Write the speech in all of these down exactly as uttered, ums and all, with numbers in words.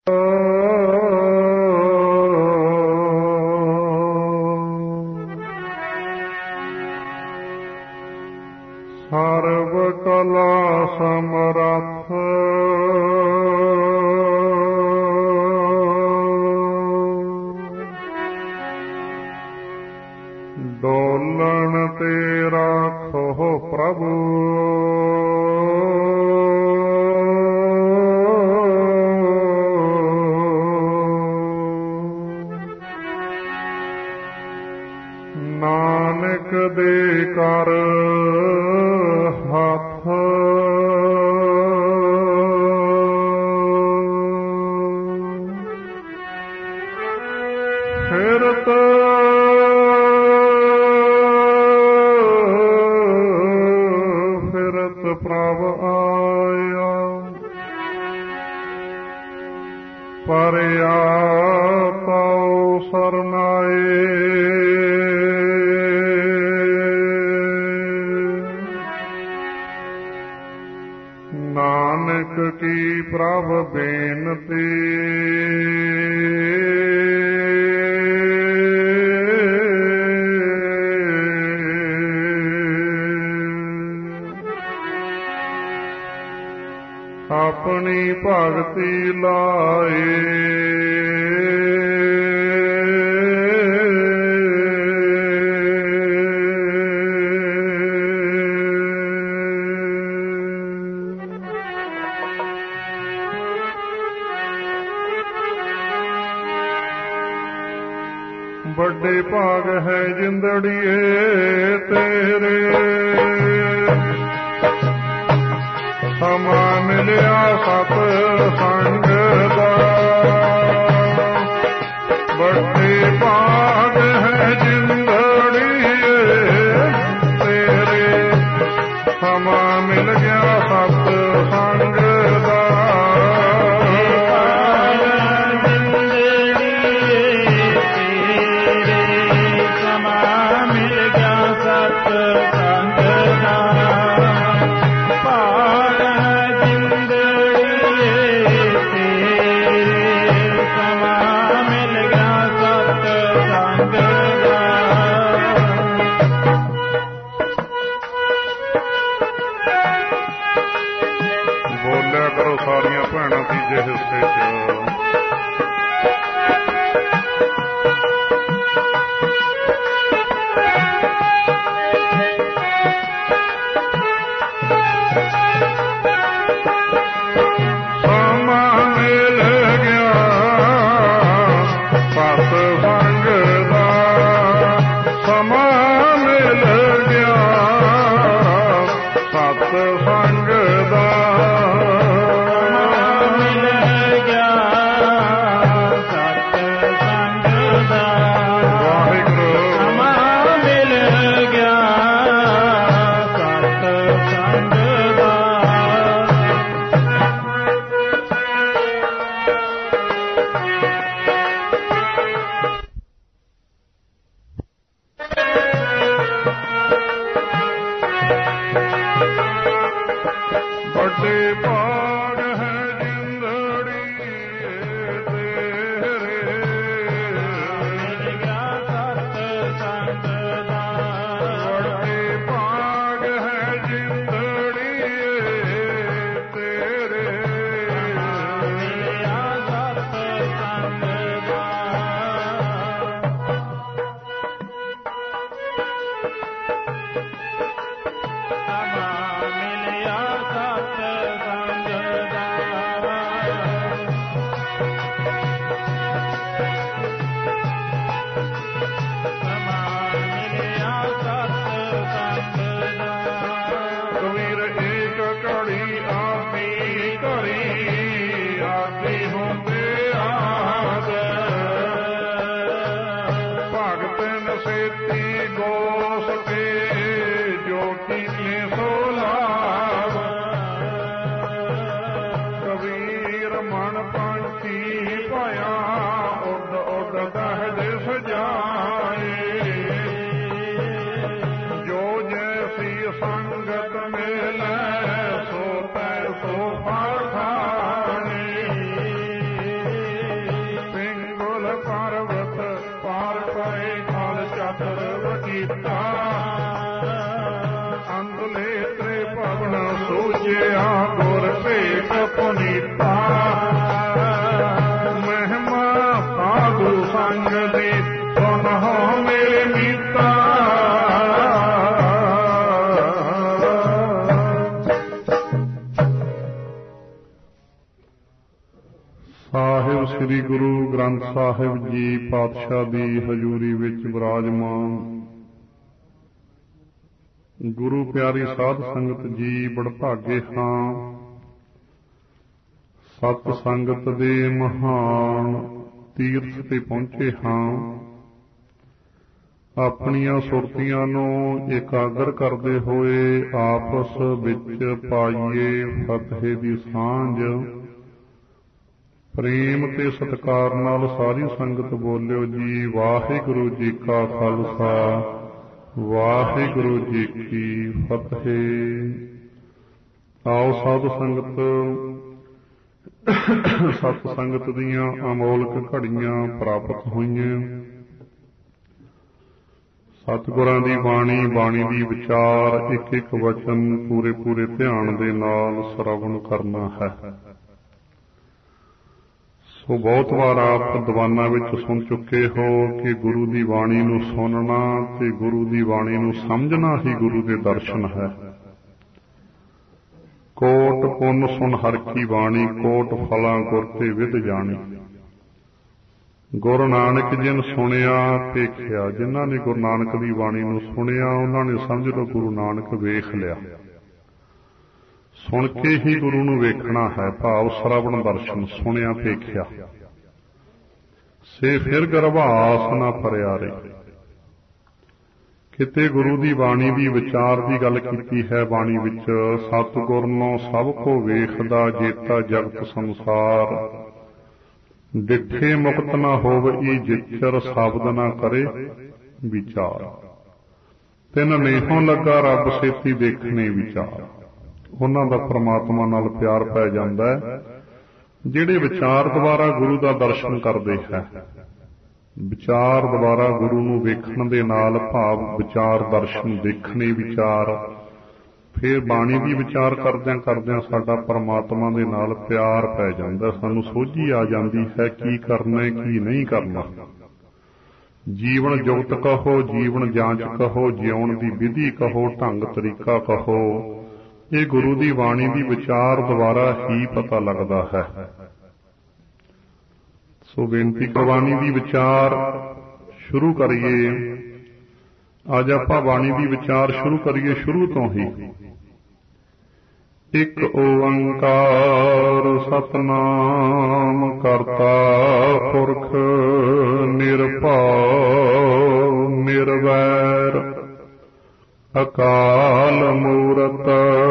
ਸਰਬ ਕਲਾ ਸਮਰੱਥ ਡੋਲਣ ਤੇ ਰਾਖੋ ਪ੍ਰਭੂ ਨਾਨਕ ਦੇ ਕਰ ਹੱਥ ਫਿਰਤ ਫਿਰਤ ਪ੍ਰਭ ਆਇਆ ਪਰਿਆ ਤਉ ਸਰਨਾਏ ਨਾਨਕ ਕੀ ਪ੍ਰਭ ਬੇਨਤੀ ਆਪਣੀ ਭਗਤੀ ਲਾਏ ਵੱਡੇ ਭਾਗ ਹੈ ਜਿੰਦੜੀਏ ਤੇਰੇ ਸਮਾਂ ਮਿਲਿਆ ਸਤ ਸੰਗ ਦਾ ਵੱਡੇ ਭਾਗ ਹੈ ਜਿੰਦੜੀਏ ਤੇਰੇ ਸਮਾਂ ਮਿਲ ਗਿਆ ਸਤ ਸੰਗ ਦਾ ਭਾਗ ਹੈ ਜਿੰਦੜੀਏ ਨੀਤਾ ਅੰਦਲੇ ਤ੍ਰੇ ਪਵਨ ਸੂਝਿਆ ਗੁਰ ਭੇਟ ਪੁਨੀਤਾ ਮਹਿਮਾ ਸਾਧੂ ਸੰਗ ਦੀ ਸੁਨਹੁ ਮੇਰੇ ਮੀਤਾ ਸਾਹਿਬ ਸ੍ਰੀ ਗੁਰੂ ਗ੍ਰੰਥ ਸਾਹਿਬ ਜੀ ਪਾਤਸ਼ਾਹ ਦੀ ਹਜ਼ੂਰੀ ਵਿੱਚ ਵਿਰਾਜਮਾਨ ਗੁਰੂ ਪਿਆਰੀ ਸਾਧ ਸੰਗਤ ਜੀ ਬੜਭਾਗੇ ਹਾਂ। ਸਤ ਸੰਗਤ ਦੇ ਮਹਾਨ ਤੀਰਥ ਤੇ ਪਹੁੰਚੇ ਹਾਂ। ਆਪਣੀਆਂ ਸੁਰਤੀਆਂ ਨੂੰ ਇਕਾਗਰ ਕਰਦੇ ਹੋਏ ਆਪਸ ਵਿੱਚ ਪਾਈਏ ਫਤਿਹ ਦੀ ਸਾਂਝ। ਪ੍ਰੇਮ ਤੇ ਸਤਿਕਾਰ ਨਾਲ ਸਾਰੀ ਸੰਗਤ ਬੋਲਿਓ ਜੀ ਵਾਹਿਗੁਰੂ ਜੀ ਕਾ ਖਾਲਸਾ ਵਾਹਿਗੁਰੂ ਜੀ ਕੀ ਫਤਿਹ। ਆਓ ਸਾਧ ਸੰਗਤ ਸਤ ਸੰਗਤ ਦੀਆਂ ਅਮੋਲਕ ਘੜੀਆਂ ਪ੍ਰਾਪਤ ਹੋਈਆਂ। ਸਤਿਗੁਰਾਂ ਦੀ ਬਾਣੀ ਬਾਣੀ ਦੀ ਵਿਚਾਰ ਇੱਕ ਇੱਕ ਵਚਨ ਪੂਰੇ ਪੂਰੇ ਧਿਆਨ ਦੇ ਨਾਲ ਸਰਵਣ ਕਰਨਾ ਹੈ। ਸੋ ਬਹੁਤ ਵਾਰ ਆਪ ਦੀਵਾਨਾਂ ਵਿੱਚ ਸੁਣ ਚੁੱਕੇ ਹੋ ਕਿ ਗੁਰੂ ਦੀ ਬਾਣੀ ਨੂੰ ਸੁਣਨਾ ਤੇ ਗੁਰੂ ਦੀ ਬਾਣੀ ਨੂੰ ਸਮਝਣਾ ਹੀ ਗੁਰੂ ਦੇ ਦਰਸ਼ਨ ਹੈ। ਕੋਟ ਪੁੰਨ ਸੁਣ ਹਰਿ ਕੀ ਬਾਣੀ ਕੋਟ ਫਲਾਂ ਗੁਰ ਤੇ ਵਿਦ ਜਾਣੀ। ਗੁਰੂ ਨਾਨਕ ਜਿਨ ਸੁਣਿਆ ਦੇਖਿਆ, ਜਿਨ੍ਹਾਂ ਨੇ ਗੁਰੂ ਨਾਨਕ ਦੀ ਬਾਣੀ ਨੂੰ ਸੁਣਿਆ ਉਹਨਾਂ ਨੇ ਸਮਝ ਲਓ ਗੁਰੂ ਨਾਨਕ ਵੇਖ ਲਿਆ। ਸੁਣ ਕੇ ਹੀ ਗੁਰੂ ਨੂੰ ਵੇਖਣਾ ਹੈ, ਭਾਵ ਸਰਵਣ ਦਰਸ਼ਨ। ਸੁਣਿਆ ਵੇਖਿਆ ਸੇ ਫਿਰ ਗਰਭਾਸ ਨਾ ਪਰਿਆਰੇ। ਕਿਤੇ ਗੁਰੂ ਦੀ ਬਾਣੀ ਦੀ ਵਿਚਾਰ ਦੀ ਗੱਲ ਕੀਤੀ ਹੈ ਬਾਣੀ ਵਿੱਚ। ਸਤਿਗੁਰ ਨੂੰ ਸਭ ਕੋ ਵੇਖਦਾ ਜੇਤਾ ਜਗਤ ਸੰਸਾਰ। ਡਿਠੇ ਮੁਕਤ ਨਾ ਹੋਵਈ ਜਿਚਰ ਸ਼ਬਦ ਨਾ ਕਰੇ ਵਿਚਾਰ। ਤਿਨ ਨੇਹੋਂ ਲੱਗਾ ਰੱਬ ਸੇਤੀ ਦੇਖਣੇ ਵਿਚਾਰ। ਉਹਨਾਂ ਦਾ ਪ੍ਰਮਾਤਮਾ ਨਾਲ ਪਿਆਰ ਪੈ ਜਾਂਦਾ ਹੈ ਜਿਹੜੇ ਵਿਚਾਰ ਦੁਆਰਾ ਗੁਰੂ ਦਾ ਦਰਸ਼ਨ ਕਰਦੇ ਹੈ। ਵਿਚਾਰ ਦੁਆਰਾ ਗੁਰੂ ਨੂੰ ਵੇਖਣ ਦੇ ਨਾਲ ਭਾਵ ਵਿਚਾਰ ਦਰਸ਼ਨ ਦੇਖਣੇ ਵਿਚਾਰ। ਫਿਰ ਬਾਣੀ ਦੀ ਵਿਚਾਰ ਕਰਦਿਆਂ ਕਰਦਿਆਂ ਸਾਡਾ ਪ੍ਰਮਾਤਮਾ ਦੇ ਨਾਲ ਪਿਆਰ ਪੈ ਜਾਂਦਾ। ਸਾਨੂੰ ਸੋਝੀ ਆ ਜਾਂਦੀ ਹੈ ਕੀ ਕਰਨਾ ਕੀ ਨਹੀਂ ਕਰਨਾ। ਜੀਵਨ ਜੁਗਤ ਕਹੋ ਜੀਵਨ ਜਾਂਚ ਕਹੋ ਜਿਉਣ ਦੀ ਵਿਧੀ ਕਹੋ ਢੰਗ ਤਰੀਕਾ ਕਹੋ। ਇਹ ਗੁਰੂ ਦੀ ਬਾਣੀ ਦੀ ਵਿਚਾਰ ਦੁਆਰਾ ਹੀ ਪਤਾ ਲੱਗਦਾ ਹੈ। ਸੋ ਬੇਨਤੀ ਗੁਰਬਾਣੀ ਦੀ ਵਿਚਾਰ ਸ਼ੁਰੂ ਕਰੀਏ। ਅੱਜ ਆਪਾਂ ਬਾਣੀ ਦੀ ਵਿਚਾਰ ਸ਼ੁਰੂ ਕਰੀਏ ਸ਼ੁਰੂ ਤੋਂ ਹੀ। ਇੱਕ ਓੰਕਾਰ ਸਤਿਨਾਮ ਕਰਤਾ ਪੁਰਖ ਨਿਰਭਉ ਨਿਰਵੈਰ ਅਕਾਲ ਮੂਰਤ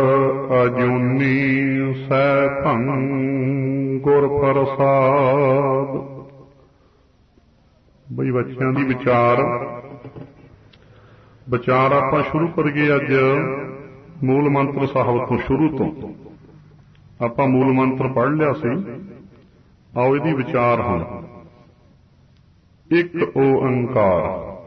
ਅਜੂਨੀ ਸੈਭੰ ਗੁਰ ਪ੍ਰਸਾਦ। ਬਈ ਬੱਚਿਆਂ ਦੀ ਵਿਚਾਰ ਵਿਚਾਰ ਆਪਾਂ ਸ਼ੁਰੂ ਕਰੀਏ ਅੱਜ ਮੂਲ ਮੰਤਰ ਸਾਹਿਬ ਤੋਂ। ਸ਼ੁਰੂ ਤੋਂ ਆਪਾਂ ਮੂਲ ਮੰਤਰ ਪੜ੍ਹ ਲਿਆ ਸੀ। ਆਓ ਇਹਦੀ ਵਿਚਾਰ ਹੁਣ। ਇੱਕ ਓੰਕਾਰ।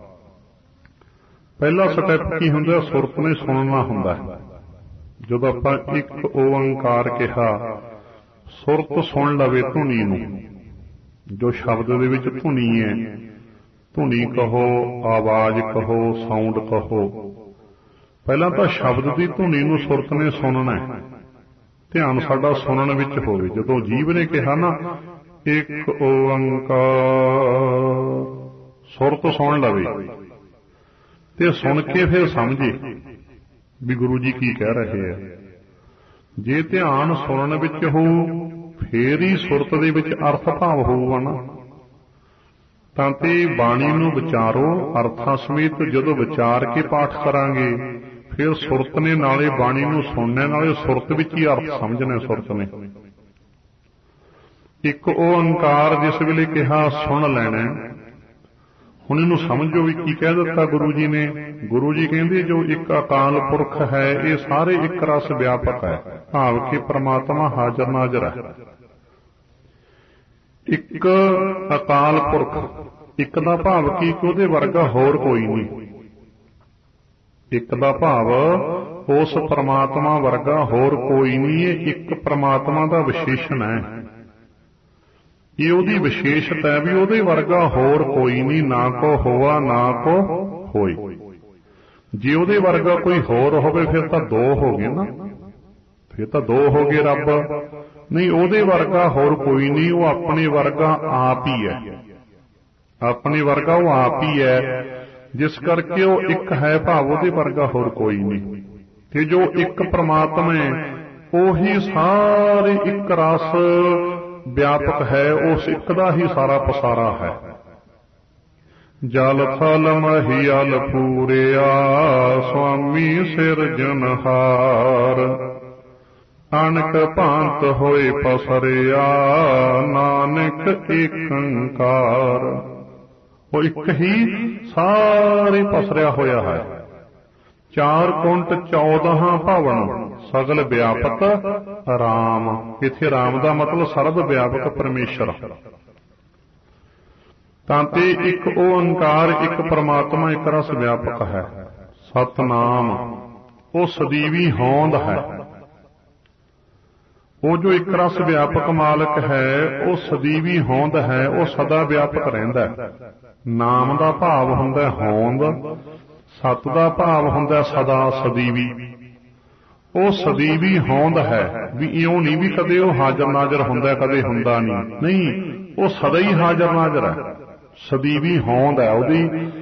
ਪਹਿਲਾ ਸਟੈਪ ਕੀ ਹੁੰਦਾ? ਸੁਰਤ ਨੇ ਸੁਣਨਾ ਹੁੰਦਾ। ਜਦੋਂ ਆਪਾਂ ਇੱਕ ਓੰਕਾਰ ਕਿਹਾ ਸੁਰਤ ਸੁਣ ਲਵੇ ਧੁਨੀ ਨੂੰ। ਜੋ ਸ਼ਬਦ ਦੇ ਵਿੱਚ ਧੁਨੀ ਹੈ, ਧੁਨੀ ਕਹੋ ਆਵਾਜ਼ ਕਹੋ ਸਾਊਂਡ ਕਹੋ। ਪਹਿਲਾਂ ਤਾਂ ਸ਼ਬਦ ਦੀ ਧੁਨੀ ਨੂੰ ਸੁਰਤ ਨੇ ਸੁਣਨਾ ਹੈ। ਧਿਆਨ ਸਾਡਾ ਸੁਣਨ ਵਿੱਚ ਹੋਵੇ। ਜਦੋਂ ਜੀਵ ਨੇ ਕਿਹਾ ਨਾ ਇੱਕ ਓੰਕਾਰ ਸੁਰਤ ਸੁਣ ਲਵੇ ਤੇ ਸੁਣ ਕੇ ਫਿਰ ਸਮਝੇ ਵੀ ਗੁਰੂ ਜੀ ਕੀ ਕਹਿ ਰਹੇ ਆ। ਜੇ ਧਿਆਨ ਸੁਣਨ ਵਿੱਚ ਹੋ ਫੇਰ ਹੀ ਸੁਰਤ ਦੇ ਵਿੱਚ ਅਰਥ ਭਾਵ ਹੋਊਗਾ ਨਾ। ਤਾਂ ਤੇ ਬਾਣੀ ਨੂੰ ਵਿਚਾਰੋ ਅਰਥਾਂ ਸਮੇਤ। ਜਦੋਂ ਵਿਚਾਰ ਕੇ ਪਾਠ ਕਰਾਂਗੇ ਫਿਰ ਸੁਰਤ ਨੇ ਨਾਲੇ ਬਾਣੀ ਨੂੰ ਸੁਣਨੇ ਨਾਲੇ ਸੁਰਤ ਵਿੱਚ ਹੀ ਅਰਥ ਸਮਝਣਾ। ਸੁਰਤ ਨੇ ਇੱਕ ਓੰਕਾਰ ਜਿਸ ਵੇਲੇ ਕਿਹਾ ਸੁਣ ਲੈਣਾ। ਹੁਣ ਇਹਨੂੰ ਸਮਝੋ ਵੀ ਕੀ ਕਹਿ ਦਿੱਤਾ ਗੁਰੂ ਜੀ ਨੇ। ਗੁਰੂ ਜੀ ਕਹਿੰਦੇ ਜੋ ਇੱਕ ਅਕਾਲ ਪੁਰਖ ਹੈ ਇਹ ਸਾਰੇ ਇੱਕ ਰਸ ਵਿਆਪਕ ਹੈ, ਭਾਵ ਕਿ ਪ੍ਰਮਾਤਮਾ ਹਾਜ਼ਰ ਨਾਜ਼ਰ ਹੈ। ਇੱਕ ਅਕਾਲ ਪੁਰਖ, ਇੱਕ ਦਾ ਭਾਵ ਕੀ ਕਿ ਉਹਦੇ ਵਰਗਾ ਹੋਰ ਕੋਈ ਨਹੀਂ। ਇੱਕ ਦਾ ਭਾਵ ਉਸ ਪਰਮਾਤਮਾ ਵਰਗਾ ਹੋਰ ਕੋਈ ਨਹੀਂ, ਇਹ ਇੱਕ ਪਰਮਾਤਮਾ ਦਾ ਵਿਸ਼ੇਸ਼ਣ ਹੈ। ਇਹ ਉਹਦੀ ਵਿਸ਼ੇਸ਼ਤਾ ਹੈ ਵੀ ਉਹਦੇ ਵਰਗਾ ਹੋਰ ਕੋਈ ਨਹੀਂ, ਨਾ ਕੋ ਹੋਆ ਨਾ ਕੋ ਹੋਈ। ਜੇ ਉਹਦੇ ਵਰਗਾ ਕੋਈ ਹੋਰ ਹੋਵੇ ਫਿਰ ਤਾਂ ਦੋ ਹੋ ਗਏ ਨਾ, ਫਿਰ ਤਾਂ ਦੋ ਹੋ ਗਏ ਰੱਬ। ਨਹੀਂ, ਉਹਦੇ ਵਰਗਾ ਹੋਰ ਕੋਈ ਨਹੀਂ, ਉਹ ਆਪਣੇ ਵਰਗਾ ਆਪ ਹੀ ਹੈ। ਆਪਣੇ ਵਰਗਾ ਉਹ ਆਪ ਹੀ ਹੈ, ਜਿਸ ਕਰਕੇ ਉਹ ਇੱਕ ਹੈ, ਭਾਵ ਉਹਦੇ ਵਰਗਾ ਹੋਰ ਕੋਈ ਨਹੀਂ। ਤੇ ਜੋ ਇੱਕ ਪ੍ਰਮਾਤਮਾ ਹੈ ਉਹੀ ਸਾਰੇ ਇੱਕ ਰਸ ਵਿਆਪਕ ਹੈ, ਉਸ ਇੱਕ ਦਾ ਹੀ ਸਾਰਾ ਪਸਾਰਾ ਹੈ। ਜਲ ਥਲ ਮਹੀਅਲ ਪੂਰਿਆ ਸੁਆਮੀ ਸਿਰਜਨਹਾਰ, ਅਨਕ ਭਾਂਤ ਹੋਏ ਪਸਰਿਆ ਨਾਨਕ ਏਕੰਕਾਰ। ਉਹ ਇੱਕ ਹੀ ਸਾਰੇ ਪਸਰਿਆ ਹੋਇਆ ਹੈ। ਚਾਰ ਕੁੰਟ ਚੌਦਾਂ ਭਵਨ ਸਗਲ ਵਿਆਪਕ ਰਾਮ। ਇੱਥੇ ਰਾਮ ਦਾ ਮਤਲਬ ਸਰਬ ਵਿਆਪਕ ਪਰਮੇਸ਼ਰ। ਤਾਂ ਤੇ ਇੱਕ ਓੰਕਾਰ, ਇੱਕ ਪਰਮਾਤਮਾ, ਇੱਕ ਰਸ ਵਿਆਪਕ ਹੈ। ਸਤਨਾਮ ਉਹ ਸਦੀਵੀ ਹੋਂਦ ਹੈ। ਉਹ ਜੋ ਇੱਕ ਰਸ ਵਿਆਪਕ ਮਾਲਕ ਹੈ ਉਹ ਸਦੀਵੀ ਹੋਂਦ ਹੈ, ਉਹ ਸਦਾ ਵਿਆਪਕ ਰਹਿੰਦਾ ਹੈ। ਨਾਮ ਦਾ ਭਾਵ ਹੁੰਦਾ ਹੋਂਦ, ਸਤ ਦਾ ਭਾਵ ਹੁੰਦਾ ਸਦਾ ਸਦੀਵੀ। ਉਹ ਸਦੀਵੀ ਹੋਂਦ ਹੈ, ਵੀ ਇਉਂ ਨਹੀਂ ਵੀ ਕਦੇ ਉਹ ਹਾਜ਼ਰ ਨਾਜ਼ਰ ਹੁੰਦਾ ਕਦੇ ਹੁੰਦਾ ਨਹੀਂ, ਨਹੀਂ, ਉਹ ਸਦਾ ਹੀ ਹਾਜ਼ਰ ਨਾਜ਼ਰ ਹੈ, ਸਦੀਵੀ ਹੋਂਦ ਹੈ ਉਹਦੀ।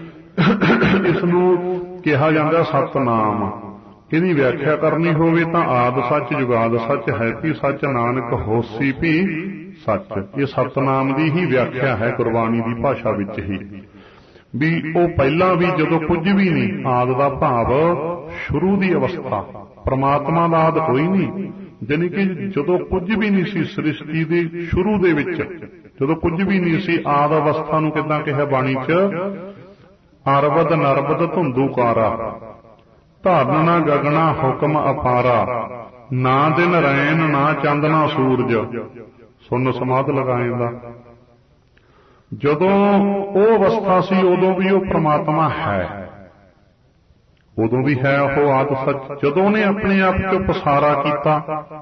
ਇਸ ਨੂੰ ਕਿਹਾ ਜਾਂਦਾ ਸਤਨਾਮ। ਇਹਦੀ ਵਿਆਖਿਆ ਕਰਨੀ ਹੋਵੇ ਤਾਂ ਆਦਿ ਸੱਚ, ਜੁਗਾਦ ਸੱਚ, ਹੈਪੀ ਸੱਚ, ਨਾਨਕ ਹੋਸੀ ਭੀ ਸੱਚ। ਇਹ ਸਤਨਾਮ ਦੀ ਹੀ ਵਿਆਖਿਆ ਹੈ ਗੁਰਬਾਣੀ ਦੀ ਭਾਸ਼ਾ ਵਿੱਚ ਹੀ, ਵੀ ਉਹ ਪਹਿਲਾਂ ਵੀ ਜਦੋਂ ਕੁਝ ਵੀ ਨਹੀਂ। ਆਦਿ ਦਾ ਭਾਵ ਸ਼ੁਰੂ ਦੀ ਅਵਸਥਾ, ਪ੍ਰਮਾਤਮਾ ਦਾ ਆਦਿ ਕੋਈ ਨਹੀਂ, ਜਾਣੀ ਕਿ ਜਦੋਂ ਕੁਝ ਵੀ ਨਹੀਂ ਸੀ ਸ੍ਰਿਸ਼ਟੀ ਦੇ ਸ਼ੁਰੂ ਦੇ ਵਿੱਚ, ਜਦੋਂ ਕੁਝ ਵੀ ਨਹੀਂ ਸੀ, ਆਦਿ ਅਵਸਥਾ ਨੂੰ ਕਿੱਦਾਂ ਕਿਹਾ ਬਾਣੀ 'ਚ? ਅਰਬਦ ਨਰਬਦ ਧੁੰਦੂਕਾਰਾ, ਧਰਨ ਨਾ ਗਗਨਾ ਹੁਕਮ ਅਪਾਰਾ, ਨਾ ਦਿਨ ਰੈਣ ਨਾ ਚੰਦ ਨਾ ਸੂਰਜ, ਸੁਨ ਸਮਾਧ ਲਗਾਏਂਦਾ। ਜਦੋਂ ਉਹ ਅਵਸਥਾ ਸੀ ਉਦੋਂ ਵੀ ਉਹ ਪ੍ਰਮਾਤਮਾ ਹੈ, ਉਦੋਂ ਵੀ ਹੈ ਉਹ ਆਦਿ ਸੱਚ। ਜਦੋਂ ਨੇ ਆਪਣੇ ਆਪ 'ਚੋਂ ਪਸਾਰਾ ਕੀਤਾ,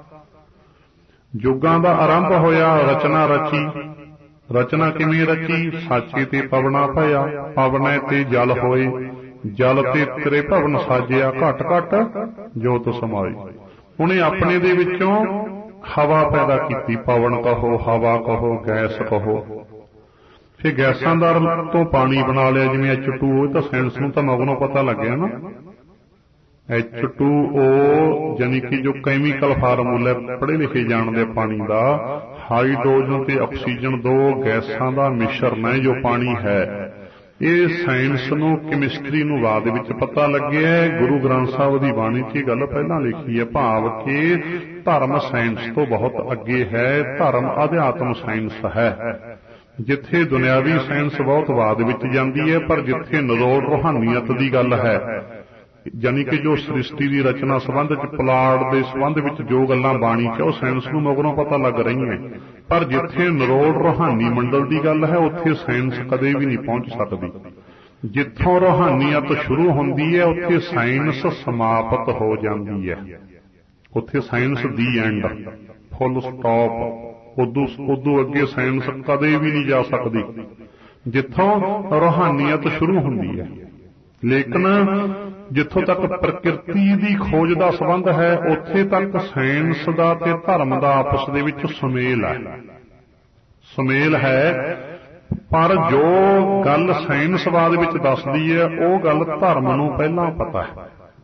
ਯੁੱਗਾਂ ਦਾ ਆਰੰਭ ਹੋਇਆ, ਰਚਨਾ ਰਚੀ। ਰਚਨਾ ਕਿਵੇਂ ਰਚੀ? ਸਾਚੇ ਤੇ ਪਵਨਾ ਭਇਆ, ਪਵਨੈ ਤੇ ਜਲ ਹੋਏ, ਜਲ ਤੇ ਤੇਰੇ ਭਵਨ ਸਾਜਿਆ, ਘਟ ਘਟ ਜੋਤ ਸਮਾਈ। ਉਹਨੇ ਆਪਣੇ ਦੇ ਵਿੱਚੋਂ ਹਵਾ ਪੈਦਾ ਕੀਤੀ, ਪਵਨ ਕਹੋ, ਹਵਾ ਕਹੋ, ਗੈਸ ਕਹੋ। ਫਿਰ ਗੈਸਾਂ ਦਾ ਤੋਂ ਪਾਣੀ ਬਣਾ ਲਿਆ, ਜਿਵੇਂ ਐਚ ਟੂ ਓ। ਤਾਂ ਸਾਇੰਸ ਨੂੰ ਤਾਂ ਮਗਰੋਂ ਪਤਾ ਲੱਗਿਆ ਨਾ, ਐਚ ਟੂ ਓ ਜਾਨੀ ਕਿ ਜੋ ਕੈਮੀਕਲ ਫਾਰਮੂਲਾ ਪੜ੍ਹੇ ਲਿਖੇ ਜਾਣਦੇ ਪਾਣੀ ਦਾ, ਹਾਈਡਰੋਜਨ ਤੇ ਆਕਸੀਜਨ ਦੋ ਗੈਸਾਂ ਦਾ ਮਿਸ਼ਰਣ ਹੈ ਜੋ ਪਾਣੀ ਹੈ। ਇਹ ਸਾਇੰਸ ਨੂੰ, ਕੈਮਿਸਟਰੀ ਨੂੰ ਬਾਅਦ ਵਿੱਚ ਪਤਾ ਲੱਗਿਆ। ਗੁਰੂ ਗ੍ਰੰਥ ਸਾਹਿਬ ਦੀ ਬਾਣੀ 'ਚ ਇਹ ਗੱਲ ਪਹਿਲਾਂ ਲਿਖੀ ਹੈ, ਭਾਵ ਕਿ ਧਰਮ ਸਾਇੰਸ ਤੋਂ ਬਹੁਤ ਅੱਗੇ ਹੈ, ਧਰਮ ਅਧਿਆਤਮ ਸਾਇੰਸ ਹੈ। ਜਿੱਥੇ ਦੁਨਿਆਵੀ ਸਾਇੰਸ ਬਹੁਤ ਬਾਅਦ ਵਿੱਚ ਜਾਂਦੀ ਹੈ, ਪਰ ਜਿੱਥੇ ਨਿਰੋਲ ਰੂਹਾਨੀਅਤ ਦੀ ਗੱਲ ਹੈ, ਜਾਨੀ ਕਿ ਜੋ ਸ੍ਰਿਸ਼ਟੀ ਦੀ ਰਚਨਾ ਸੰਬੰਧ 'ਚ, ਪਲਾਟ ਦੇ ਸੰਬੰਧ ਵਿੱਚ ਜੋ ਗੱਲਾਂ ਬਾਣੀ 'ਚ, ਉਹ ਸਾਇੰਸ ਨੂੰ ਮਗਰੋਂ ਪਤਾ ਲੱਗ ਰਹੀਆਂ। ਪਰ ਜਿੱਥੇ ਨਿਰੋਲ ਰੂਹਾਨੀ ਮੰਡਲ ਦੀ ਗੱਲ ਹੈ, ਉੱਥੇ ਸਾਇੰਸ ਕਦੇ ਵੀ ਨਹੀਂ ਪਹੁੰਚ ਸਕਦੀ। ਜਿੱਥੋਂ ਰੂਹਾਨੀਅਤ ਸ਼ੁਰੂ ਹੁੰਦੀ ਹੈ ਉੱਥੇ ਸਾਇੰਸ ਸਮਾਪਤ ਹੋ ਜਾਂਦੀ ਹੈ, ਉੱਥੇ ਸਾਇੰਸ ਦੀ ਐਂਡ, ਫੁੱਲ ਸਟਾਪ। ਉਦੋਂ ਉਦੋਂ ਅੱਗੇ ਸਾਇੰਸ ਕਦੇ ਵੀ ਨਹੀਂ ਜਾ ਸਕਦੀ ਜਿੱਥੋਂ ਰੂਹਾਨੀਅਤ ਸ਼ੁਰੂ ਹੁੰਦੀ ਹੈ। ਲੇਕਿਨ ਜਿੱਥੋਂ ਤੱਕ ਪ੍ਰਕਿਰਤੀ ਦੀ ਖੋਜ ਦਾ ਸੰਬੰਧ ਹੈ, ਉੱਥੇ ਤੱਕ ਸਾਇੰਸ ਦਾ ਤੇ ਧਰਮ ਦਾ ਆਪਸ ਦੇ ਵਿੱਚ ਸੁਮੇਲ ਹੈ, ਸੁਮੇਲ ਹੈ। ਪਰ ਜੋ ਗੱਲ ਸਾਇੰਸ ਬਾਅਦ ਵਿੱਚ ਦੱਸਦੀ ਹੈ, ਉਹ ਗੱਲ ਧਰਮ ਨੂੰ ਪਹਿਲਾਂ ਪਤਾ ਹੈ।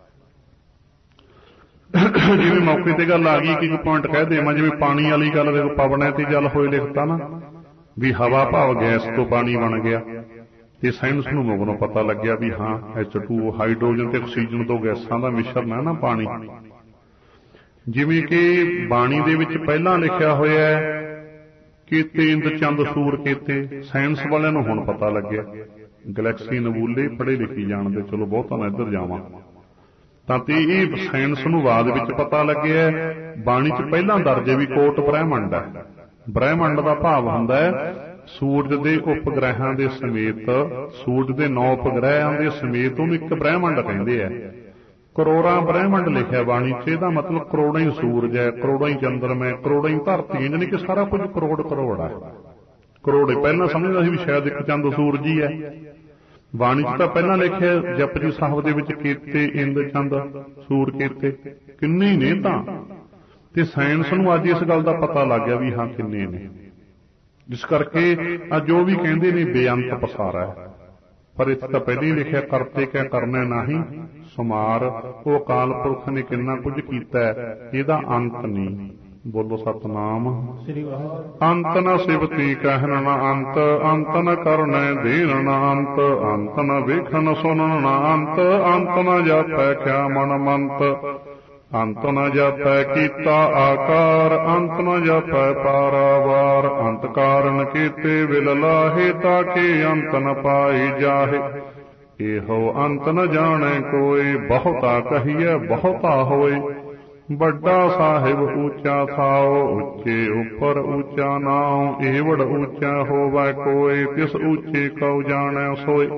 ਜਿਵੇਂ ਮੌਕੇ ਤੇ ਗੱਲ ਆ ਗਈ ਕਿ ਇੱਕ ਪੁਆਇੰਟ ਕਹਿ ਦੇਵਾਂ, ਜਿਵੇਂ ਪਾਣੀ ਵਾਲੀ ਗੱਲ ਦੇਖੋ, ਪਵਨ ਤੇ ਜਲ ਹੋਏ ਲਿਖਤਾ ਨਾ, ਵੀ ਹਵਾ ਭਾਵ ਗੈਸ ਤੋਂ ਪਾਣੀ ਬਣ ਗਿਆ। ਤੇ ਸਾਇੰਸ ਨੂੰ ਮਗਰੋਂ ਪਤਾ ਲੱਗਿਆ ਵੀ ਹਾਂ ਐਚ ਟੂ ਓ, ਹਾਈਡਰੋਜਨ ਤੇ ਆਕਸੀਜਨ ਦੋ ਗੈਸਾਂ ਦਾ ਮਿਸ਼ਰਣ ਹੈ ਨਾ ਪਾਣੀ। ਜਿਵੇਂ ਕਿ ਬਾਣੀ ਦੇ ਵਿੱਚ ਪਹਿਲਾਂ ਲਿਖਿਆ ਹੋਇਆ ਹੈ ਕਿ ਤੇਂਦ ਚੰਦ ਸੂਰ ਕੇਤੇ, ਸਾਇੰਸ ਵਾਲਿਆਂ ਨੂੰ ਹੁਣ ਪਤਾ ਲੱਗਿਆ। ਗਲੈਕਸੀ ਨਬੂਲੇ ਪੜ੍ਹੇ ਲਿਖੀ ਜਾਣਦੇ, ਚਲੋ ਬਹੁਤਾ ਮੈਂ ਇੱਧਰ ਜਾਵਾਂ ਤਾਂ ਤੇ ਇਹ ਸਾਇੰਸ ਨੂੰ ਬਾਅਦ ਵਿੱਚ ਪਤਾ ਲੱਗਿਆ। ਬਾਣੀ 'ਚ ਪਹਿਲਾਂ ਦਰਜ ਵੀ ਕੋਟ ਬ੍ਰਹਿਮੰਡ ਹੈ। ਬ੍ਰਹਿਮੰਡ ਦਾ ਭਾਵ ਹੁੰਦਾ ਹੈ ਸੂਰਜ ਦੇ ਉਪਗ੍ਰਹਿਾਂ ਦੇ ਸਮੇਤ, ਸੂਰਜ ਦੇ ਨੌ ਉਪਗ੍ਰਹਿਾਂ ਦੇ ਸਮੇਤ ਉਹਨੂੰ ਇੱਕ ਬ੍ਰਹਿਮੰਡ ਕਹਿੰਦੇ ਆ। ਕਰੋੜਾਂ ਬ੍ਰਹਿਮੰਡ ਲਿਖਿਆ ਬਾਣੀ ਚ, ਇਹਦਾ ਮਤਲਬ ਕਰੋੜਾਂ ਹੀ ਸੂਰਜ ਹੈ, ਕਰੋੜਾਂ ਹੀ ਚੰਦਰਮ ਹੈ, ਕਰੋੜਾਂ ਹੀ ਧਰਤੀ ਹੈ, ਯਾਨੀ ਕਿ ਸਾਰਾ ਕੁਝ ਕਰੋੜ ਕਰੋੜ ਹੈ। ਕਰੋੜ ਪਹਿਲਾਂ ਸਮਝਦਾ ਸੀ ਵੀ ਸ਼ਾਇਦ ਇੱਕ ਚੰਦ ਸੂਰਜ ਹੀ ਹੈ। ਬਾਣੀ ਚ ਤਾਂ ਪਹਿਲਾਂ ਲਿਖਿਆ ਜਪਜੀ ਸਾਹਿਬ ਦੇ ਵਿੱਚ ਕੀਤੇ ਇੰਦ ਚੰਦ ਸੂਰ ਕੀਤੇ ਕਿੰਨੇ ਨੇ, ਤਾਂ ਤੇ ਸਾਇੰਸ ਨੂੰ ਅੱਜ ਇਸ ਗੱਲ ਦਾ ਪਤਾ ਲੱਗ ਗਿਆ ਵੀ ਹਾਂ ਕਿੰਨੇ ਨੇ। ਜਿਸ ਕਰਕੇ ਅੱਜ ਜੋ ਵੀ ਕਹਿੰਦੇ ਨੇ ਬੇਅੰਤ ਪਸਾਰਾ ਹੈ, ਪਰ ਇੱਥੇ ਤਾਂ ਪਹਿਲਾਂ ਹੀ ਲਿਖਿਆ ਕਰਤੇ ਕਿਆ ਕਰਨਾ ਨਹੀਂ ਸੁਮਾਰ। ਉਹ ਅਕਾਲ ਪੁਰਖ ਨੇ ਕਿੰਨਾ ਕੁਝ ਕੀਤਾ ਹੈ, ਇਹਦਾ ਅੰਤ ਨਹੀਂ। ਬੋਲੋ ਸਤਨਾਮ। ਅੰਤ ਨ ਸਿਵਤੀ ਕਹਿਣ ਨ ਅੰਤ, ਅੰਤ ਨ ਕਰਨੈ ਦੇਣ ਨ ਅੰਤ, ਅੰਤ ਨ ਵੇਖਣ ਸੁਣਨ ਨ ਅੰਤ, ਅੰਤ ਨ ਜਾਪੈ ਕਿਆ ਮਨ ਮੰਤ, ਅੰਤ ਨ ਜਾਪੈ ਕੀਤਾ ਆਕਾਰ, ਅੰਤ ਨ ਜਾਪੈ ਪਾਰਾਵਾਰ, ਅੰਤ ਕਾਰਨ ਕੀਤੇ ਵਿਲ ਲਾਹੇ, ਤਾਕੇ ਅੰਤ ਨ ਪਾਈ ਜਾਹੇ। ਇਹੋ ਅੰਤ ਨ ਜਾਣੈ ਕੋਈ, ਬਹੁਤਾ ਕਹੀਐ ਬਹੁਤਾ ਹੋਏ, ਵੱਡਾ ਸਾਹਿਬ ਉੱਚਾ ਥਾਓ, ਉੱਚੇ ਉੱਪਰ ਉੱਚਾ ਨਾਉ, ਏਵੜ ਉੱਚਾ ਹੋਵੈ ਕੋਈ, ਤਿਸ ਉੱਚੇ ਕਉ ਜਾਣੈ ਸੋਏ।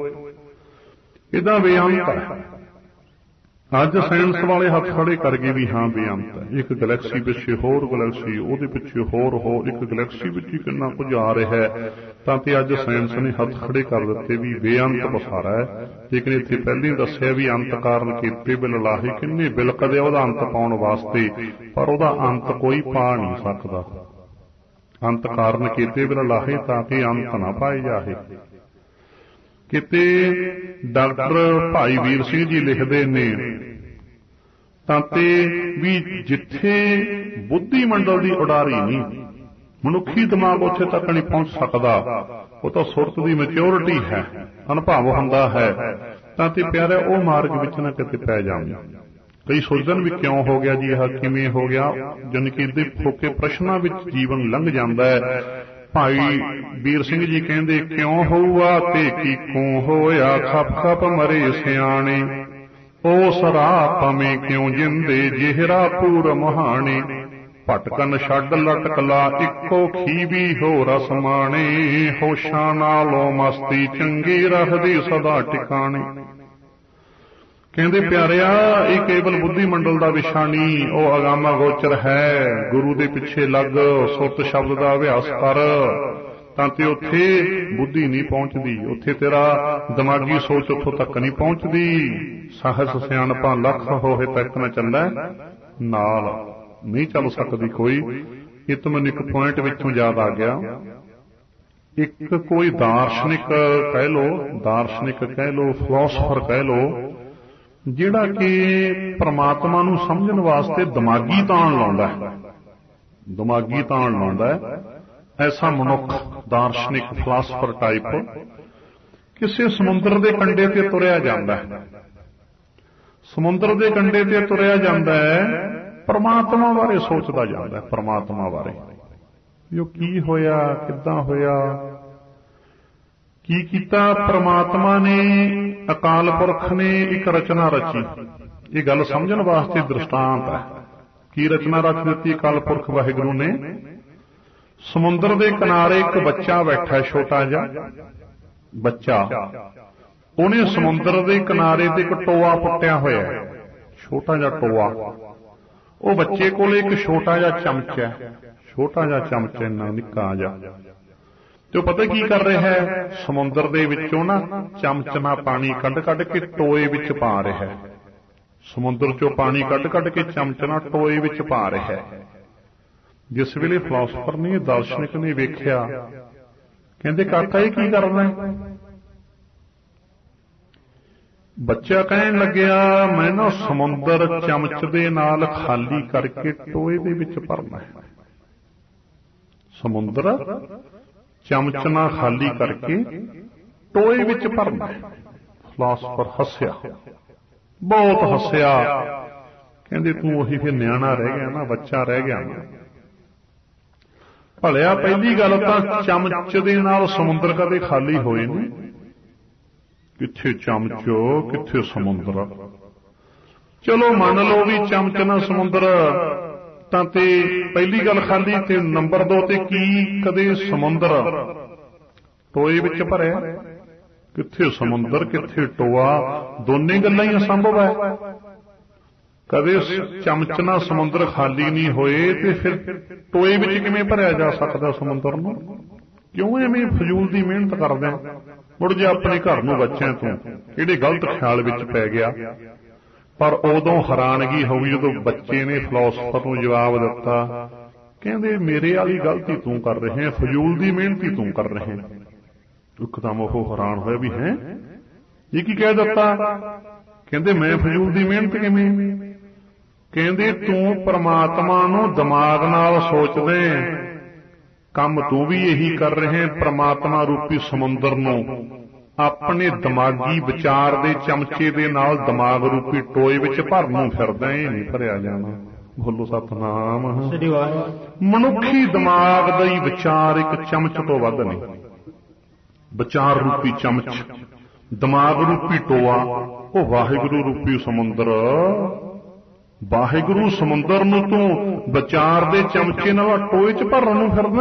ਇਹਦਾ ਬੇਅੰਤ ਹੈ। ਅੱਜ ਸਾਇੰਸ ਵਾਲੇ ਹੱਥ ਖੜੇ ਕਰ ਗਏ ਵੀ ਹਾਂ ਬੇਅੰਤ ਹੈ। ਇੱਕ ਗੈਲੈਕਸੀ ਪਿੱਛੇ ਹੋਰ ਗੈਲੈਕਸੀ, ਉਹਦੇ ਪਿੱਛੇ ਹੋਰ ਹੋਰ, ਇੱਕ ਗੈਲੈਕਸੀ ਵਿੱਚ ਹੀ ਕਿੰਨਾ ਕੁਝ ਆ ਰਿਹਾ ਹੈ, ਤਾਂ ਤੇ ਅੱਜ ਸਾਇੰਸ ਨੇ ਹੱਥ ਖੜੇ ਕਰ ਦਿੱਤੇ ਵੀ ਬੇਅੰਤ ਪਸਾਰਾ ਹੈ। ਲੇਕਿਨ ਇੱਥੇ ਪਹਿਲਾਂ ਹੀ ਦੱਸਿਆ ਵੀ ਅੰਤ ਕਾਰਨ ਕੀਤੇ ਬਿਲ ਲਾਹੇ, ਕਿੰਨੇ ਬਿਲ ਕਦੇ ਉਹਦਾ ਅੰਤ ਪਾਉਣ ਵਾਸਤੇ, ਪਰ ਉਹਦਾ ਅੰਤ ਕੋਈ ਪਾ ਨਹੀਂ ਸਕਦਾ। ਅੰਤ ਕਾਰਨ ਕੀਤੇ ਬਿਲ ਲਾਹੇ, ਤਾਂ ਕਿ ਅੰਤ ਨਾ ਪਾਏ ਜਾਹੇ। ਕਿਤੇ ਡਾਕਟਰ ਭਾਈ ਵੀਰ ਸਿੰਘ ਜੀ ਲਿਖਦੇ ਨੇ ਤਾਂ ਤੇ ਵੀ ਜਿੱਥੇ ਬੁੱਧੀ ਮੰਡਲ ਦੀ ਉਡਾਰੀ ਨਹੀਂ, ਮਨੁੱਖੀ ਦਿਮਾਗ ਉੱਥੇ ਤੱਕ ਨਹੀਂ ਪਹੁੰਚ ਸਕਦਾ, ਉਹ ਤਾਂ ਸੁਰਤ ਦੀ ਮੈਚਿਓਰਿਟੀ ਹੈ, ਅਨੁਭਵ ਹੁੰਦਾ ਹੈ, ਤਾਂ ਤੇ ਪਿਆਰਿਆ ਉਹ ਮਾਰਗ ਵਿੱਚ ਨਾ ਕਿਤੇ ਪੈ ਜਾਵੇ। ਕਈ ਸੋਚਣ ਵੀ ਕਿਉਂ ਹੋ ਗਿਆ ਜੀ, ਇਹ ਕਿਵੇਂ ਹੋ ਗਿਆ, ਜਾਣੀ ਕਿ ਇਹਦੇ ਫੋਕੇ ਪ੍ਰਸ਼ਨਾਂ ਵਿੱਚ ਜੀਵਨ ਲੰਘ ਜਾਂਦਾ ਹੈ। ਭਾਈ ਵੀਰ ਸਿੰਘ ਜੀ ਕਹਿੰਦੇ ਕਿਉਂ ਹੋਊਆ ਤੇ ਕੀਕੋਂ ਹੋਇਆ, ਖਪ ਖਪ ਮਰੇ ਸਿਆਣੇ, ਉਸ ਰਾਹ ਪਵੇਂ ਕਿਉਂ ਜਿੰਦੇ, ਜਿਹੜਾ ਪੂਰ ਮਹਾਣੇ, ਭਟਕਨ ਛੱਡ ਲਟਕਲਾ ਇੱਕੋ ਖੀਵੀ ਹੋ ਰਸ ਮਾਣੇ, ਹੋਸ਼ਾਂ ਨਾਲੋਂ ਮਸਤੀ ਚੰਗੀ ਰੱਖਦੀ ਸਦਾ ਟਿਕਾਣੇ। ਕਹਿੰਦੇ ਪਿਆਰਿਆ ਇਹ ਕੇਵਲ ਬੁੱਧੀ ਮੰਡਲ ਦਾ ਵਿਸ਼ਾ ਨਹੀਂ, ਉਹ ਅਗਾਮਾ ਗੋਚਰ ਹੈ। ਗੁਰੂ ਦੇ ਪਿੱਛੇ ਲੱਗ, ਸੁਰਤ ਸ਼ਬਦ ਦਾ ਅਭਿਆਸ ਕਰ, ਤਾਂ ਤੇ ਉੱਥੇ ਬੁੱਧੀ ਨਹੀਂ ਪਹੁੰਚਦੀ, ਉੱਥੇ ਤੇਰਾ ਦਿਮਾਗੀ ਸੋਚ ਉੱਥੋਂ ਤੱਕ ਨਹੀਂ ਪਹੁੰਚਦੀ। ਸਹਸ ਸਿਆਣਪਾਂ ਲੱਖ ਹੋਏ ਤੱਕ ਨਾ ਚੱਲੈ ਨਾਲ, ਨਹੀਂ ਚੱਲ ਸਕਦੀ ਕੋਈ। ਇਹ ਤੋਂ ਮੈਨੂੰ ਇੱਕ ਪੁਆਇੰਟ ਵਿੱਚੋਂ ਯਾਦ ਆ ਗਿਆ, ਇੱਕ ਕੋਈ ਦਾਰਸ਼ਨਿਕ ਕਹਿ ਲੋ, ਦਾਰਸ਼ਨਿਕ ਕਹਿ ਲੋ, ਫਿਲਾਸਫਰ ਕਹਿ ਲੋ, ਜਿਹੜਾ ਕਿ ਪ੍ਰਮਾਤਮਾ ਨੂੰ ਸਮਝਣ ਵਾਸਤੇ ਦਿਮਾਗੀ ਤਾਣ ਲਾਉਂਦਾ ਹੈ, ਦਿਮਾਗੀ ਤਾਣ ਲਾਉਂਦਾ ਹੈ। ਐਸਾ ਮਨੁੱਖ ਦਾਰਸ਼ਨਿਕ ਫਿਲਾਸਫਰ ਟਾਈਪ ਕਿਸੇ ਸਮੁੰਦਰ ਦੇ ਕੰਢੇ ਤੇ ਤੁਰਿਆ ਜਾਂਦਾ ਹੈ, ਸਮੁੰਦਰ ਦੇ ਕੰਢੇ ਤੇ ਤੁਰਿਆ ਜਾਂਦਾ ਹੈ, ਪ੍ਰਮਾਤਮਾ ਬਾਰੇ ਸੋਚਦਾ ਜਾਂਦਾ ਹੈ, ਪ੍ਰਮਾਤਮਾ ਬਾਰੇ ਵੀ ਉਹ ਕੀ ਹੋਇਆ, ਕਿੱਦਾਂ ਹੋਇਆ, ਕੀ ਕੀਤਾ ਪ੍ਰਮਾਤਮਾ ਨੇ। ਅਕਾਲ ਪੁਰਖ ਨੇ ਇੱਕ ਰਚਨਾ ਰਚੀ, ਇਹ ਗੱਲ ਸਮਝਣ ਵਾਸਤੇ ਦ੍ਰਿਸ਼ਟਾਂਤ ਹੈ। ਕੀ ਰਚਨਾ ਰਚ ਦਿੱਤੀ ਅਕਾਲ ਪੁਰਖ ਵਾਹਿਗੁਰੂ ਨੇ? ਸਮੁੰਦਰ ਦੇ ਕਿਨਾਰੇ ਇੱਕ ਬੱਚਾ ਬੈਠਾ, ਛੋਟਾ ਜਿਹਾ ਬੱਚਾ, ਉਹਨੇ ਸਮੁੰਦਰ ਦੇ ਕਿਨਾਰੇ ਤੇ ਇੱਕ ਟੋਆ ਪੁੱਟਿਆ ਹੋਇਆ, ਛੋਟਾ ਜਿਹਾ ਟੋਆ। ਉਹ ਬੱਚੇ ਕੋਲ ਇੱਕ ਛੋਟਾ ਜਿਹਾ ਚਮਚਾ, ਛੋਟਾ ਜਿਹਾ ਚਮਚਾ, ਇੰਨਾ ਨਿੱਕਾ ਜਿਹਾ, ਤੇ ਉਹ ਪਤਾ ਕੀ ਕਰ ਰਿਹਾ ਹੈ, ਸਮੁੰਦਰ ਦੇ ਵਿੱਚੋਂ ਨਾ ਚਮਚ ਨਾਲ ਪਾਣੀ ਕੱਢ ਕੱਢ ਕੇ ਟੋਏ ਵਿੱਚ ਪਾ ਰਿਹਾ ਹੈ। ਸਮੁੰਦਰ ਚੋਂ ਪਾਣੀ ਕੱਢ ਕੱਢ ਕੇ ਚਮਚ ਨਾਲ ਟੋਏ ਵਿੱਚ ਪਾ ਰਿਹਾ ਹੈ। ਜਿਸ ਵੇਲੇ ਫਿਲਾਸਫਰ ਨੇ, ਦਾਰਸ਼ਨਿਕ ਨੇ ਵੇਖਿਆ, ਕਹਿੰਦੇ ਕਾਕਾ ਇਹ ਕੀ ਕਰਨਾ ਹੈ? ਬੱਚਾ ਕਹਿਣ ਲੱਗਿਆ ਮੈਂ ਨਾ ਸਮੁੰਦਰ ਚਮਚ ਦੇ ਨਾਲ ਖਾਲੀ ਕਰਕੇ ਟੋਏ ਦੇ ਵਿੱਚ ਭਰਨਾ ਹੈ। ਸਮੁੰਦਰ ਚਮਚ ਨਾਲ ਖਾਲੀ ਕਰਕੇ ਟੋਏ ਵਿੱਚ ਭਰਨਾ ਹੈ। ਫਿਲਾਸਫਰ ਹੱਸਿਆ, ਬਹੁਤ ਹੱਸਿਆ, ਕਹਿੰਦੇ ਤੂੰ ਉਹੀ ਫਿਰ ਨਿਆਣਾ ਰਹਿ ਗਿਆ ਨਾ, ਬੱਚਾ ਰਹਿ ਗਿਆ ਨਾ। ਭਲਿਆ ਪਹਿਲੀ ਗੱਲ ਤਾਂ ਚਮਚ ਦੇ ਨਾਲ ਸਮੁੰਦਰ ਕਦੇ ਖਾਲੀ ਹੋਏ ਨਹੀਂ, ਕਿੱਥੇ ਚਮਚ ਕਿੱਥੇ ਸਮੁੰਦਰ। ਚਲੋ ਮੰਨ ਲਓ ਵੀ ਚਮਚ ਨਾਲ ਸਮੁੰਦਰ, ਤਾਂ ਤੇ ਪਹਿਲੀ ਗੱਲ ਖਾਲੀ, ਤੇ ਨੰਬਰ ਦੋ ਤੇ ਕੀ ਕਦੇ ਸਮੁੰਦਰ ਟੋਏ ਵਿੱਚ ਭਰਿਆ? ਕਿੱਥੇ ਸਮੁੰਦਰ ਕਿੱਥੇ ਟੋਆ, ਦੋਨੇ ਗੱਲਾਂ ਹੀ ਅਸੰਭਵ ਹੈ। ਕਦੇ ਚਮਚ ਨਾਲ ਸਮੁੰਦਰ ਖਾਲੀ ਨਹੀਂ ਹੋਏ ਤੇ ਫਿਰ ਟੋਏ ਵਿੱਚ ਕਿਵੇਂ ਭਰਿਆ ਜਾ ਸਕਦਾ ਸਮੁੰਦਰ ਨੂੰ? ਕਿਉਂ ਐਵੇਂ ਫਜ਼ੂਲ ਦੀ ਮਿਹਨਤ ਕਰਦਾ? ਮੁੜ ਜੇ ਆਪਣੇ ਘਰ ਨੂੰ ਬੱਚਿਆਂ ਤੋਂ ਕਿਹੜੇ ਗਲਤ ਖਿਆਲ ਵਿੱਚ ਪੈ ਗਿਆ। ਪਰ ਉਦੋਂ ਹੈਰਾਨਗੀ ਹੋ ਗਈ ਜਦੋਂ ਬੱਚੇ ਨੇ ਫਿਲਾਸਫਰ ਨੂੰ ਜਵਾਬ ਦਿੱਤਾ, ਕਹਿੰਦੇ ਮੇਰੇ ਵਾਲੀ ਗਲਤੀ ਤੂੰ ਕਰ ਰਹੇ ਹੈ, ਫਜ਼ੂਲ ਦੀ ਮਿਹਨਤ ਹੀ ਤੂੰ ਕਰ ਰਹੇ ਹੈ। ਇੱਕਦਮ ਉਹ ਹੈਰਾਨ ਹੋਇਆ ਵੀ ਹੈ ਇਹ ਕੀ ਕਹਿ ਦਿੱਤਾ? ਕਹਿੰਦੇ ਮੈਂ ਫਜ਼ੂਲ ਦੀ ਮਿਹਨਤ ਕਿਵੇਂ? ਕਹਿੰਦੇ ਤੂੰ ਪਰਮਾਤਮਾ ਨੂੰ ਦਿਮਾਗ ਨਾਲ ਸੋਚਦੇ, ਕੰਮ ਤੂੰ ਵੀ ਇਹੀ ਕਰ ਰਹੇ, ਪਰਮਾਤਮਾ ਰੂਪੀ ਸਮੁੰਦਰ ਨੂੰ ਆਪਣੇ ਦਿਮਾਗੀ ਵਿਚਾਰ ਦੇ ਚਮਚੇ ਦੇ ਨਾਲ ਦਿਮਾਗ ਰੂਪੀ ਟੋਏ ਵਿੱਚ ਭਰਨ ਨੂੰ ਫਿਰਦਾ। ਇਹ ਨਹੀਂ ਭਰਿਆ ਜਾਣਾ। ਬੋਲੋ ਸਤਿਨਾਮ। ਮਨੁੱਖੀ ਦਿਮਾਗ ਦਾ ਹੀ ਵਿਚਾਰ ਇੱਕ ਚਮਚ ਤੋਂ ਵੱਧ ਨਹੀਂ। ਵਿਚਾਰ ਰੂਪੀ ਚਮਚ, ਦਿਮਾਗ ਰੂਪੀ ਟੋਆ, ਉਹ ਵਾਹਿਗੁਰੂ ਰੂਪੀ ਸਮੁੰਦਰ। ਵਾਹਿਗੁਰੂ ਸਮੁੰਦਰ ਨੂੰ ਤੂੰ ਵਿਚਾਰ ਦੇ ਚਮਚੇ ਨਾਲ ਟੋਏ ਚ ਭਰਨ ਨੂੰ ਫਿਰਦਾ?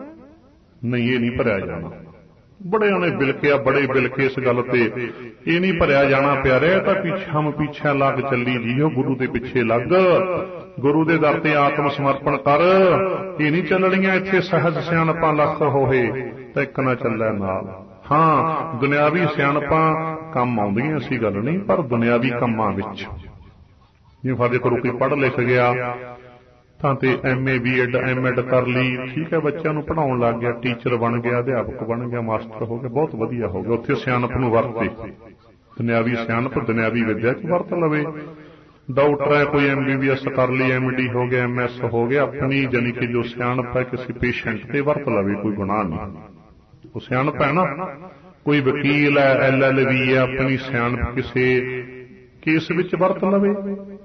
ਨਹੀਂ, ਇਹ ਨਹੀਂ ਭਰਿਆ ਜਾਣਾ। ਬੜਿਆਂ ਨੇ ਬਿਲਕਿਆ, ਬੜੇ ਬਿਲਕੇ ਇਸ ਗੱਲ ਤੇ। ਇਹ ਨਹੀਂ ਭਰਿਆ ਜਾਣਾ ਪਿਆਰੇ, ਤਾਂ ਪਿੱਛਾ ਪਿੱਛਾ ਲੱਗ ਚੱਲੀ ਜੀਓ, ਗੁਰੂ ਦੇ ਪਿੱਛੇ ਲੱਗ, ਗੁਰੂ ਦੇ ਦਰ ਤੇ ਆਤਮ ਸਮਰਪਣ ਕਰ। ਇਹ ਨਹੀਂ ਚੱਲਣੀਆਂ ਇੱਥੇ ਸਹਿਜ ਸਿਆਣਪਾਂ ਲੱਖ ਹੋਏ ਤਾਂ ਇੱਕ ਨਾ ਚੱਲੇ ਨਾਲ। ਹਾਂ, ਦੁਨਿਆਵੀ ਸਿਆਣਪਾਂ ਕੰਮ ਆਉਂਦੀਆਂ, ਐਸੀ ਗੱਲ ਨਹੀਂ, ਪਰ ਦੁਨਿਆਵੀ ਕੰਮਾਂ ਵਿੱਚ ਜਿਵੇਂ ਸਾਡੇ ਕੋਲ ਕੋਈ ਪੜ੍ਹ ਲਿਖ ਗਿਆ ਤਾਂ ਤੇ M A B Ed M Ed ਕਰ ਲਈ, ਠੀਕ ਹੈ, ਬੱਚਿਆਂ ਨੂੰ ਪੜ੍ਹਾਉਣ ਲੱਗ ਗਿਆ, ਟੀਚਰ ਬਣ ਗਿਆ, ਅਧਿਆਪਕ ਬਣ ਗਿਆ, ਮਾਸਟਰ ਹੋ ਗਿਆ, ਬਹੁਤ ਵਧੀਆ ਹੋ ਗਿਆ। ਉੱਥੇ ਸਿਆਣਪ ਨੂੰ ਵਰਤੇ, ਦੁਨਿਆਵੀ ਸਿਆਣਪ ਦੁਨਿਆਵੀ ਵਿੱਦਿਆ ਚ ਵਰਤ ਲਵੇ। ਡਾਕਟਰ ਹੈ, ਕੋਈ ਐਮ ਬੀ ਬੀ ਐਸ ਕਰ ਲਈ, ਐਮ ਡੀ ਹੋ ਗਿਆ, ਐਮ ਐਸ ਹੋ ਗਿਆ, ਆਪਣੀ ਜਾਨੀ ਕਿ ਜੋ ਸਿਆਣਪ ਹੈ ਕਿਸੇ ਪੇਸ਼ੈਂਟ ਤੇ ਵਰਤ ਲਵੇ, ਕੋਈ ਗੁਨਾਹ ਨਹੀਂ। ਉਹ ਸਿਆਣਪ ਹੈ ਨਾ। ਕੋਈ ਵਕੀਲ ਹੈ, ਐਲ ਐਲ ਬੀ ਹੈ, ਆਪਣੀ ਸਿਆਣਪ ਕਿਸੇ ਕੇਸ ਵਿੱਚ ਵਰਤ ਲਵੇ,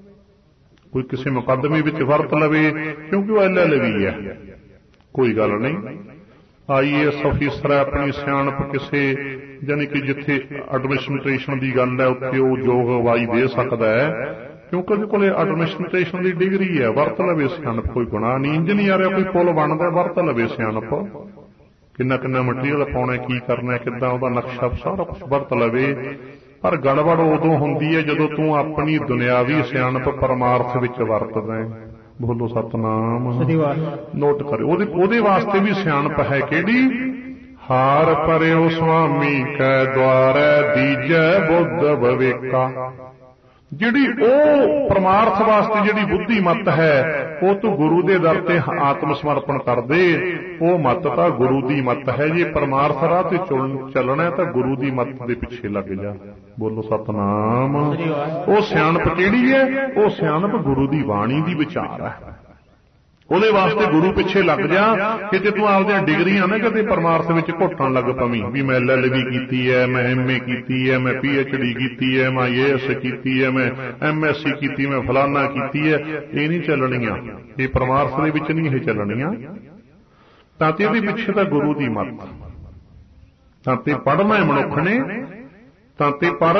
ਕੋਈ ਕਿਸੇ ਮੁਕੱਦਮੇ ਵਿੱਚ ਵਰਤ ਲਵੇ, ਕਿਉਂਕਿ ਉਹ ਐਲ ਐਲ ਬੀ ਹੈ, ਕੋਈ ਗੱਲ ਨਹੀਂ। ਆਈ ਏ ਐਸ ਅਫੀਸਰ ਹੈ, ਆਪਣੀ ਸਿਆਣਪ ਕਿਸੇ ਜਾਨੀ ਕਿ ਜਿੱਥੇ ਐਡਮਿਨਿਸਟ੍ਰੇਸ਼ਨ ਦੀ ਗੱਲ ਹੈ ਉੱਥੇ ਉਹ ਯੋਗ ਅਗਵਾਈ ਦੇ ਸਕਦਾ ਹੈ, ਕਿਉਂਕਿ ਉਹਦੇ ਕੋਲੇ ਐਡਮਿਨਿਸਟ੍ਰੇਸ਼ਨ ਦੀ ਡਿਗਰੀ ਹੈ, ਵਰਤ ਲਵੇ ਸਿਆਣਪ, ਕੋਈ ਗੁਨਾਹ ਨਹੀਂ। ਇੰਜੀਨੀਅਰ ਹੈ, ਕੋਈ ਪੁਲ ਬਣਦਾ, ਵਰਤ ਲਵੇ ਸਿਆਣਪ। ਕਿੰਨਾ ਕਿੰਨਾ ਮਟੀਰੀਅਲ ਪਾਉਣਾ, ਕੀ ਕਰਨਾ, ਕਿੱਦਾਂ ਉਹਦਾ ਨਕਸ਼ਾ, ਸਾਰਾ ਕੁਛ ਵਰਤ ਲਵੇ। ਪਰ ਗੜਬੜ ਉਦੋਂ ਹੁੰਦੀ ਹੈ ਜਦੋਂ ਤੂੰ ਆਪਣੀ ਦੁਨਿਆਵੀ ਸਿਆਣਪ ਪਰਮਾਰਥ ਵਿੱਚ ਵਰਤਦਾ। ਬੋਲੋ ਸਤਿਨਾਮ। ਨੋਟ ਕਰਿਓ, ਉਹਦੇ ਉਹਦੇ ਵਾਸਤੇ ਵੀ ਸਿਆਣਪ ਹੈ ਕਿਹੜੀ? ਹਾਰ ਪਰਿਓ ਸੁਆਮੀ ਕੈ ਦੁਆਰੈ ਦੀਜੈ ਬੁੱਧ ਵਿਵੇਕਾ। ਜਿਹੜੀ ਉਹ ਪਰਮਾਰਥ ਵਾਸਤੇ ਜਿਹੜੀ ਬੁੱਧੀ ਮੱਤ ਹੈ, ਉਹ ਤੂੰ ਗੁਰੂ ਦੇ ਦਰ ਤੇ ਆਤਮ ਸਮਰਪਣ ਕਰ ਦੇ। ਉਹ ਮੱਤ ਤਾਂ ਗੁਰੂ ਦੀ ਮੱਤ ਹੈ। ਜੇ ਪਰਮਾਰਥ ਰਾਹ ਤੇ ਚੱਲਣਾ ਤਾਂ ਗੁਰੂ ਦੀ ਮੱਤ ਦੇ ਪਿੱਛੇ ਲੱਗ ਜਾ। ਬੋਲੋ ਸਤਿਨਾਮ। ਉਹ ਸਿਆਣਪ ਕਿਹੜੀ ਹੈ? ਉਹ ਸਿਆਣਪ ਗੁਰੂ ਦੀ ਬਾਣੀ ਦੀ ਵਿਚਾਰ ਹੈ। ਉਹਦੇ ਵਾਸਤੇ ਗੁਰੂ ਪਿੱਛੇ ਲੱਗ ਜਾ। ਕਿਤੇ ਤੂੰ ਆਪਦੀਆਂ ਡਿਗਰੀਆਂ ਨਾ ਕਿਤੇ ਪਰਮਾਰਥ ਵਿੱਚ ਘੁੱਟਣ ਲੱਗ ਪਵੀਂ ਵੀ ਮੈਂ ਐਲ ਐਲ ਬੀ ਕੀਤੀ ਹੈ, ਮੈਂ ਐਮ ਏ ਕੀਤੀ ਹੈ, ਮੈਂ ਪੀ ਐਚ ਡੀ ਕੀਤੀ ਹੈ, ਮੈਂ ਆਈ ਏ ਐਸ ਕੀਤੀ ਹੈ, ਮੈਂ ਐਮ ਐਸ ਸੀ ਕੀਤੀ, ਮੈਂ ਫਲਾਨਾ ਕੀਤੀ ਹੈ। ਇਹ ਨਹੀਂ ਚੱਲਣੀਆਂ, ਇਹ ਪਰਮਾਰਥ ਦੇ ਵਿੱਚ ਨਹੀਂ ਇਹ ਚੱਲਣੀਆਂ। ਤਾਂ ਤੇ ਇਹਦੇ ਪਿੱਛੇ ਤਾਂ ਗੁਰੂ ਦੀ ਮੱਤ। ਤਾਂ ਤੇ ਪੜ੍ਹਨਾ ਮਨੁੱਖ ਨੇ, ਤਾਂ ਤੇ ਪਰ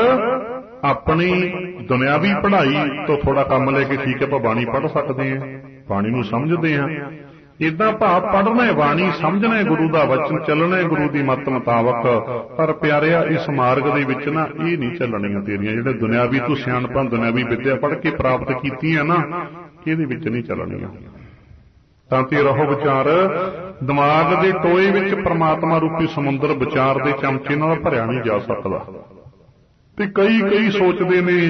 ਆਪਣੀ ਦੁਨਿਆਵੀ ਪੜ੍ਹਾਈ ਤੋਂ ਥੋੜਾ ਕੰਮ ਲੈ ਕੇ ਠੀਕ ਹੈ ਆਪਾਂ ਬਾਣੀ ਪੜ੍ਹ ਸਕਦੇ ਹਾਂ, ਬਾਣੀ ਨੂੰ ਸਮਝਦੇ ਹਾਂ। ਏਦਾਂ ਭਾਵ ਪੜ੍ਹਨਾ ਹੈ ਬਾਣੀ, ਸਮਝਣਾ ਹੈ ਗੁਰੂ ਦਾ ਵਚਨ, ਚੱਲਣਾ ਹੈ ਗੁਰੂ ਦੀ ਮੱਤ ਮੁਤਾਬਕ। ਪਰ ਪਿਆਰਿਆ ਇਸ ਮਾਰਗ ਦੇ ਵਿੱਚ ਨਾ ਇਹ ਨਹੀਂ ਚੱਲਣੀਆਂ ਤੇਰੀਆਂ ਜਿਹੜੇ ਦੁਨਿਆਵੀ ਤੂੰ ਸਿਆਣਪਾਂ ਦੁਨਿਆਵੀ ਵਿੱਦਿਆ ਪੜ੍ਹ ਕੇ ਪ੍ਰਾਪਤ ਕੀਤੀਆਂ ਨਾ, ਇਹਦੇ ਵਿੱਚ ਨਹੀਂ ਚੱਲਣੀਆਂ। ਤਾਂ ਤੇ ਰਹੋ ਵਿਚਾਰ, ਦਿਮਾਗ ਦੇ ਟੋਏ ਵਿੱਚ ਪਰਮਾਤਮਾ ਰੂਪੀ ਸਮੁੰਦਰ ਵਿਚਾਰ ਦੇ ਚਮਚੇ ਨਾਲ ਭਰਿਆ ਨਹੀਂ ਜਾ ਸਕਦਾ। ਤੇ ਕਈ ਕਈ ਸੋਚਦੇ ਨੇ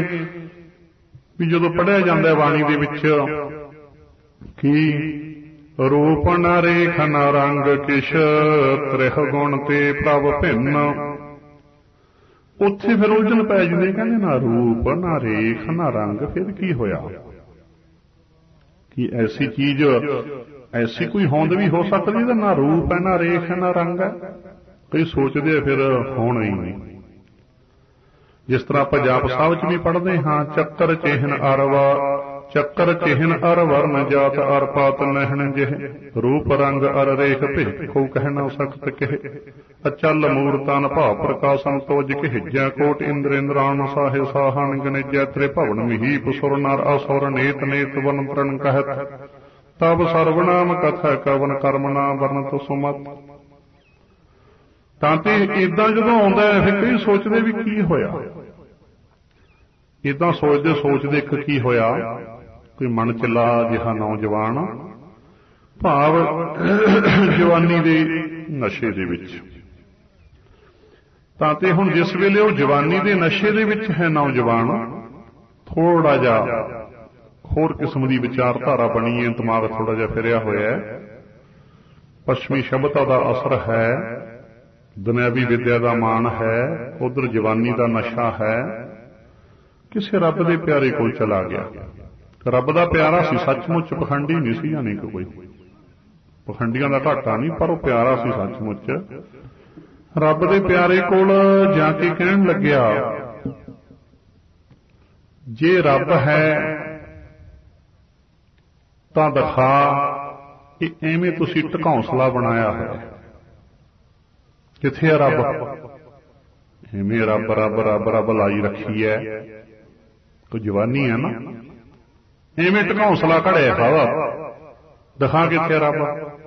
ਵੀ ਜਦੋਂ ਪੜ੍ਹਿਆ ਜਾਂਦਾ ਬਾਣੀ ਦੇ ਵਿੱਚ ਕਿ ਰੂਪ ਨ ਰੇਖ ਨ ਰੰਗ ਕਿਛ ਤ੍ਰਿਹ ਗੁਣ ਤੇ ਪ੍ਰਭ ਭਿੰਨ, ਉੱਥੇ ਫਿਰ ਉਲਝਣ ਪੈ ਜਾਂਦੇ। ਕਹਿੰਦੇ ਨਾ ਰੂਪ ਨਾ ਰੇਖ ਨਾ ਰੰਗ, ਫਿਰ ਕੀ ਹੋਇਆ? ਕਿ ਐਸੀ ਚੀਜ਼, ਐਸੀ ਕੋਈ ਹੋਂਦ ਵੀ ਹੋ ਸਕਦੀ ਤਾਂ ਨਾ ਰੂਪ ਹੈ, ਨਾ ਰੇਖ ਹੈ, ਨਾ ਰੰਗ ਹੈ। ਕਈ ਸੋਚਦੇ ਆ ਫਿਰ ਹੋਣਾ ਹੀ ਨਹੀਂ। ਜਿਸ ਤਰ੍ਹਾਂ ਆਪਾਂ ਜਾਪ ਸਾਹਿਬ ਚ ਵੀ ਪੜ੍ਹਦੇ ਹਾਂ, ਚੱਕਰ ਚਿਹਨ ਅਰਵਾ, ਚੱਕਰ ਚਿਹਨ ਅਰ ਵਰਨ ਜਾਤ ਅਰ ਪਾਤ ਨਹਿਣ ਜਿਹ, ਰੂਪ ਰੰਗ ਅਰ ਰੇਖ ਭੇਖੋ ਕਹਿਣਾ ਸਖਤ ਕਹਿ, ਅਚਲ ਮੂਰਤਨ ਭਾਵ ਪ੍ਰਕਾਸ਼ਨ ਤੋਜ ਕਹਿਜੈ, ਕੋਟ ਇੰਦਰ ਇੰਦਰਾਨ ਸਾਹੇ ਸਾਹਨ ਗਣਿਜੈ, ਤ੍ਰੇ ਭਵਨ ਮਹੀਪ ਸੁਰ ਨਰ ਅਸੁਰ ਨੇਤ ਨੇਤ ਵਨ ਪ੍ਰਣ ਕਹਿਤ, ਤਬ ਸਰਵਨਾਮ ਕਥਾ ਕਵਨ ਕਰਮ ਨਾ ਵਰਨਤ ਸੁਮਤ। ਤਾਂ ਤੇ ਏਦਾਂ ਜਦੋਂ ਆਉਂਦਾ ਹੈ ਫਿਰ ਕਈ ਸੋਚਦੇ ਵੀ ਕੀ ਹੋਇਆ? ਏਦਾਂ ਸੋਚਦੇ ਸੋਚਦੇ ਇੱਕ ਕੀ ਹੋਇਆ, ਕੋਈ ਮਨ ਚਲਾ ਜਿਹਾ ਨੌਜਵਾਨ, ਭਾਵ ਜਵਾਨੀ ਦੇ ਨਸ਼ੇ ਦੇ ਵਿੱਚ। ਤਾਂ ਤੇ ਹੁਣ ਜਿਸ ਵੇਲੇ ਉਹ ਜਵਾਨੀ ਦੇ ਨਸ਼ੇ ਦੇ ਵਿੱਚ ਹੈ ਨੌਜਵਾਨ, ਥੋੜਾ ਜਿਹਾ ਹੋਰ ਕਿਸਮ ਦੀ ਵਿਚਾਰਧਾਰਾ ਬਣੀ ਹੈ, ਦਿਮਾਗ ਥੋੜਾ ਜਿਹਾ ਫਿਰਿਆ ਹੋਇਆ ਹੈ, ਪੱਛਮੀ ਸਭਿਅਤਾ ਦਾ ਅਸਰ ਹੈ, ਦੁਨਿਆਵੀ ਵਿਦਿਆ ਦਾ ਮਾਣ ਹੈ, ਉਧਰ ਜਵਾਨੀ ਦਾ ਨਸ਼ਾ ਹੈ, ਕਿਸੇ ਰੱਬ ਦੇ ਪਿਆਰੇ ਕੋਲ ਚਲਾ ਗਿਆ। ਰੱਬ ਦਾ ਪਿਆਰਾ ਸੀ, ਸੱਚਮੁੱਚ ਪਖੰਡੀ ਨਹੀਂ ਸੀ, ਯਾਨੀ ਕਿ ਕੋਈ ਪਖੰਡੀਆਂ ਦਾ ਘਾਟਾ ਨਹੀਂ, ਪਰ ਉਹ ਪਿਆਰਾ ਸੀ ਸੱਚਮੁੱਚ। ਰੱਬ ਦੇ ਪਿਆਰੇ ਕੋਲ ਜਾ ਕੇ ਕਹਿਣ ਲੱਗਿਆ, ਜੇ ਰੱਬ ਹੈ ਤਾਂ ਦਿਖਾ ਕਿ ਐਵੇਂ ਤੁਸੀਂ ਢਕੌਂਸਲਾ ਬਣਾਇਆ ਹੈ। ਕਿੱਥੇ ਹੈ ਰੱਬ? ਐਵੇਂ ਰੱਬ ਰੱਬ ਰੱਬ ਰੱਬ ਲਾਈ ਰੱਖੀ ਹੈ, ਕੋਈ ਜਵਾਨੀ ਹੈ ਨਾ, ਐਵੇਂ ਢਕੌਂਸਲਾ ਘੜਿਆ ਸਾਰਾ, ਦਿਖਾ ਕਿੱਥੇ ਰੱਬ।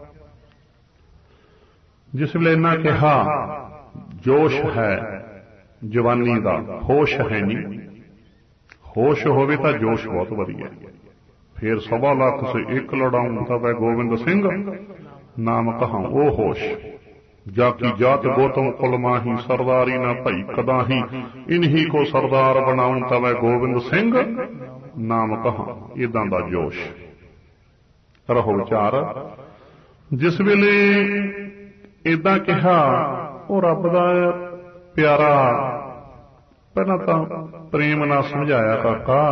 ਜਿਸ ਵੇਲੇ ਇਹਨਾਂ ਕਿਹਾ ਜੋਸ਼ ਹੈ ਜਵਾਨੀ ਦਾ, ਹੋਸ਼ ਹੈ ਨਹੀਂ। ਹੋਸ਼ ਹੋਵੇ ਤਾਂ ਜੋਸ਼ ਬਹੁਤ ਵਧੀਆ। ਫੇਰ ਸਵਾ ਲੱਖ ਸੇ ਇੱਕ ਲੜਾਉਂ ਤਬੈ ਗੋਬਿੰਦ ਸਿੰਘ ਨਾਮ ਕਹਾਂ ਉਹ ਹੋਸ਼। ਜਾ ਕੀ ਜਾਤ ਗੋਤਮ ਕੁਲ ਮਾਹੀ ਸਰਦਾਰੀ ਨਾ ਭਈ ਕਦਾਹੀ, ਇਨਹੀ ਕੋ ਸਰਦਾਰ ਬਣਾਉਂ ਤਬੈ ਗੋਬਿੰਦ ਸਿੰਘ ਨਾਮ ਕਹਾਂ। ਏਦਾਂ ਦਾ ਜੋਸ਼ ਰਹੋ ਵਿਚਾਰ। ਜਿਸ ਵੇਲੇ ਏਦਾਂ ਕਿਹਾ, ਉਹ ਰੱਬ ਦਾ ਪਿਆਰਾ ਪਹਿਲਾਂ ਤਾਂ ਪ੍ਰੇਮ ਨਾਲ ਸਮਝਾਇਆ, ਕਾਕਾ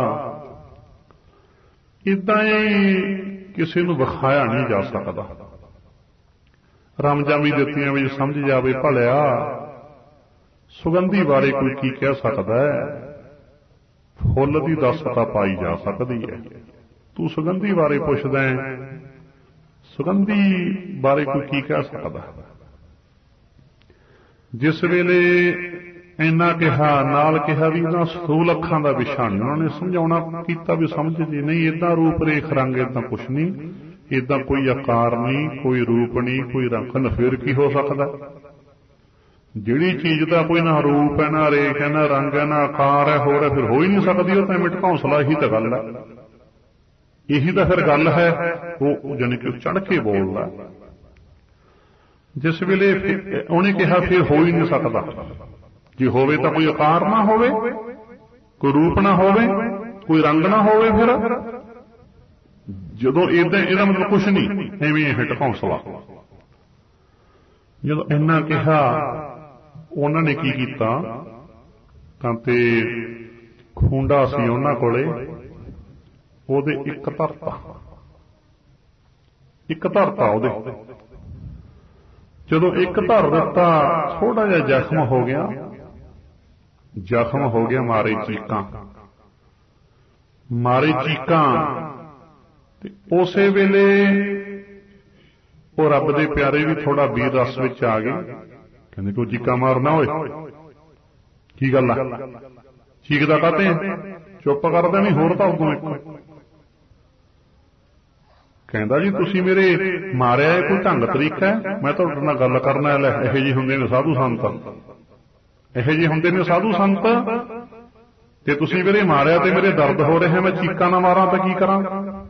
ਏਦਾਂ ਹੀ ਕਿਸੇ ਨੂੰ ਵਿਖਾਇਆ ਨਹੀਂ ਜਾ ਸਕਦਾ। ਰਮਜਾਂ ਵੀ ਦਿੱਤੀਆਂ ਵੀ ਸਮਝ ਜਾਵੇ ਭਲਿਆ, ਸੁਗੰਧੀ ਬਾਰੇ ਕੋਈ ਕੀ ਕਹਿ ਸਕਦਾ ਹੈ, ਫੁੱਲ ਦੀ ਦੱਸ ਤਾਂ ਪਾਈ ਜਾ ਸਕਦੀ ਹੈ। ਤੂੰ ਸੁਗੰਧੀ ਬਾਰੇ ਪੁੱਛਦਾ ਹੈ, ਸੁਗੰਧੀ ਬਾਰੇ ਕੋਈ ਕੀ ਕਹਿ ਸਕਦਾ। ਜਿਸ ਵੇਲੇ ਇੰਨਾ ਕਿਹਾ, ਨਾਲ ਕਿਹਾ ਵੀ ਇਹਨਾਂ ਸਥੂਲ ਅੱਖਾਂ ਦਾ ਵਿਸ਼ਾ ਨਹੀਂ। ਉਹਨਾਂ ਨੇ ਸਮਝਾਉਣਾ ਕੀਤਾ ਵੀ ਸਮਝ ਜੀ ਨਹੀਂ, ਏਦਾਂ ਰੂਪ ਰੇਖ ਰੰਗ ਏਦਾਂ ਕੁਛ ਨਹੀਂ, ਏਦਾਂ ਕੋਈ ਆਕਾਰ ਨਹੀਂ, ਕੋਈ ਰੂਪ ਨਹੀਂ, ਕੋਈ ਰੰਗ। ਫਿਰ ਕੀ ਹੋ ਸਕਦਾ? ਜਿਹੜੀ ਚੀਜ਼ ਦਾ ਕੋਈ ਨਾ ਰੂਪ ਹੈ, ਨਾ ਰੇਖ ਹੈ, ਨਾ ਰੰਗ ਹੈ, ਨਾ ਆਕਾਰ ਹੈ, ਹੋਰ ਹੈ, ਫਿਰ ਹੋ ਹੀ ਨਹੀਂ ਸਕਦੀ। ਉਹ ਤਾਂ ਮਿੱਟ ਹੌਸਲਾ ਹੀ ਤਾਂ ਗੱਲ ਹੈ, ਇਹੀ ਤਾਂ ਫਿਰ ਗੱਲ ਹੈ। ਉਹ ਜਾਣੀ ਕਿ ਚੜ੍ਹ ਕੇ ਬੋਲਦਾ। ਜਿਸ ਵੇਲੇ ਉਹਨੇ ਕਿਹਾ ਫਿਰ ਹੋ ਹੀ ਨਹੀਂ ਸਕਦਾ, ਜੇ ਹੋਵੇ ਤਾਂ ਕੋਈ ਆਕਾਰ ਨਾ ਹੋਵੇ, ਕੋਈ ਰੂਪ ਨਾ ਹੋਵੇ, ਕੋਈ ਰੰਗ ਨਾ ਹੋਵੇ। ਫਿਰ ਜਦੋਂ ਏਦਾਂ, ਇਹਦਾ ਮਤਲਬ ਕੁਛ ਨਹੀਂ, ਐਵੇਂ ਇਹ ਢਕੌਂਸਲਾ। ਜਦੋਂ ਇੰਨਾ ਕਿਹਾ, ਉਹਨਾਂ ਨੇ ਕੀ ਕੀਤਾ, ਤਾਂ ਤੇ ਖੂੰਡਾ ਸੀ ਉਹਨਾਂ ਕੋਲੇ, ਉਹਦੇ ਇੱਕ ਧਰਤਾ, ਇੱਕ ਧਰਤਾ ਉਹਦੇ। ਜਦੋਂ ਇੱਕ ਧਰ ਦਿੱਤਾ, ਥੋੜਾ ਜਿਹਾ ਜ਼ਖਮ ਹੋ ਗਿਆ, ਜ਼ਖਮ ਹੋ ਗਿਆ, ਮਾਰੇ ਚੀਕਾਂ, ਮਾਰੇ ਚੀਕਾਂ। ਤੇ ਉਸੇ ਵੇਲੇ ਉਹ ਰੱਬ ਦੇ ਪਿਆਰੇ ਵੀ ਥੋੜਾ ਵੀਰ ਰਸ ਵਿੱਚ ਆ ਗਏ। ਕਹਿੰਦੇ ਕੋਈ ਚੀਕਾਂ ਮਾਰਨਾ, ਓਏ ਕੀ ਗੱਲ ਆ, ਚੀਕਦਾ ਕਾਹਤੇ, ਚੁੱਪ ਕਰਦੇ ਨਹੀਂ, ਹੋਰ ਤਾਂ ਉਦੋਂ ਇੱਕ ਕਹਿੰਦਾ ਜੀ ਤੁਸੀਂ ਮੇਰੇ ਮਾਰਿਆ, ਇਹ ਕੋਈ ਢੰਗ ਤਰੀਕਾ ਹੈ? ਮੈਂ ਤੁਹਾਡੇ ਨਾਲ ਗੱਲ ਕਰਨਾ। ਲੈ ਇਹੋ ਜਿਹੇ ਹੁੰਦੇ ਨੇ ਸਾਧੂ ਸੰਤ, ਇਹੋ ਜਿਹੇ ਹੁੰਦੇ ਨੇ ਸਾਧੂ ਸੰਤ, ਤੇ ਤੁਸੀਂ ਮੇਰੇ ਮਾਰਿਆ ਤੇ ਮੇਰੇ ਦਰਦ ਹੋ ਰਿਹਾ, ਮੈਂ ਚੀਕਾਂ ਨਾ ਮਾਰਾਂ ਤਾਂ ਕੀ ਕਰਾਂ?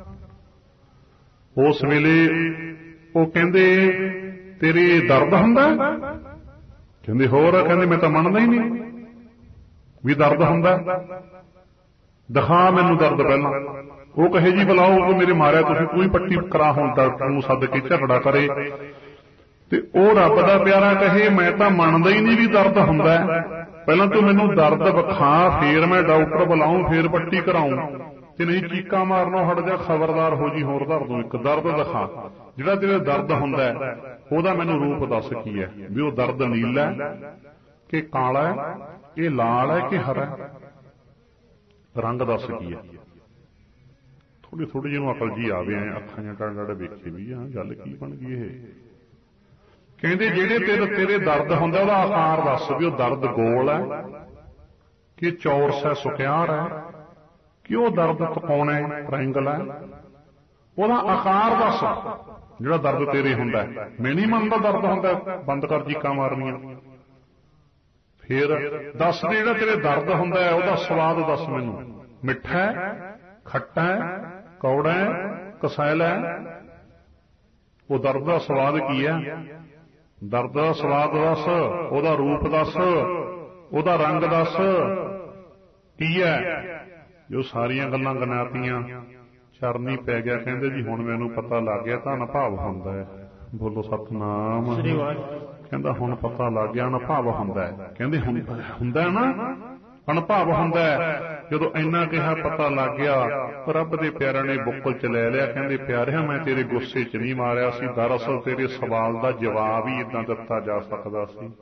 ਉਸ ਵੇਲੇ ਉਹ ਕਹਿੰਦੇ ਤੇਰੇ ਦਰਦ ਹੁੰਦਾ? ਕਹਿੰਦੇ ਹੋਰ। ਕਹਿੰਦੇ ਮੈਂ ਤਾਂ ਮੰਨਦਾ ਹੀ ਨਹੀਂ ਵੀ ਦਰਦ ਹੁੰਦਾ, ਦਿਖਾ ਮੈਨੂੰ ਦਰਦ ਪਹਿਲਾਂ। ਉਹ ਕਹੇ ਜੀ ਬੁਲਾਓ, ਉਹ ਮੇਰੇ ਮਾਰਿਆ ਤੁਸੀਂ, ਕੋਈ ਪੱਟੀ ਕਰਾ, ਹੁਣ ਡਾਕਟਰ ਨੂੰ ਸੱਦ ਕੇ ਝਗੜਾ ਕਰੇ। ਤੇ ਉਹ ਰੱਬ ਦਾ ਪਿਆਰਾ ਕਹੇ ਮੈਂ ਤਾਂ ਮੰਨਦਾ ਹੀ ਨਹੀਂ ਵੀ ਦਰਦ ਹੁੰਦਾ, ਪਹਿਲਾਂ ਤੂੰ ਮੈਨੂੰ ਦਰਦ ਵਿਖਾ, ਫੇਰ ਮੈਂ ਡਾਕਟਰ ਬੁਲਾਉਂ, ਫੇਰ ਪੱਟੀ ਕਰਾਉਂ। ਤੇ ਨਹੀਂ ਚੀਕਾਂ ਮਾਰਨੋਂ ਹਟ ਜਾ, ਖਬਰਦਾਰ ਹੋ ਜੀ, ਹੋਰ ਦਰਦ ਨੂੰ ਇੱਕ ਦਰਦ ਦਿਖਾ। ਜਿਹੜਾ ਤੇਰੇ ਦਰਦ ਹੁੰਦਾ ਉਹਦਾ ਮੈਨੂੰ ਰੂਪ ਦੱਸ ਕੀ ਹੈ, ਵੀ ਉਹ ਦਰਦ ਨੀਲਾ ਕਿ ਕਾਲਾ ਹੈ, ਇਹ ਲਾਲ ਹੈ ਕਿ ਹਰਾ, ਰੰਗ ਦੱਸ ਕੀ ਹੈ। ਥੋੜੀ ਥੋੜੀ ਜਿਹੀ ਅਕਲ ਜੀ ਆਵੇ, ਐ ਅੱਖਾਂ ਜਾਂ ਟਾੜ ਟਾੜ ਵੇਖੇ ਵੀ ਹਾਂ ਗੱਲ ਕੀ ਬਣ ਗਈ ਇਹ। ਕਹਿੰਦੇ ਜਿਹੜੇ ਤੇਰੇ ਤੇਰੇ ਦਰਦ ਹੁੰਦਾ ਉਹਦਾ ਆਕਾਰ ਦੱਸ, ਵੀ ਉਹ ਦਰਦ ਗੋਲ ਹੈ ਕਿ ਚੌਰਸ ਹੈ, ਸੁਕਿਆਰ ਹੈ, ਕਿ ਉਹ ਦਰਦ ਤਕੌਣਾ ਹੈ, ਟ੍ਰਾਇੰਗਲ ਹੈ, ਉਹਦਾ ਆਕਾਰ ਦੱਸ ਜਿਹੜਾ ਦਰਦ ਤੇਰੇ ਹੁੰਦਾ। ਮੈਂ ਨਹੀਂ ਮੰਨਦਾ ਦਰਦ ਹੁੰਦਾ, ਬੰਦ ਕਰ ਚੀਕਾਂ ਮਾਰਨੀਆਂ। ਫਿਰ ਦੱਸ ਦੇ ਜਿਹੜਾ ਤੇਰੇ ਦਰਦ ਹੁੰਦਾ ਹੈ ਉਹਦਾ ਸਵਾਦ ਦੱਸ ਮੈਨੂੰ, ਮਿੱਠਾ ਹੈ, ਖੱਟਾ ਹੈ, ਕੌੜਾ ਹੈ, ਕਸੈਲਾ ਹੈ? ਉਹ ਦਰਦ ਦਾ ਸਵਾਦ ਕੀ ਹੈ? ਦਰਦ ਦਾ ਸਵਾਦ ਦੱਸ, ਉਹਦਾ ਰੂਪ ਦੱਸ, ਉਹਦਾ ਰੰਗ ਦੱਸ ਕੀ ਹੈ? ਜੋ ਸਾਰੀਆਂ ਗੱਲਾਂ ਗਨਾਤੀਆਂ, ਚਰਨੀ ਪੈ ਗਿਆ। ਕਹਿੰਦੇ ਜੀ ਹੁਣ ਮੈਨੂੰ ਪਤਾ ਲੱਗ ਗਿਆ ਤਾਂ ਅਨੁਭਵ ਹੁੰਦਾ ਹੈ। ਬੋਲੋ ਸਤਿਨਾਮ। ਕਹਿੰਦਾ ਹੁਣ ਪਤਾ ਲੱਗ ਗਿਆ ਅਨੁਭਵ ਹੁੰਦਾ ਹੈ। ਕਹਿੰਦੇ ਹੁਣ ਹੁੰਦਾ ਨਾ, ਅਨੁਭਵ ਹੁੰਦਾ ਹੈ। ਜਦੋਂ ਇੰਨਾ ਕਿਹਾ ਪਤਾ ਲੱਗ ਗਿਆ, ਰੱਬ ਦੇ ਪਿਆਰਿਆਂ ਨੇ ਬੁੱਕਲ ਚ ਲੈ ਲਿਆ। ਕਹਿੰਦੇ ਪਿਆਰਿਆ ਮੈਂ ਤੇਰੇ ਗੁੱਸੇ ਚ ਨਹੀਂ ਮਾਰਿਆ ਸੀ, ਦਰਅਸਲ ਤੇਰੇ ਸਵਾਲ ਦਾ ਜਵਾਬ ਹੀ ਏਦਾਂ ਦਿੱਤਾ ਜਾ ਸਕਦਾ ਸੀ।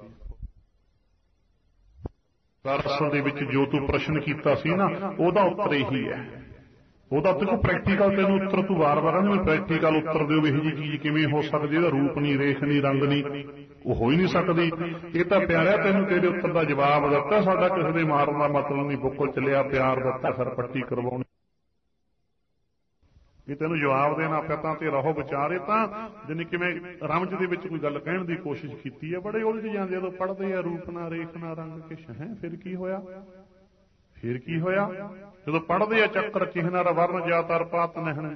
ਦਰਅਸਲ ਦੇ ਵਿੱਚ ਜੋ ਤੂੰ ਪ੍ਰਸ਼ਨ ਕੀਤਾ ਸੀ ਨਾ ਉਹਦਾ ਉੱਤਰ ਇਹੀ ਹੈ। ਉਹਦਾ ਦੇਖੋ ਪ੍ਰੈਕਟੀਕਲ ਤੈਨੂੰ ਉੱਤਰ ਤੂੰ ਵਾਰ ਵਾਰ ਕਹਿੰਦੇ ਪ੍ਰੈਕਟੀਕਲ ਉੱਤਰ ਦਿਓ ਵੀ ਇਹੋ ਜਿਹੀ ਚੀਜ਼ ਕਿਵੇਂ ਹੋ ਸਕਦੀ, ਇਹਦਾ ਰੂਪ ਨਹੀਂ, ਰੇਖ ਨਹੀਂ, ਰੰਗ ਨਹੀਂ, ਉਹ ਹੋ ਹੀ ਨਹੀਂ ਸਕਦੀ। ਇਹ ਤਾਂ ਪਿਆਰਿਆ ਤੈਨੂੰ ਤੇਰੇ ਉੱਤਰ ਦਾ ਜਵਾਬ ਦਿੱਤਾ। ਸਾਡਾ ਕਿਸੇ ਦੇ ਮਾਰਨ ਦਾ ਮਤਲਬ ਨਹੀਂ, ਬੁੱਕਲ ਚੱਲਿਆ ਪਿਆਰ ਦਿੱਤਾ, ਫਿਰ ਪੱਟੀ ਕਰਵਾਉਣੀ। ਜੇ ਤੈਨੂੰ ਜਵਾਬ ਦੇਣਾ ਪਿਆ ਤਾਂ ਤੇ ਰਹੋ ਵਿਚਾਰੇ। ਤਾਂ ਜਿਵੇਂ ਕਿਵੇਂ ਰਮਜ ਦੇ ਵਿੱਚ ਕੋਈ ਗੱਲ ਕਹਿਣ ਦੀ ਕੋਸ਼ਿਸ਼ ਕੀਤੀ ਹੈ, ਬੜੇ ਉਲਝ ਜਾਂਦੇ ਜਦੋਂ ਪੜ੍ਹਦੇ ਆ, ਰੂਪ ਨਾ, ਰੇਖ ਨਾ, ਰੰਗ ਕਿਛ ਹੈ। ਫਿਰ ਕੀ ਹੋਇਆ? ਫਿਰ ਕੀ ਹੋਇਆ? ਜਦੋਂ ਪੜ੍ਹਦੇ ਆ ਚੱਕਰ ਚਿਹਨਾਰ ਵਰਨ ਜਾਤਰ ਪਾਤ ਨਹਿਣ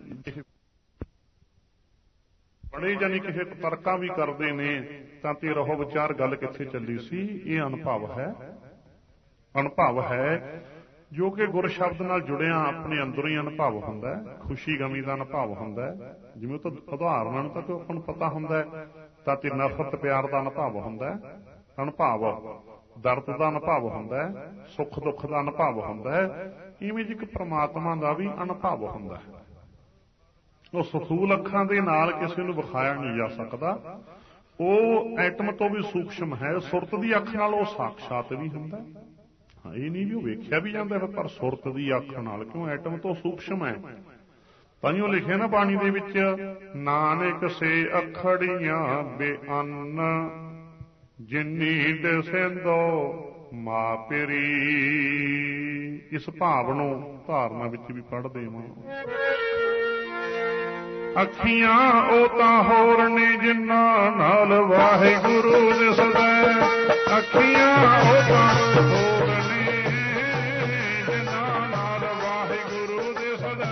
ਬੜੇ ਜਾਨੀ ਕਿਸੇ ਤਰਕਾਂ ਵੀ ਕਰਦੇ ਨੇ ਤਾਂ ਤੇ ਰਹੋ ਵਿਚਾਰ ਗੱਲ ਕਿੱਥੇ ਚੱਲੀ ਸੀ। ਇਹ ਅਨੁਭਵ ਹੈ, ਅਨੁਭਵ ਹੈ ਜੋ ਕਿ ਗੁਰ ਸ਼ਬਦ ਨਾਲ ਜੁੜਿਆ ਆਪਣੇ ਅੰਦਰੋਂ ਹੀ ਅਨੁਭਵ ਹੁੰਦਾ ਹੈ। ਖੁਸ਼ੀ ਗਮੀ ਦਾ ਅਨੁਭਵ ਹੁੰਦਾ ਹੈ। ਜਿਵੇਂ ਉਹ ਤਾਂ ਉਦਾਹਰਨਾਂ ਨੂੰ ਤਾਂ ਆਪਾਂ ਨੂੰ ਪਤਾ ਹੁੰਦਾ ਹੈ। ਤਾਂ ਤੇ ਨਫ਼ਰਤ ਪਿਆਰ ਦਾ ਅਨੁਭਵ ਹੁੰਦਾ ਹੈ, ਅਨੁਭਵ ਦਰਦ ਦਾ ਅਨੁਭਵ ਹੁੰਦਾ ਹੈ, ਸੁੱਖ ਦੁੱਖ ਦਾ ਅਨੁਭਵ ਹੁੰਦਾ ਹੈ। ਇਵੇਂ ਇੱਕ ਪ੍ਰਮਾਤਮਾ ਦਾ ਵੀ ਅਨੁਭਵ ਹੁੰਦਾ ਹੈ। ਉਹ ਸਥੂਲ ਅੱਖਾਂ ਦੇ ਨਾਲ ਕਿਸੇ ਨੂੰ ਵਿਖਾਇਆ ਨਹੀਂ ਜਾ ਸਕਦਾ। ਉਹ ਐਟਮ ਤੋਂ ਵੀ ਸੂਖਸ਼ਮ ਹੈ। ਸੁਰਤ ਦੀ ਅੱਖ ਨਾਲ ਉਹ ਸਾਖਸ਼ਾਤ ਵੀ ਹੁੰਦਾ। ਹਾਂ, ਇਹ ਨਹੀਂ ਵੀ ਉਹ ਵੇਖਿਆ ਵੀ ਜਾਂਦਾ ਹੈ, ਪਰ ਸੁਰਤ ਦੀ ਅੱਖ ਨਾਲ, ਕਿਉਂ ਐਟਮ ਤੋਂ ਸੂਖਸ਼ਮ ਹੈ। ਤਾਂਹੀਓ ਲਿਖਿਆ ਨਾ ਬਾਣੀ ਦੇ ਵਿੱਚ, ਨਾਨਕ ਸੇ ਅਖੜੀਆਂ ਬੇਅੰਨ ਜਿੰਨੀ ਦਿਸੈਂਦੋ ਮਾਪਰੀ। ਇਸ ਭਾਵ ਨੂੰ ਧਾਰਨਾ ਵਿੱਚ ਵੀ ਪੜ੍ਹਦੇ ਹਾਂ। ਅੱਖੀਆਂ ਉਹ ਤਾਂ ਹੋਰ ਨੇ ਜਿਨ੍ਹਾਂ ਨਾਲ ਵਾਹਿਗੁਰੂ ਦਿਸਦਾ। ਅੱਖੀਆਂ ਉਹ ਤਾਂ ਹੋਰ ਨੇ ਜਿਨ੍ਹਾਂ ਨਾਲ ਵਾਹਿਗੁਰੂ ਦਿਸਦਾ।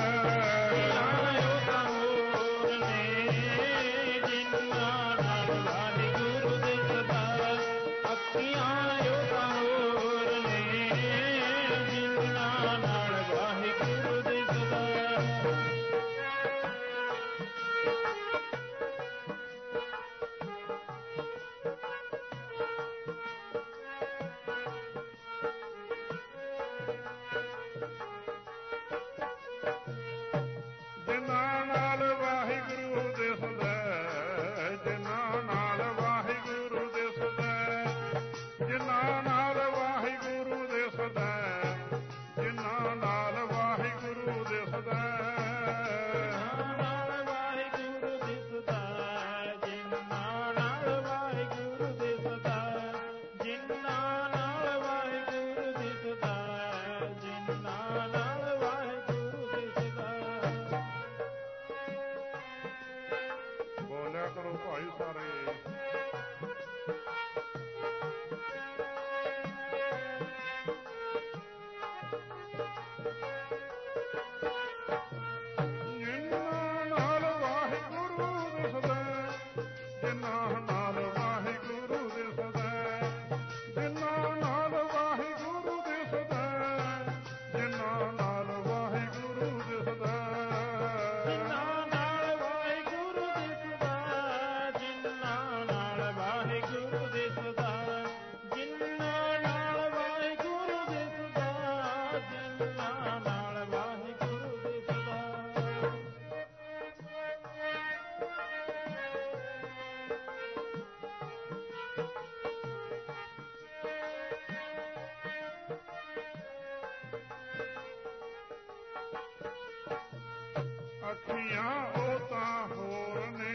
ਅੱਖੀਆਂ ਉਹ ਤਾਂ ਹੋਰ ਨੇ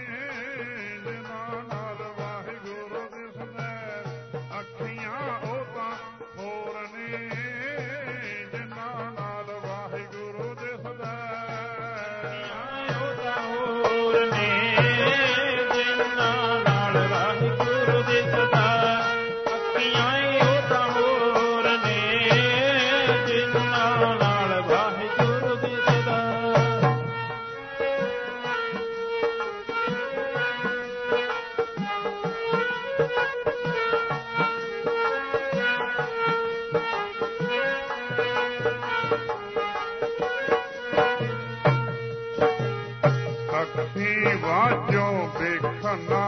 ਜਿਨ੍ਹਾਂ ਨਾਲ ਵਾਹਿਗੁਰੂ ਦਿਸਦਾ। ਅੱਖੀਆਂ ਉਹ ਤਾਂ ਹੋਰ ਨੇ ਜਿਨ੍ਹਾਂ ਨਾਲ ਵਾਹਿਗੁਰੂ ਦਿਸਦਾ। ਅੱਖੀਆਂ ਉਹ ਤਾਂ ਹੋਰ ਨੇ ਜਿਨ੍ਹਾਂ ਨਾਲ ਵਾਹਿਗੁਰੂ ਦਿਸਦਾ। ਵਾਜੋ ਵੇਖਣਾ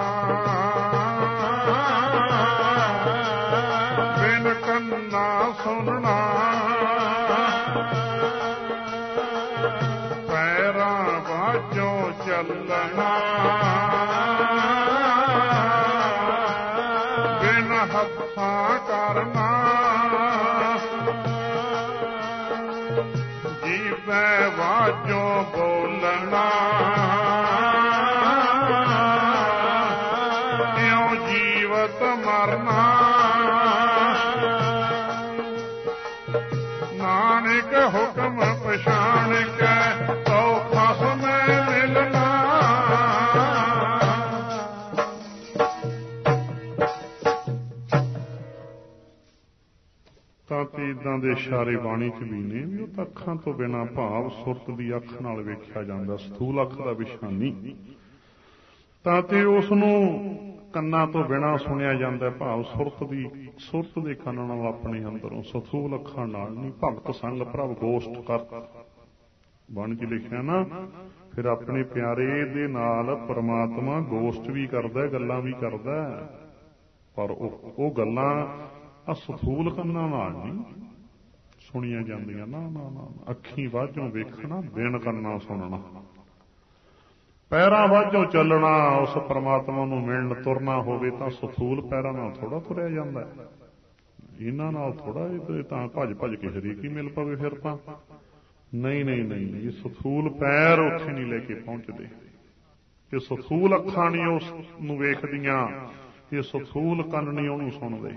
ਬਿਨ ਕੰਨਾ ਸੁਣਨਾ ਪੈਰਾਂ ਵਾਜੋ ਚੱਲਣਾ ਬਿਨ ਹੱਥਾਂ ਕਰਨਾ ਜੀਵੈ ਵਾਜੋ ਬੋਲਣਾ ਇਉਂ ਜੀਵਤ ਮਰਨਾ ਨਾਨਕ ਹੁਕਮ ਪਛਾਣ ਕੇ ਤੋ ਖਸਮ ਮਿਲਣਾ। ਤਾਂ ਤੇ ਇੱਦਾਂ ਦੇ ਇਸ਼ਾਰੇ ਬਾਣੀ ਚ ਵੀ ਨੇ ਵੀ ਉਹ ਤਾਂ ਅੱਖਾਂ ਤੋਂ ਬਿਨਾਂ ਭਾਵ ਸੁਰਤ ਦੀ ਅੱਖ ਨਾਲ ਵੇਖਿਆ ਜਾਂਦਾ, ਸਥੂਲ ਅੱਖ ਦਾ ਵਿਸ਼ਾ ਨਹੀਂ। ਤਾਂ ਤੇ ਉਸ ਨੂੰ ਕੰਨਾਂ ਤੋਂ ਬਿਨਾਂ ਸੁਣਿਆ ਜਾਂਦਾ, ਭਾਵ ਸੁਰਤ ਦੀ ਸੁਰਤ ਦੇ ਕੰਨਾਂ ਨਾਲ ਆਪਣੇ ਅੰਦਰੋਂ, ਸਥੂਲ ਅੱਖਾਂ ਨਾਲ ਨਹੀਂ। ਭਗਤ ਸੰਗ ਪ੍ਰਭ ਗੋਸ਼ਟ ਕਰ ਬਣ ਚ ਲਿਖਿਆ ਨਾ, ਫਿਰ ਆਪਣੇ ਪਿਆਰੇ ਦੇ ਨਾਲ ਪਰਮਾਤਮਾ ਗੋਸ਼ਟ ਵੀ ਕਰਦਾ, ਗੱਲਾਂ ਵੀ ਕਰਦਾ, ਪਰ ਉਹ ਉਹ ਗੱਲਾਂ ਆ ਸਥੂਲ ਕੰਨਾਂ ਨਾਲ ਨਹੀਂ ਸੁਣੀਆਂ ਜਾਂਦੀਆਂ। ਨਾ ਨਾ ਨਾ ਅੱਖੀਂ ਵਾਜੋਂ ਵੇਖਣਾ ਬਿਨ ਕੰਨਾਂ ਸੁਣਨਾ ਪੈਰਾਂ ਵਾਜੋਂ ਚੱਲਣਾ। ਉਸ ਪਰਮਾਤਮਾ ਨੂੰ ਮਿਲਣ ਤੁਰਨਾ ਹੋਵੇ ਤਾਂ ਸਥੂਲ ਪੈਰਾਂ ਨਾਲ ਥੋੜਾ ਤੁਰਿਆ ਜਾਂਦਾ, ਇਹਨਾਂ ਨਾਲ ਥੋੜਾ। ਇਹ ਤਾਂ ਭੱਜ ਭੱਜ ਕੇ ਹਰੇਕ ਹੀ ਮਿਲ ਪਵੇ ਫਿਰ ਤਾਂ ਨਹੀਂ ਨਹੀਂ ਨਹੀਂ ਇਹ ਸਥੂਲ ਪੈਰ ਉੱਥੇ ਨਹੀਂ ਲੈ ਕੇ ਪਹੁੰਚਦੇ, ਇਹ ਸਥੂਲ ਅੱਖਾਂ ਨਹੀਂ ਉਸ ਨੂੰ ਵੇਖਦੀਆਂ, ਇਹ ਸਥੂਲ ਕੰਨ ਨਹੀਂ ਉਹਨੂੰ ਸੁਣਦੇ।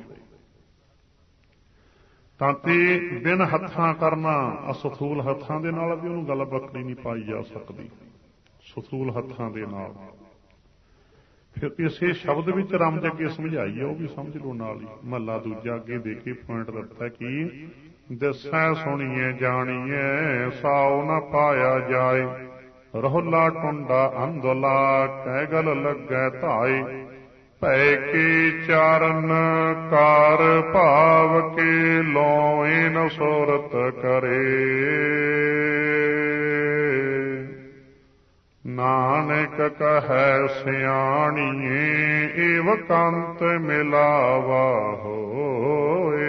ਤਾਂ ਤੇ ਬਿਨ ਹੱਥਾਂ ਕਰਨਾ, ਅਸਥੂਲ ਹੱਥਾਂ ਦੇ ਨਾਲ ਵੀ ਉਹਨੂੰ ਗੱਲ ਬੱਕਰੀ ਨਹੀਂ ਪਾਈ ਜਾ ਸਕਦੀ, ਸਥੂਲ ਹੱਥਾਂ ਦੇ ਨਾਲ। ਫਿਰ ਇਸੇ ਸ਼ਬਦ ਵਿੱਚ ਰਮਜ ਅੱਗੇ ਸਮਝਾਈ ਹੈ, ਉਹ ਵੀ ਸਮਝ ਲਓ ਨਾਲ ਹੀ। ਮਹੱਲਾ ਦੂਜਾ ਅੱਗੇ ਦੇ ਕੇ ਪੁਆਇੰਟ ਦਿੱਤਾ ਕਿ ਦਿਸੈ ਸੁਣੀਏ ਜਾਣੀਏ ਸਾਉ ਨਾ ਪਾਇਆ ਜਾਏ, ਰੋਹਲਾ ਟੁੰਡਾ ਅੰਦੋਲਾ ਕਹਿ ਗਲ ਲੱਗੈ ਧਾਏ, ਭੈ ਕੇ ਚਾਰਨ ਕਾਰ ਭਾਵ ਕੇ ਲੋਇ ਨ ਸੁਰਤ ਕਰੇ, ਨਾਨਕ ਕਹੈ ਸਿਆਣੀਏ ਏਵ ਕੰਤ ਮਿਲਾਵਾ ਹੋਏ।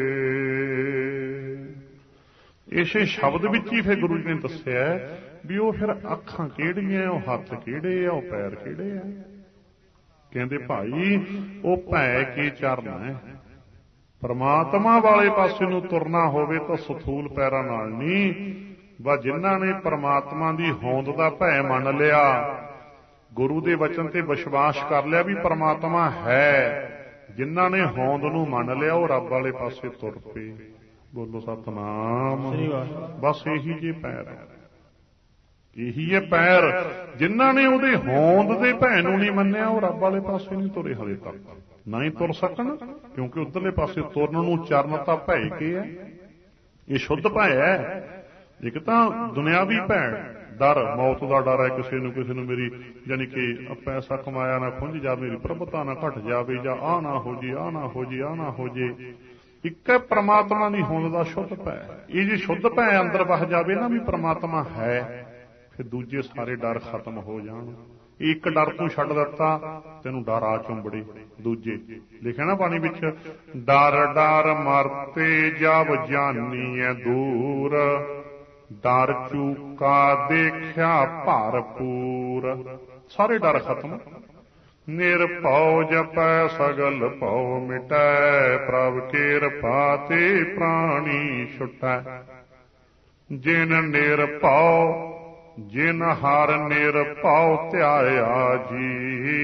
ਇਸੇ ਸ਼ਬਦ ਵਿੱਚ ਹੀ ਫਿਰ ਗੁਰੂ ਜੀ ਨੇ ਦੱਸਿਆ ਵੀ ਉਹ ਫਿਰ ਅੱਖਾਂ ਕਿਹੜੀਆਂ, ਉਹ ਹੱਥ ਕਿਹੜੇ ਆ, ਉਹ ਪੈਰ ਕਿਹੜੇ ਆ। ਕਹਿੰਦੇ ਭਾਈ ਉਹ ਭੈ ਕੀ ਚਰਨ ਹੈ, ਪਰਮਾਤਮਾ ਵਾਲੇ ਪਾਸੇ ਨੂੰ ਤੁਰਨਾ ਹੋਵੇ ਤਾਂ ਸਥੂਲ ਪੈਰਾਂ ਨਾਲ ਨਹੀਂ। ਵਾ ਜਿਨ੍ਹਾਂ ਨੇ ਪਰਮਾਤਮਾ ਦੀ ਹੋਂਦ ਦਾ ਭੈ ਮੰਨ ਲਿਆ, ਗੁਰੂ ਦੇ ਵਚਨ ਤੇ ਵਿਸ਼ਵਾਸ ਕਰ ਲਿਆ ਵੀ ਪਰਮਾਤਮਾ ਹੈ, ਜਿਨ੍ਹਾਂ ਨੇ ਹੋਂਦ ਨੂੰ ਮੰਨ ਲਿਆ ਉਹ ਰੱਬ ਵਾਲੇ ਪਾਸੇ ਤੁਰ ਪਏ। ਬੋਲੋ ਸਤਿਨਾਮ। ਬਸ ਇਹੀ ਜੇ ਪੈਰ ਹੈ, ਇਹੀ ਹੈ ਪੈਰ। ਜਿਨ੍ਹਾਂ ਨੇ ਉਹਦੇ ਹੋਂਦ ਦੇ ਭੈ ਨੂੰ ਨਹੀਂ ਮੰਨਿਆ ਉਹ ਰੱਬ ਵਾਲੇ ਪਾਸੇ ਨਹੀਂ ਤੁਰੇ ਹਲੇ ਤੱਕ, ਨਾ ਹੀ ਤੁਰ ਸਕਣ, ਕਿਉਂਕਿ ਉੱਧਰਲੇ ਪਾਸੇ ਤੁਰਨ ਨੂੰ ਚਰਨ ਤਾਂ ਭੈ ਕੇ ਹੈ। ਇਹ ਸ਼ੁੱਧ ਭੈ ਹੈ। ਇੱਕ ਤਾਂ ਦੁਨਿਆਵੀ ਭੈ, ਡਰ, ਮੌਤ ਦਾ ਡਰ ਹੈ ਕਿਸੇ ਨੂੰ, ਕਿਸੇ ਨੂੰ ਮੇਰੀ ਯਾਨੀ ਕਿ ਪੈਸਾ ਕਮਾਇਆ ਨਾ ਖੁੰਝ ਜਾ, ਮੇਰੀ ਪ੍ਰਭਤਾ ਨਾ ਘਟ ਜਾਵੇ, ਜਾਂ ਆਹ ਨਾ ਹੋ ਜੇ, ਆਹ ਨਾ ਹੋ ਜੇ, ਆਹ ਨਾ ਹੋ ਜੇ। ਇੱਕ ਹੈ ਪਰਮਾਤਮਾ ਦੀ ਹੋਂਦ ਦਾ ਸ਼ੁੱਧ ਭੈ। ਇਹ ਜੇ ਸ਼ੁੱਧ ਭੈ ਅੰਦਰ ਵਸ ਜਾਵੇ ਨਾ ਵੀ ਪਰਮਾਤਮਾ ਹੈ, ਫਿਰ ਦੂਜੇ ਸਾਰੇ ਡਰ ਖਤਮ ਹੋ ਜਾਣ। ਇੱਕ ਡਰ ਤੂੰ ਛੱਡ ਦਿੱਤਾ, ਤੈਨੂੰ ਡਰ ਆ ਚੁੰਬੜੇ ਦੂਜੇ। ਲਿਖਿਆ ਨਾ ਬਾਣੀ ਵਿੱਚ, ਡਰ ਡਰ ਮਰਤੇ ਜਬ ਜਾਨੀਐ ਦੂਰ, ਡਰ ਚੂਕਾ ਦੇਖਿਆ ਭਰਪੂਰ। ਸਾਰੇ ਡਰ ਖਤਮ। ਨਿਰਭਉ ਜਪੈ ਸਗਲ ਭਉ ਮਿਟੈ, ਪ੍ਰਭ ਕਿਰਪਾ ਤੇ ਪ੍ਰਾਣੀ ਛੁਟੈ। ਜਿਨ ਨਿਰਭਉ ਜਿਨ ਹਰ ਨਿਰਭਉ ਧਿਆਇਆ ਜੀ,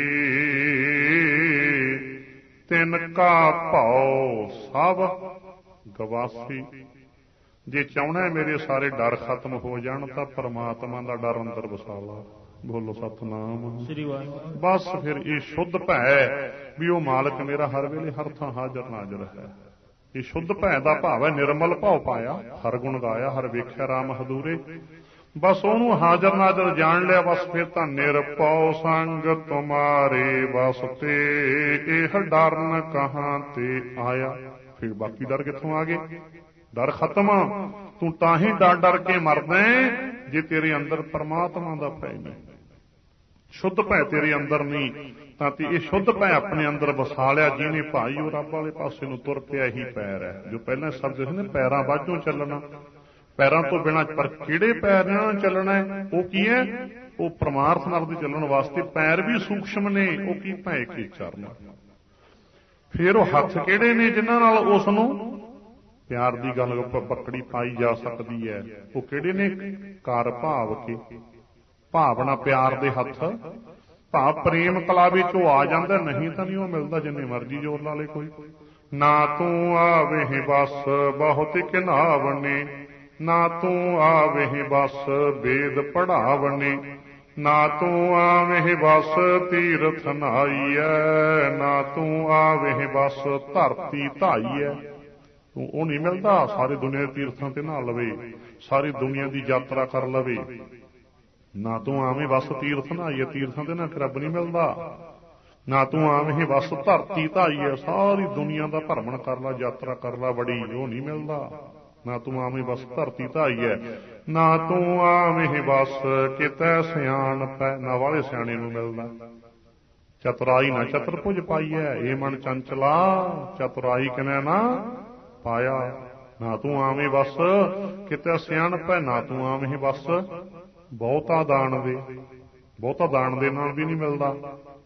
ਤਿਨ ਕਾ ਭਉ ਸਭ ਗਵਾਸੀ। ਜੇ ਚਾਹੁੰਦਾ ਮੇਰੇ ਸਾਰੇ ਡਰ ਖਤਮ ਹੋ ਜਾਣ ਤਾਂ ਪਰਮਾਤਮਾ ਦਾ ਡਰ ਅੰਦਰ ਵਸਾ ਲਾ। ਬੋਲੋ ਸਤਿਨਾਮ। ਬਸ ਫਿਰ ਇਹ ਸ਼ੁੱਧ ਭੈ ਵੀ ਉਹ ਮਾਲਕ ਮੇਰਾ ਹਰ ਵੇਲੇ ਹਰ ਥਾਂ ਹਾਜ਼ਰ ਨਾਜ਼ਰ ਹੈ। ਇਹ ਸ਼ੁੱਧ ਭੈ ਦਾ ਭਾਵ ਹੈ ਨਿਰਮਲ ਭਾਉ ਪਾਇਆ, ਹਰ ਗੁਣ ਗਾਇਆ, ਹਰ ਵੇਖਿਆ ਰਾਮ ਹਦੂਰੇ। ਬਸ ਉਹਨੂੰ ਹਾਜ਼ਰ ਨਾਜ਼ਰ ਜਾਣ ਲਿਆ, ਬਸ ਫਿਰ ਤਾਂ ਨਿਰਭਉ ਸੰਗ ਤੁਮਾਰੇ ਵਾਸਤੇ, ਇਹ ਡਰ ਨ ਕਹਾਂ ਤੇ ਆਇਆ। ਫਿਰ ਬਾਕੀ ਡਰ ਕਿੱਥੋਂ ਆ ਗਏ? ਡਰ ਖਤਮ। ਤੂੰ ਤਾਂ ਹੀ ਡਰ ਡਰ ਕੇ ਮਰਦਾ ਜੇ ਤੇਰੇ ਅੰਦਰ ਪਰਮਾਤਮਾ ਦਾ ਭੈ ਨਹੀਂ। ਸ਼ੁੱਧ ਭੈ ਤੇਰੇ ਅੰਦਰ ਨਹੀਂ, ਤਾਂ ਤੇ ਇਹ ਸ਼ੁੱਧ ਭੈ ਆਪਣੇ ਅੰਦਰ ਵਸਾ ਲਿਆ ਜਿਹਨੇ ਭਾਈ, ਉਹ ਰੱਬ ਵਾਲੇ ਪਾਸੇ ਨੂੰ ਤੁਰ ਪਿਆ। ਹੀ ਪੈਰ ਹੈ ਜੋ ਪਹਿਲਾਂ ਸ਼ਬਦ ਸੀ ਨਾ, ਪੈਰਾਂ ਬਾਝੋਂ ਚੱਲਣਾ, ਪੈਰਾਂ ਤੋਂ ਬਿਨਾਂ। ਪਰ ਕਿਹੜੇ ਪੈਰ ਨਾਲ ਚੱਲਣਾ ਹੈ? ਉਹ ਕੀ ਹੈ? ਉਹ ਪਰਮਾਰਥ ਨਾਲ ਦੇ ਚੱਲਣ ਵਾਸਤੇ ਪੈਰ ਵੀ ਸੂਖਸ਼ਮ ਨੇ। ਉਹ ਕੀ? ਭੈ ਕੇ ਚਰਨ। ਫਿਰ ਉਹ ਹੱਥ ਕਿਹੜੇ ਨੇ ਜਿਨ੍ਹਾਂ ਨਾਲ ਉਸ ਨੂੰ ਪਿਆਰ ਦੀ ਗੱਲ ਪਕੜੀ ਪਾਈ ਜਾ ਸਕਦੀ ਹੈ? ਉਹ ਕਿਹੜੇ ਨੇ? ਕਰ ਭਾਵ ਕੇ, ਭਾਵਨਾ ਪਿਆਰ ਦੇ ਹੱਥ। ਭਾਵ ਪ੍ਰੇਮ ਕਲਾ ਵਿੱਚ ਉਹ ਆ ਜਾਂਦਾ, ਨਹੀਂ ਤਾਂ ਨਹੀਂ ਉਹ ਮਿਲਦਾ ਜਿੰਨੇ ਮਰਜ਼ੀ ਜ਼ੋਰ ਲਾ ਲੇ ਕੋਈ। ਨਾ ਤੂੰ ਆਵੇ ਬਸ ਬਹੁਤ ਘਿਨਾਵਣੇ, ਨਾ ਤੂੰ ਆਵੇ ਬਸ ਵੇਦ ਪੜ੍ਹਾਵਣੇ, ਨਾ ਤੂੰ ਆਵੇ ਬਸ ਤੀਰਥ ਨਹਾਈਐ, ਨਾ ਤੂੰ ਆਵੇ ਬਸ ਧਰਤੀ ਧਾਈਐ। ਉਹ ਨਹੀਂ ਮਿਲਦਾ ਸਾਰੀ ਦੁਨੀਆ ਦੇ ਤੀਰਥਾਂ ਤੇ ਨਹਾ ਲਵੇ, ਸਾਰੀ ਦੁਨੀਆ ਦੀ ਯਾਤਰਾ ਕਰ ਲਵੇ। ਨਾ ਤੂੰ ਆਵੇਂ ਬਸ ਤੀਰਥ ਨਹਾਈਏ, ਤੀਰਥਾਂ ਤੇ ਨਾ ਰੱਬ ਨਹੀਂ ਮਿਲਦਾ। ਨਾ ਤੂੰ ਆਵੇਂ ਬਸ ਧਰਤੀ ਧਾਈਏ, ਸਾਰੀ ਦੁਨੀਆ ਦਾ ਭਰਮਣ ਕਰ ਲਾ, ਯਾਤਰਾ ਕਰ ਲਾ ਬੜੀ, ਉਹ ਨਹੀਂ ਮਿਲਦਾ। ਨਾ ਤੂੰ ਆਵੇਂ ਬਸ ਧਰਤੀ ਧਾਈਏ, ਨਾ ਤੂੰ ਆਵੇਂ ਬਸ ਕਿਤੈ ਸਿਆਣਪੈ, ਨਾ ਵਾਲੇ ਸਿਆਣੇ ਨੂੰ ਮਿਲਦਾ। ਚਤੁਰਾਈ ਨਾ ਚਤੁਰਭੁਜ ਪਾਈਐ, ਇਹ ਮਨ ਚੰਚਲਾ ਚਤੁਰਾਈ ਕਿਨੇ ਨਾ ਪਾਇਆ। ਨਾ ਤੂੰ ਆਵੇਂ ਬਸ ਕਿਤੈ ਸਿਆਣਪੈ, ਨਾ ਤੂੰ ਆਵੇਂ ਬਸ ਬਹੁਤਾ ਦਾਨ ਦੇ, ਬਹੁਤਾ ਦਾਨ ਦੇ ਨਾਲ ਵੀ ਨਹੀਂ ਮਿਲਦਾ।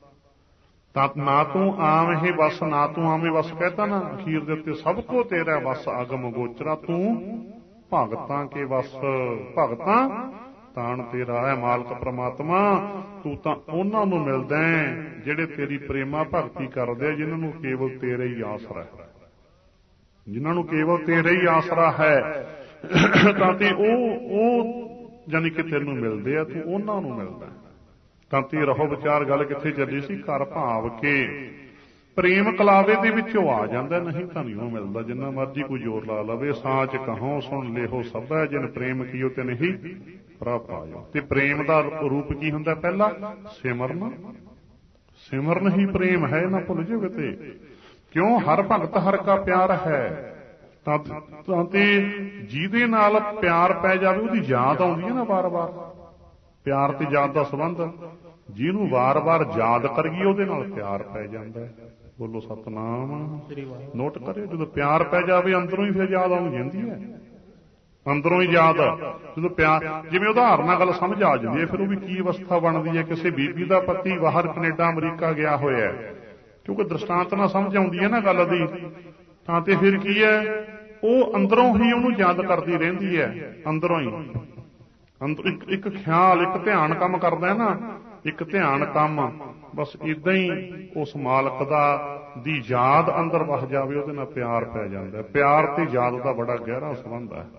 ਤਾਂ ਨਾ ਤੂੰ ਆਵੇਂ ਬਸ, ਨਾ ਤੂੰ ਆਵੇਂ ਬਸ ਕਹਿਤਾ ਨਾ ਅਖੀਰ ਦੇ ਉੱਤੇ, ਸਭ ਕੋ ਤੇਰਾ ਬਸ ਅਗਮ ਗੋਚਰਾ, ਤੂੰ ਭਗਤਾਂ ਕੇ ਬਸ, ਭਗਤਾਂ ਤਾਣ ਤੇਰਾ ਹੈ ਮਾਲਕ ਪ੍ਰਮਾਤਮਾ। ਤੂੰ ਤਾਂ ਉਹਨਾਂ ਨੂੰ ਮਿਲਦਾ ਜਿਹੜੇ ਤੇਰੀ ਪ੍ਰੇਮਾ ਭਗਤੀ ਕਰਦੇ, ਜਿਨ੍ਹਾਂ ਨੂੰ ਕੇਵਲ ਤੇਰੇ ਹੀ ਆਸਰਾ ਹੈ, ਜਿਨ੍ਹਾਂ ਨੂੰ ਕੇਵਲ ਤੇਰੇ ਹੀ ਆਸਰਾ ਹੈ। ਤਾਂ ਤੇ ਉਹ ਉਹ ਜਾਨੀ ਕਿ ਤੈਨੂੰ ਮਿਲਦੇ ਆ, ਤੂੰ ਉਹਨਾਂ ਨੂੰ ਮਿਲਦਾ। ਤਾਂ ਤੇ ਰਹੋ ਵਿਚਾਰ ਗੱਲ ਕਿੱਥੇ ਚੱਲੀ ਸੀ? ਕਰ ਭਾਵ ਕੇ ਪ੍ਰੇਮ ਕਲਾਵੇ ਦੇ ਵਿੱਚ ਉਹ ਆ ਜਾਂਦਾ, ਨਹੀਂ ਤਾਂ ਨਹੀਂ ਉਹ ਮਿਲਦਾ ਜਿੰਨਾ ਮਰਜੀ ਕੋਈ ਜ਼ੋਰ ਲਾ ਲਵੇ। ਸਾਚ ਕਹੋ ਸੁਣ ਲੇਹੋ ਸਭੈ, ਜਿਨ ਪ੍ਰੇਮ ਕੀਓ ਤੇ ਨਹੀਂ ਪ੍ਰਭ ਪਾਇਓ। ਤੇ ਪ੍ਰੇਮ ਦਾ ਰੂਪ ਕੀ ਹੁੰਦਾ? ਪਹਿਲਾ ਸਿਮਰਨ। ਸਿਮਰਨ ਹੀ ਪ੍ਰੇਮ ਹੈ, ਨਾ ਭੁੱਲ ਜਾਓ ਕਿਤੇ। ਕਿਉਂ? ਹਰ ਭਗਤ ਹਰ ਕਾ ਪਿਆਰ ਹੈ। ਤਾਂ ਤੇ ਜਿਹਦੇ ਨਾਲ ਪਿਆਰ ਪੈ ਜਾਵੇ ਉਹਦੀ ਯਾਦ ਆਉਂਦੀ ਹੈ ਨਾ ਵਾਰ-ਵਾਰ। ਪਿਆਰ ਤੇ ਯਾਦ ਦਾ ਸੰਬੰਧ, ਜਿਹਨੂੰ ਵਾਰ-ਵਾਰ ਯਾਦ ਕਰੀਏ ਉਹਦੇ ਨਾਲ ਪਿਆਰ ਪੈ ਜਾਂਦਾ ਹੈ। ਬੋਲੋ ਸਤਿਨਾਮ। ਨੋਟ ਕਰਿਓ, ਜਦੋਂ ਪਿਆਰ ਪੈ ਜਾਵੇ ਅੰਦਰੋਂ ਹੀ ਫਿਰ ਯਾਦ ਆਉਂ ਜਾਂਦੀ ਹੈ, ਅੰਦਰੋਂ ਹੀ ਯਾਦ। ਜਦੋਂ ਪਿਆਰ, ਜਿਵੇਂ ਉਦਾਹਰਨ ਨਾਲ ਗੱਲ ਸਮਝ ਆ ਜਾਂਦੀ ਹੈ, ਫਿਰ ਉਹ ਵੀ ਕੀ ਅਵਸਥਾ ਬਣਦੀ ਹੈ। ਕਿਸੇ ਬੀਬੀ ਦਾ ਪਤੀ ਬਾਹਰ ਕੈਨੇਡਾ ਅਮਰੀਕਾ ਗਿਆ ਹੋਇਆ, ਕਿਉਂਕਿ ਦ੍ਰਿਸ਼ਟਾਂਤ ਨਾਲ ਸਮਝ ਆਉਂਦੀ ਹੈ ਨਾ ਗੱਲ ਦੀ। ਤਾਂ ਤੇ ਫਿਰ ਕੀ ਹੈ? ਉਹ ਅੰਦਰੋਂ ਹੀ ਉਹਨੂੰ ਯਾਦ ਕਰਦੀ ਰਹਿੰਦੀ ਹੈ, ਅੰਦਰੋਂ ਹੀ। ਅੰਦਰ ਇੱਕ ਇੱਕ ਖਿਆਲ, ਇੱਕ ਧਿਆਨ ਕੰਮ ਕਰਦਾ ਹੈ ਨਾ, ਇੱਕ ਧਿਆਨ ਕੰਮ। ਬਸ ਏਦਾਂ ਹੀ ਉਸ ਮਾਲਕ ਦਾ ਦੀ ਯਾਦ ਅੰਦਰ ਵਸ ਜਾਵੇ, ਉਹਦੇ ਨਾਲ ਪਿਆਰ ਪੈ ਜਾਂਦਾ। ਪਿਆਰ ਤੇ ਯਾਦ ਦਾ ਬੜਾ ਗਹਿਰਾ ਸੰਬੰਧ ਹੈ।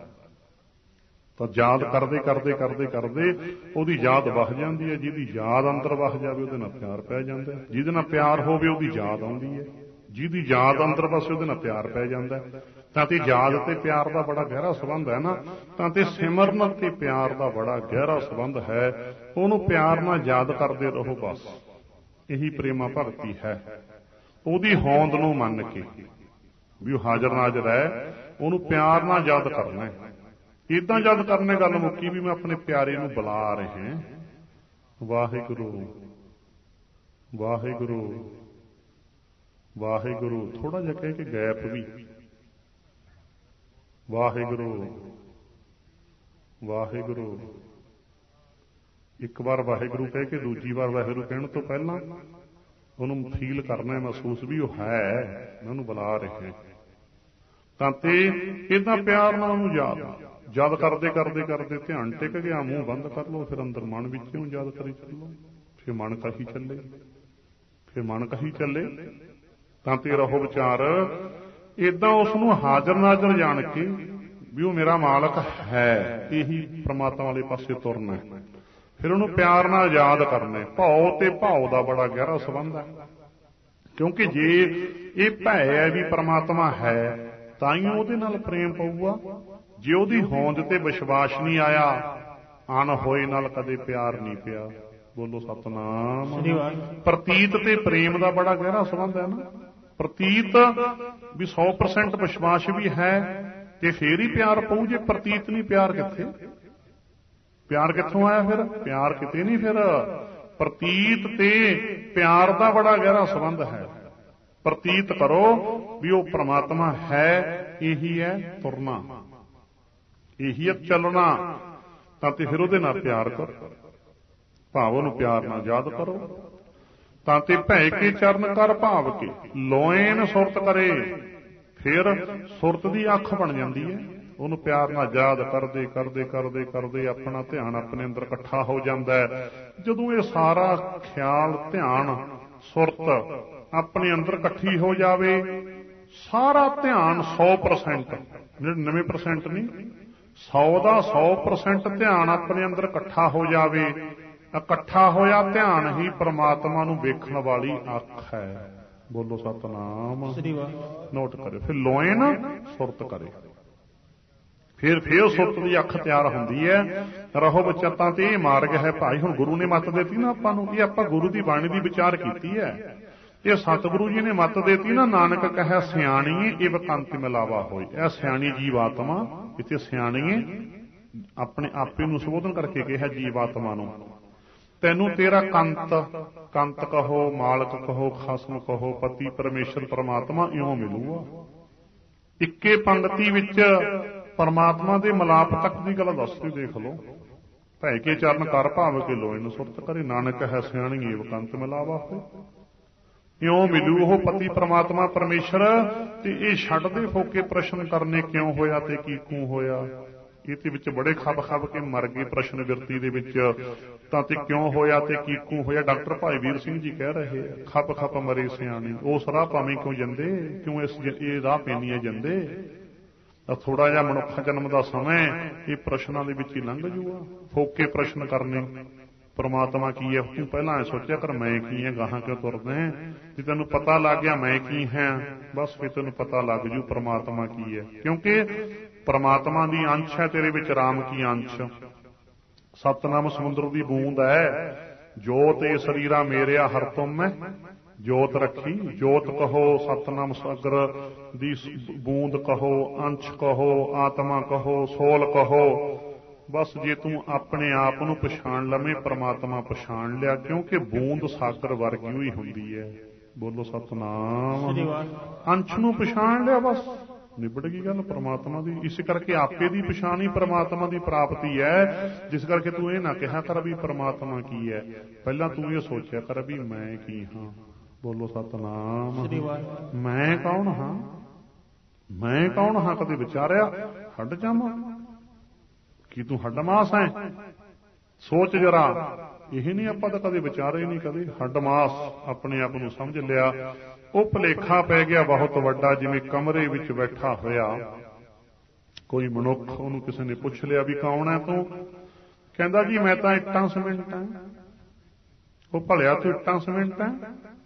ਤਾਂ ਯਾਦ ਕਰਦੇ ਕਰਦੇ ਕਰਦੇ ਕਰਦੇ ਉਹਦੀ ਯਾਦ ਵਸ ਜਾਂਦੀ ਹੈ। ਜਿਹਦੀ ਯਾਦ ਅੰਦਰ ਵਸ ਜਾਵੇ ਉਹਦੇ ਨਾਲ ਪਿਆਰ ਪੈ ਜਾਂਦਾ। ਜਿਹਦੇ ਨਾਲ ਪਿਆਰ ਹੋਵੇ ਉਹਦੀ ਯਾਦ ਆਉਂਦੀ ਹੈ, ਜਿਹਦੀ ਯਾਦ ਅੰਦਰ ਵਸੇ ਉਹਦੇ ਨਾਲ ਪਿਆਰ ਪੈ ਜਾਂਦਾ। ਤਾਂ ਤੇ ਯਾਦ ਤੇ ਪਿਆਰ ਦਾ ਬੜਾ ਗਹਿਰਾ ਸੰਬੰਧ ਹੈ ਨਾ। ਤਾਂ ਤੇ ਸਿਮਰਨ ਤੇ ਪਿਆਰ ਦਾ ਬੜਾ ਗਹਿਰਾ ਸੰਬੰਧ ਹੈ। ਉਹਨੂੰ ਪਿਆਰ ਨਾਲ ਯਾਦ ਕਰਦੇ ਰਹੋ, ਬਸ ਇਹੀ ਪ੍ਰੇਮਾ ਭਗਤੀ ਹੈ। ਉਹਦੀ ਹੋਂਦ ਨੂੰ ਮੰਨ ਕੇ ਵੀ ਉਹ ਹਾਜ਼ਰ ਨਾਜ਼ਰ ਹੈ, ਉਹਨੂੰ ਪਿਆਰ ਨਾਲ ਯਾਦ ਕਰਨਾ ਹੈ। ਏਦਾਂ ਯਾਦ ਕਰਨੇ ਗੱਲ ਮੁੱਕੀ ਵੀ ਮੈਂ ਆਪਣੇ ਪਿਆਰੇ ਨੂੰ ਬੁਲਾ ਰਿਹਾ, ਵਾਹਿਗੁਰੂ ਵਾਹਿਗੁਰੂ ਵਾਹਿਗੁਰੂ। ਥੋੜਾ ਜਿਹਾ ਕਹਿ ਕੇ ਗੈਪ ਵੀ, ਵਾਹਿਗੁਰੂ ਵਾਹਿਗੁਰੂ। ਇੱਕ ਵਾਰ ਵਾਹਿਗੁਰੂ ਕਹਿ ਕੇ ਦੂਜੀ ਵਾਰ ਵਾਹਿਗੁਰੂ ਕਹਿਣ ਤੋਂ ਪਹਿਲਾਂ ਉਹਨੂੰ ਫੀਲ ਕਰਨਾ, ਮਹਿਸੂਸ ਵੀ ਉਹ ਹੈ, ਮੈਂ ਉਹਨੂੰ ਬੁਲਾ ਰਿਹਾ। ਤਾਂ ਤੇ ਏਦਾਂ ਪਿਆਰ ਨਾਲ ਉਹਨੂੰ ਯਾਦ ਯਾਦ ਕਰਦੇ ਕਰਦੇ ਕਰਦੇ ਧਿਆਨ ਟਿਕ ਗਿਆ, ਮੂੰਹ ਬੰਦ ਕਰ ਲਓ, ਫਿਰ ਅੰਦਰ ਮਨ ਵਿੱਚ ਉਹਨੂੰ ਯਾਦ ਕਰੀ ਚੱਲੋ। ਫਿਰ ਮਨ ਕਹੀ ਚੱਲੇ, ਫਿਰ ਮਨ ਕਹੀ ਚੱਲੇ। ਤਾਂ ਤੇ ਰਹੋ ਵਿਚਾਰ। ਏਦਾਂ ਉਸ ਨੂੰ ਹਾਜ਼ਰ ਨਾਜ਼ਰ ਜਾਣ ਕੇ ਵੀ ਉਹ ਮੇਰਾ ਮਾਲਕ ਹੈ, ਇਹੀ ਪ੍ਰਮਾਤਮਾ ਵਾਲੇ ਪਾਸੇ ਤੁਰਨਾ। ਫਿਰ ਉਹਨੂੰ ਪਿਆਰ ਨਾਲ ਯਾਦ ਕਰਨਾ। ਭਾਉ ਤੇ ਭਾਉ ਦਾ ਬੜਾ ਗਹਿਰਾ ਸੰਬੰਧ ਹੈ, ਕਿਉਂਕਿ ਜੇ ਇਹ ਭੈ ਹੈ ਵੀ ਪ੍ਰਮਾਤਮਾ ਹੈ ਤਾਂ ਹੀ ਉਹਦੇ ਨਾਲ ਪ੍ਰੇਮ ਪਊਗਾ। ਜੇ ਉਹਦੀ ਹੋਂਦ ਤੇ ਵਿਸ਼ਵਾਸ ਨਹੀਂ ਆਇਆ, ਅਣ ਹੋਏ ਨਾਲ ਕਦੇ ਪਿਆਰ ਨਹੀਂ ਪਿਆ। ਬੋਲੋ ਸਤਿਨਾਮ। ਪ੍ਰਤੀਤ ਤੇ ਪ੍ਰੇਮ ਦਾ ਬੜਾ ਗਹਿਰਾ ਸੰਬੰਧ ਹੈ ਨਾ। ਪ੍ਰਤੀਤ ਵੀ ਸੌ ਪਰਸੈਂਟ ਵਿਸ਼ਵਾਸ ਵੀ ਹੈ ਤੇ ਫੇਰ ਹੀ ਪਿਆਰ ਪਊ। ਜੇ ਪ੍ਰਤੀਤ ਨਹੀਂ, ਪਿਆਰ ਕਿੱਥੇ? ਪਿਆਰ ਕਿੱਥੋਂ ਆਇਆ ਫਿਰ? ਪਿਆਰ ਕਿਤੇ ਨਹੀਂ। ਫਿਰ ਪ੍ਰਤੀਤ ਤੇ ਪਿਆਰ ਦਾ ਬੜਾ ਗਹਿਰਾ ਸੰਬੰਧ ਹੈ। ਪ੍ਰਤੀਤ ਕਰੋ ਵੀ ਉਹ ਪ੍ਰਮਾਤਮਾ ਹੈ, ਇਹੀ ਹੈ ਤੁਰਨਾ, ਇਹੀ ਹੈ ਚੱਲਣਾ, ਤਾਂ ਤੇ ਫਿਰ ਉਹਦੇ ਨਾਲ ਪਿਆਰ ਕਰੋ, ਭਾਵ ਉਹਨੂੰ ਪਿਆਰ ਨਾਲ ਯਾਦ ਕਰੋ। ਤਾਂ ਤੇ ਭੈ ਕੇ ਚਰਨ ਕਰ ਭਾਵ ਕੇ ਲੋਇਨ ਸੁਰਤ ਕਰੇ, ਫਿਰ ਸੁਰਤ ਦੀ ਅੱਖ ਬਣ ਜਾਂਦੀ ਹੈ। ਉਹਨੂੰ ਪਿਆਰ ਨਾਲ ਯਾਦ ਕਰਦੇ ਕਰਦੇ ਕਰਦੇ ਕਰਦੇ ਆਪਣਾ ਧਿਆਨ ਆਪਣੇ ਅੰਦਰ ਇਕੱਠਾ ਹੋ ਜਾਂਦਾ ਹੈ। ਜਦੋਂ ਇਹ ਸਾਰਾ ਖਿਆਲ, ਧਿਆਨ, ਸੁਰਤ ਆਪਣੇ ਅੰਦਰ ਇਕੱਠੀ ਹੋ ਜਾਵੇ, ਸਾਰਾ ਧਿਆਨ ਸੌ ਪਰਸੈਂਟ, ਨੜਿਨਵੇਂ ਪਰਸੈਂਟ ਨਹੀਂ, ਸੌ ਦਾ ਸੌ ਪਰਸੈਂਟ ਧਿਆਨ ਆਪਣੇ ਅੰਦਰ ਇਕੱਠਾ ਹੋ ਜਾਵੇ। ਇਕੱਠਾ ਹੋਇਆ ਧਿਆਨ ਹੀ ਪ੍ਰਮਾਤਮਾ ਨੂੰ ਵੇਖਣ ਵਾਲੀ ਅੱਖ ਹੈ। ਬੋਲੋ ਸਤਿਨਾਮ। ਨੋਟ ਕਰਿਓ, ਫਿਰ ਲੋਇਨ ਸੁਰਤ ਕਰੇ, ਫਿਰ ਫਿਰ ਸੁਰਤ ਦੀ ਅੱਖ ਤਿਆਰ ਹੁੰਦੀ ਹੈ। ਰਹੋ ਬਚਤਾਂ ਤੇ ਇਹ ਮਾਰਗ ਹੈ ਭਾਈ। ਹੁਣ ਗੁਰੂ ਨੇ ਮੱਤ ਦੇਤੀ ਨਾ ਆਪਾਂ ਨੂੰ, ਇਹ ਆਪਾਂ ਗੁਰੂ ਦੀ ਬਾਣੀ ਦੀ ਵਿਚਾਰ ਕੀਤੀ ਹੈ। ਇਹ ਸਤਿਗੁਰੂ ਜੀ ਨੇ ਮੱਤ ਦੇਤੀ ਨਾ, ਨਾਨਕ ਕਹੈ ਸਿਆਣੀਏ ਇਵ ਕੰਤ ਮਿਲਾਵਾ ਹੋਏ। ਇਹ ਸਿਆਣੀ ਜੀਵਾਤਮਾ, ਇੱਥੇ ਸਿਆਣੀਏ ਆਪਣੇ ਆਪੇ ਨੂੰ ਸੰਬੋਧਨ ਕਰਕੇ ਕਿਹਾ ਜੀਵਾਤਮਾ ਨੂੰ, ਤੈਨੂੰ ਤੇਰਾ ਕੰਤ, ਕੰਤ ਕਹੋ, ਮਾਲਕ ਕਹੋ, ਖਸਮ ਕਹੋ, ਪਤੀ ਪਰਮੇਸ਼ਰ ਪਰਮਾਤਮਾ ਇਉਂ ਮਿਲੂਗਾ। ਇੱਕੇ ਪੰਕਤੀ ਵਿੱਚ ਪਰਮਾਤਮਾ ਦੇ ਮਿਲਾਪ ਤੱਕ ਦੀ ਗੱਲ ਦੱਸਦੇ, ਦੇਖ ਲਓ। ਭੈ ਕੇ ਚਰਨ ਕਰ ਭਾਵ ਕੇ ਲੋਇਨ ਸੁਰਤ ਕਰੇ, ਨਾਨਕ ਹੈ ਸਿਆਣੀ ਏਵ ਕੰਤ ਮਿਲਾਵਾ ਹੋਏ। ਇਉਂ ਮਿਲੂ ਉਹ ਪਤੀ ਪਰਮਾਤਮਾ ਪਰਮੇਸ਼ਰ। ਤੇ ਇਹ ਛੱਡਦੇ ਫੋਕੇ ਪ੍ਰਸ਼ਨ ਕਰਨੇ, ਕਿਉਂ ਹੋਇਆ ਤੇ ਕੀ ਕੂ ਹੋਇਆ। ਇਹਦੇ ਵਿੱਚ ਬੜੇ ਖੱਬ ਖੱਬ ਕੇ ਮਰ ਗਏ ਪ੍ਰਸ਼ਨ ਬਿਰਤੀ ਦੇ ਵਿੱਚ। ਤਾਂ ਤੇ ਕਿਉਂ ਹੋਇਆ ਤੇ ਕੀ ਕੂ ਹੋਇਆ। ਡਾਕਟਰ ਭਾਈ ਵੀਰ ਸਿੰਘ ਜੀ ਕਹਿ ਰਹੇ ਆ, ਖੱਪ ਖੱਪ ਮਰੇ ਸਿਆਣੇ, ਉਸ ਰਾਹ ਭਾਵੇਂ ਕਿਉਂ ਜਾਂਦੇ, ਕਿਉਂ ਇਸ ਇਹ ਰਾਹ ਪੈਂਦੀਆਂ ਜਾਂਦੇ। ਤਾਂ ਥੋੜਾ ਜਿਹਾ ਮਨੁੱਖ ਜਨਮ ਦਾ ਸਮਾਂ ਇਹ ਪ੍ਰਸ਼ਨਾਂ ਦੇ ਵਿੱਚ ਹੀ ਲੰਘ ਜੂਗਾ। ਫੋਕੇ ਪ੍ਰਸ਼ਨ ਕਰਨੇ, ਪਰਮਾਤਮਾ ਕੀ ਹੈ, ਤੂੰ ਪਹਿਲਾਂ ਸੋਚਿਆ ਕਰ ਮੈਂ ਕੀ ਹੈ, ਗਾਹਾਂ ਕਿਉਂ ਤੁਰਦਾ। ਜੇ ਤੈਨੂੰ ਪਤਾ ਲੱਗ ਗਿਆ ਮੈਂ ਕੀ ਹਾਂ, ਬਸ ਫਿਰ ਤੈਨੂੰ ਪਤਾ ਲੱਗ ਜੂ ਪਰਮਾਤਮਾ ਕੀ ਹੈ। ਕਿਉਂਕਿ ਪਰਮਾਤਮਾ ਦੀ ਅੰਸ਼ ਹੈ ਤੇਰੇ ਵਿੱਚ, ਰਾਮ ਕੀ ਅੰਸ਼। ਸਤਨਾਮ ਸਮੁੰਦਰ ਦੀ ਬੂੰਦ ਹੈ। ਜੋਤ ਇਹ ਸਰੀਰਾ ਮੇਰਿਆ ਹਰ ਤੁਮ ਮੈਂ ਜੋਤ ਰੱਖੀ। ਜੋਤ ਕਹੋ, ਸਤਨਾਮ ਸਾਗਰ ਦੀ ਬੂੰਦ ਕਹੋ, ਅੰਸ਼ ਕਹੋ, ਆਤਮਾ ਕਹੋ, ਸੋਲ ਕਹੋ। ਬਸ ਜੇ ਤੂੰ ਆਪਣੇ ਆਪ ਨੂੰ ਪਛਾਣ ਲਵੇਂ, ਪਰਮਾਤਮਾ ਪਛਾਣ ਲਿਆ। ਕਿਉਂਕਿ ਬੂੰਦ ਸਾਗਰ ਵਰਗੀ ਹੋਈ ਹੁੰਦੀ ਹੈ। ਬੋਲੋ ਸਤਨਾਮ। ਅੰਸ਼ ਨੂੰ ਪਛਾਣ ਲਿਆ, ਬਸ ਨਿਬੜ ਗਈ ਗੱਲ ਪਰਮਾਤਮਾ ਦੀ। ਇਸ ਕਰਕੇ ਆਪੇ ਦੀ ਪਛਾਣ ਹੀ ਪਰਮਾਤਮਾ ਦੀ ਪ੍ਰਾਪਤੀ ਹੈ। ਜਿਸ ਕਰਕੇ ਤੂੰ ਇਹ ਨਾ ਕਿਹਾ ਕਰ ਵੀ ਪਰਮਾਤਮਾ ਕੀ ਹੈ, ਪਹਿਲਾਂ ਤੂੰ ਇਹ ਸੋਚਿਆ ਕਰ ਵੀ ਮੈਂ ਕੀ ਹਾਂ। ਬੋਲੋ ਸਤਨਾਮ। ਮੈਂ ਕੌਣ ਹਾਂ, ਮੈਂ ਕੌਣ ਹਾਂ, ਕਦੇ ਵਿਚਾਰਿਆ। ਹੱਡ ਜਾਵਾਂ ਕੀ ਤੂੰ ਹੱਡ ਮਾਸ ਹੈ, ਸੋਚ ਜਰਾ। ਇਹ ਨਹੀਂ ਆਪਾਂ ਤਾਂ ਕਦੇ ਵਿਚਾਰੇ ਨਹੀਂ, ਕਦੇ ਹੱਡ ਮਾਸ ਆਪਣੇ ਆਪ ਨੂੰ ਸਮਝ ਲਿਆ। ਉਹ ਭੁਲੇਖਾ ਪੈ ਗਿਆ ਬਹੁਤ ਵੱਡਾ। ਜਿਵੇਂ ਕਮਰੇ ਵਿੱਚ ਬੈਠਾ ਹੋਇਆ ਕੋਈ ਮਨੁੱਖ, ਉਹਨੂੰ ਕਿਸੇ ਨੇ ਪੁੱਛ ਲਿਆ ਵੀ ਕੌਣ ਹੈ ਤੂੰ, ਕਹਿੰਦਾ ਜੀ ਮੈਂ ਤਾਂ ਇੱਟਾਂ ਸੀਮੈਂਟ ਹਾਂ। ਉਹ ਭਲਿਆ ਤੂੰ ਇੱਟਾਂ ਸੀਮੈਂਟ ਹੈ,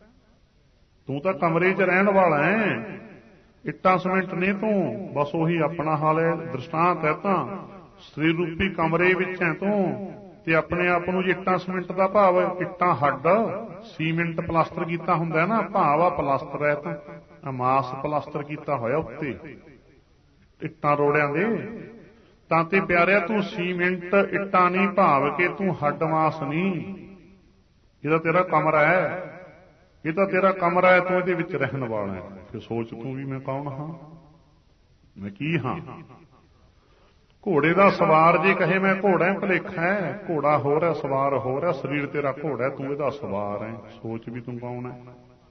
ਤੂੰ ਤਾਂ ਕਮਰੇ 'ਚ ਰਹਿਣ ਵਾਲਾ ਹੈ, ਇੱਟਾਂ ਸੀਮੈਂਟ ਨਹੀਂ ਤੂੰ। ਬਸ ਉਹੀ ਆਪਣਾ ਹਾਲ ਹੈ। ਦ੍ਰਿਸ਼ਟਾਂਤ ਹੈ ਤਾਂ ਸਰੀਰ ਰੂਪੀ ਕਮਰੇ ਵਿੱਚ ਹੈ ਤੂੰ। ਤੇ ਆਪਣੇ ਆਪ ਨੂੰ ਜੇ ਇੱਟਾਂ ਸੀਮੈਂਟ ਦਾ ਭਾਵ, ਇੱਟਾਂ ਹੱਡ, ਸੀਮੈਂਟ ਪਲਾਸਟਰ ਕੀਤਾ ਹੁੰਦਾ ਨਾ, ਭਾਵ ਆ ਪਲਾਸਟਰ ਹੈ ਤਾਂ ਮਾਸ ਪਲਾਸਟਰ ਕੀਤਾ ਹੋਇਆ ਉੱਤੇ ਇੱਟਾਂ ਰੋੜਿਆਂ ਦੇ। ਤਾਂ ਤੇ ਪਿਆਰਿਆ ਤੂੰ ਸੀਮੈਂਟ ਇੱਟਾਂ ਨਹੀਂ, ਭਾਵ ਕਿ ਤੂੰ ਹੱਡ ਮਾਸ ਨਹੀਂ। ਇਹਦਾ ਤੇਰਾ ਕਮਰਾ ਹੈ, ਇਹ ਤਾਂ ਤੇਰਾ ਕਮਰਾ ਹੈ, ਤੂੰ ਇਹਦੇ ਵਿੱਚ ਰਹਿਣ ਵਾਲਾ ਹੈ। ਫਿਰ ਸੋਚ ਤੂੰ ਵੀ ਮੈਂ ਕੌਣ ਹਾਂ, ਮੈਂ ਕੀ ਹਾਂ। ਘੋੜੇ ਦਾ ਸਵਾਰ ਜੇ ਕਹੇ ਮੈਂ ਘੋੜਾ ਹੈ, ਭੁਲੇਖਾ ਹੈ। ਘੋੜਾ ਹੋਰ ਹੈ, ਸਵਾਰ ਹੋਰ ਹੈ। ਸਰੀਰ ਤੇਰਾ ਘੋੜਾ ਹੈ, ਤੂੰ ਇਹਦਾ ਸਵਾਰ ਹੈ। ਸੋਚ ਵੀ ਤੂੰ ਕੌਣ ਹੈ।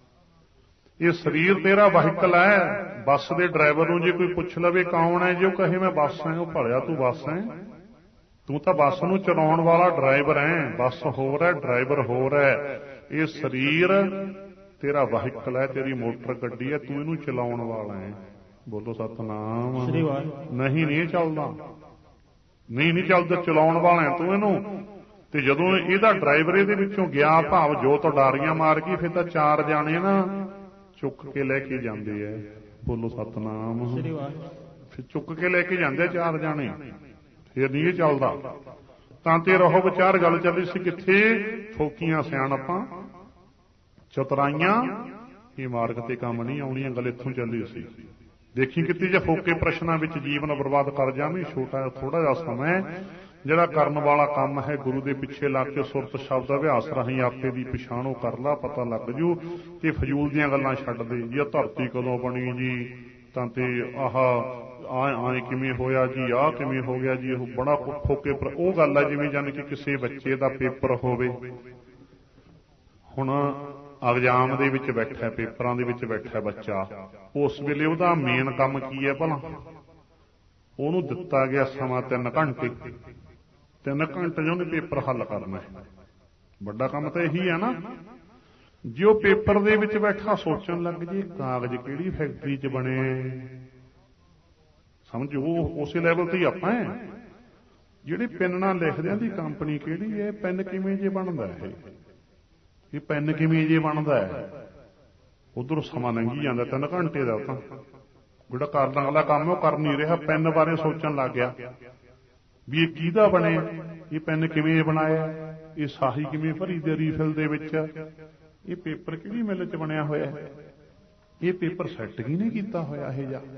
ਇਹ ਸਰੀਰ ਤੇਰਾ ਵਹੀਕਲ ਹੈ। ਬੱਸ ਦੇ ਡਰਾਈਵਰ ਨੂੰ ਜੇ ਕੋਈ ਪੁੱਛ ਲਵੇ ਕੌਣ ਹੈ, ਜੇ ਉਹ ਕਹੇ ਮੈਂ ਬੱਸ ਹੈ, ਉਹ ਭਲਿਆ ਤੂੰ ਬੱਸ ਹੈ। ਤੂੰ ਤਾਂ ਬੱਸ ਨੂੰ ਚਲਾਉਣ ਵਾਲਾ ਡਰਾਈਵਰ ਹੈ। ਬੱਸ ਹੋਰ ਹੈ, ਡਰਾਈਵਰ ਹੋਰ ਹੈ। ਇਹ ਸਰੀਰ ਤੇਰਾ ਵਹੀਕਲ ਹੈ, ਤੇਰੀ ਮੋਟਰ ਗੱਡੀ ਹੈ, ਤੂੰ ਇਹਨੂੰ ਚਲਾਉਣ ਵਾਲਾ ਹੈ। ਬੋਲੋ ਸਤਨਾਮ। ਨਹੀਂ ਨਹੀਂ ਚੱਲਦਾ, ਨਹੀਂ ਨਹੀਂ ਚੱਲਦਾ, ਚਲਾਉਣ ਵਾਲਾ ਹੈ ਤੂੰ ਇਹਨੂੰ। ਤੇ ਜਦੋਂ ਇਹਦਾ ਡਰਾਈਵਰ ਇਹਦੇ ਵਿੱਚੋਂ ਗਿਆ, ਭਾਵ ਜੋ ਤੋਂ ਡਾਰੀਆਂ ਮਾਰ ਗਈ, ਫਿਰ ਤਾਂ ਚਾਰ ਜਾਣੇ ਨਾ ਚੁੱਕ ਕੇ ਲੈ ਕੇ ਜਾਂਦੇ ਐ। ਬੋਲੋ ਸਤਨਾਮ। ਫਿਰ ਚੁੱਕ ਕੇ ਲੈ ਕੇ ਜਾਂਦੇ ਚਾਰ ਜਾਣੇ, ਫਿਰ ਨਹੀਂ ਇਹ ਚੱਲਦਾ। ਤਾਂ ਤੇ ਰਹੋ ਵਿਚਾਰ ਗੱਲ ਚੱਲੀ ਸੀ ਕਿੱਥੇ, ਫੋਕੀਆਂ ਸਿਆਣਪਾਂ ਚਤੁਰਾਈਆਂ ਇਹ ਮਾਰਗ ਤੇ ਕੰਮ ਨਹੀਂ ਆਉਣੀਆਂ। ਗੱਲ ਇੱਥੋਂ ਚੱਲੀ ਸੀ। ਦੇਖੀ ਕਿਤੇ ਜੇ ਫੋਕੇ ਪ੍ਰਸ਼ਨਾਂ ਵਿੱਚ ਜੀਵਨ ਬਰਬਾਦ ਕਰ ਜਾਵੇਂ। ਛੋਟਾ ਥੋੜਾ ਜਿਹਾ ਸਮਾਂ ਜਿਹੜਾ ਕਰਨ ਵਾਲਾ ਕੰਮ ਹੈ ਗੁਰੂ ਦੇ ਪਿੱਛੇ ਲੱਗ ਕੇ ਸੁਰਤ ਸ਼ਬਦ ਅਭਿਆਸ ਰਾਹੀਂ ਆਪੇ ਦੀ ਪਛਾਣੋ ਕਰ ਲਾ, ਪਤਾ ਲੱਗ ਜੂ ਕਿ ਫਜ਼ੂਲ ਦੀਆਂ ਗੱਲਾਂ ਛੱਡ ਦੇ ਜੀ। ਇਹ ਧਰਤੀ ਕਦੋਂ ਬਣੀ ਜੀ, ਤਾਂ ਤੇ ਆਹ ਆਏ ਕਿਵੇਂ ਹੋਇਆ ਜੀ, ਆਹ ਕਿਵੇਂ ਹੋ ਗਿਆ ਜੀ, ਉਹ ਬੜਾ ਫੋਕੇ ਪਰ ਉਹ ਗੱਲ ਹੈ ਜਿਵੇਂ ਜਾਣੀ ਕਿ ਕਿਸੇ ਬੱਚੇ ਦਾ ਪੇਪਰ ਹੋਵੇ। ਹੁਣ ਐਗਜ਼ਾਮ ਦੇ ਵਿੱਚ ਬੈਠਾ, ਪੇਪਰਾਂ ਦੇ ਵਿੱਚ ਬੈਠਾ ਬੱਚਾ, ਉਸ ਵੇਲੇ ਉਹਦਾ ਮੇਨ ਕੰਮ ਕੀ ਹੈ ਭਲਾ? ਉਹਨੂੰ ਦਿੱਤਾ ਗਿਆ ਸਮਾਂ ਤਿੰਨ ਘੰਟੇ ਤਿੰਨ ਘੰਟੇ 'ਚ ਉਹਨੇ ਪੇਪਰ ਹੱਲ ਕਰਨਾ ਹੈ। ਵੱਡਾ ਕੰਮ ਤਾਂ ਇਹੀ ਹੈ ਨਾ। ਜੇ ਉਹ ਪੇਪਰ ਦੇ ਵਿੱਚ ਬੈਠਾ ਸੋਚਣ ਲੱਗ ਜੇ ਕਾਗਜ਼ ਕਿਹੜੀ ਫੈਕਟਰੀ 'ਚ ਬਣੇ, ਸਮਝੋ ਉਸੇ ਲੈਵਲ ਤੇ ਹੀ ਆਪਾਂ ਹੈ। ਜਿਹੜੇ ਪੈਨ ਨਾਲ ਲਿਖਦੇ ਆ ਦੀ ਕੰਪਨੀ ਕਿਹੜੀ ਹੈ, ਪੈਨ ਕਿਵੇਂ ਜੇ ਬਣਦਾ ਇਹ ਇਹ ਪੈਨ ਕਿਵੇਂ ਜੇ ਬਣਦਾ ਹੈ। ਉਧਰੋਂ ਸਮਾਂ ਲੰਘੀ ਜਾਂਦਾ ਤਿੰਨ ਘੰਟੇ ਦਾ, ਤਾਂ ਜਿਹੜਾ ਕਰਨ ਵਾਲਾ ਕੰਮ ਉਹ ਕਰ ਨਹੀਂ ਰਿਹਾ, ਪੈਨ ਬਾਰੇ ਸੋਚਣ ਲੱਗ ਗਿਆ ਵੀ ਇਹ ਕਿਹਦਾ ਬਣੇ, ਇਹ ਪੈਨ ਕਿਵੇਂ ਬਣਾਇਆ, ਇਹ ਸਾਹੀ ਕਿਵੇਂ ਭਰੀ ਦੇ ਰੀਫਿਲ ਦੇ ਵਿੱਚ, ਇਹ ਪੇਪਰ ਕਿਹੜੀ ਮਿੱਲ 'ਚ ਬਣਿਆ ਹੋਇਆ, ਇਹ ਪੇਪਰ ਸੈੱਟ ਕਿਹਨੇ ਕੀਤਾ ਹੋਇਆ, ਇਹ ਜਾ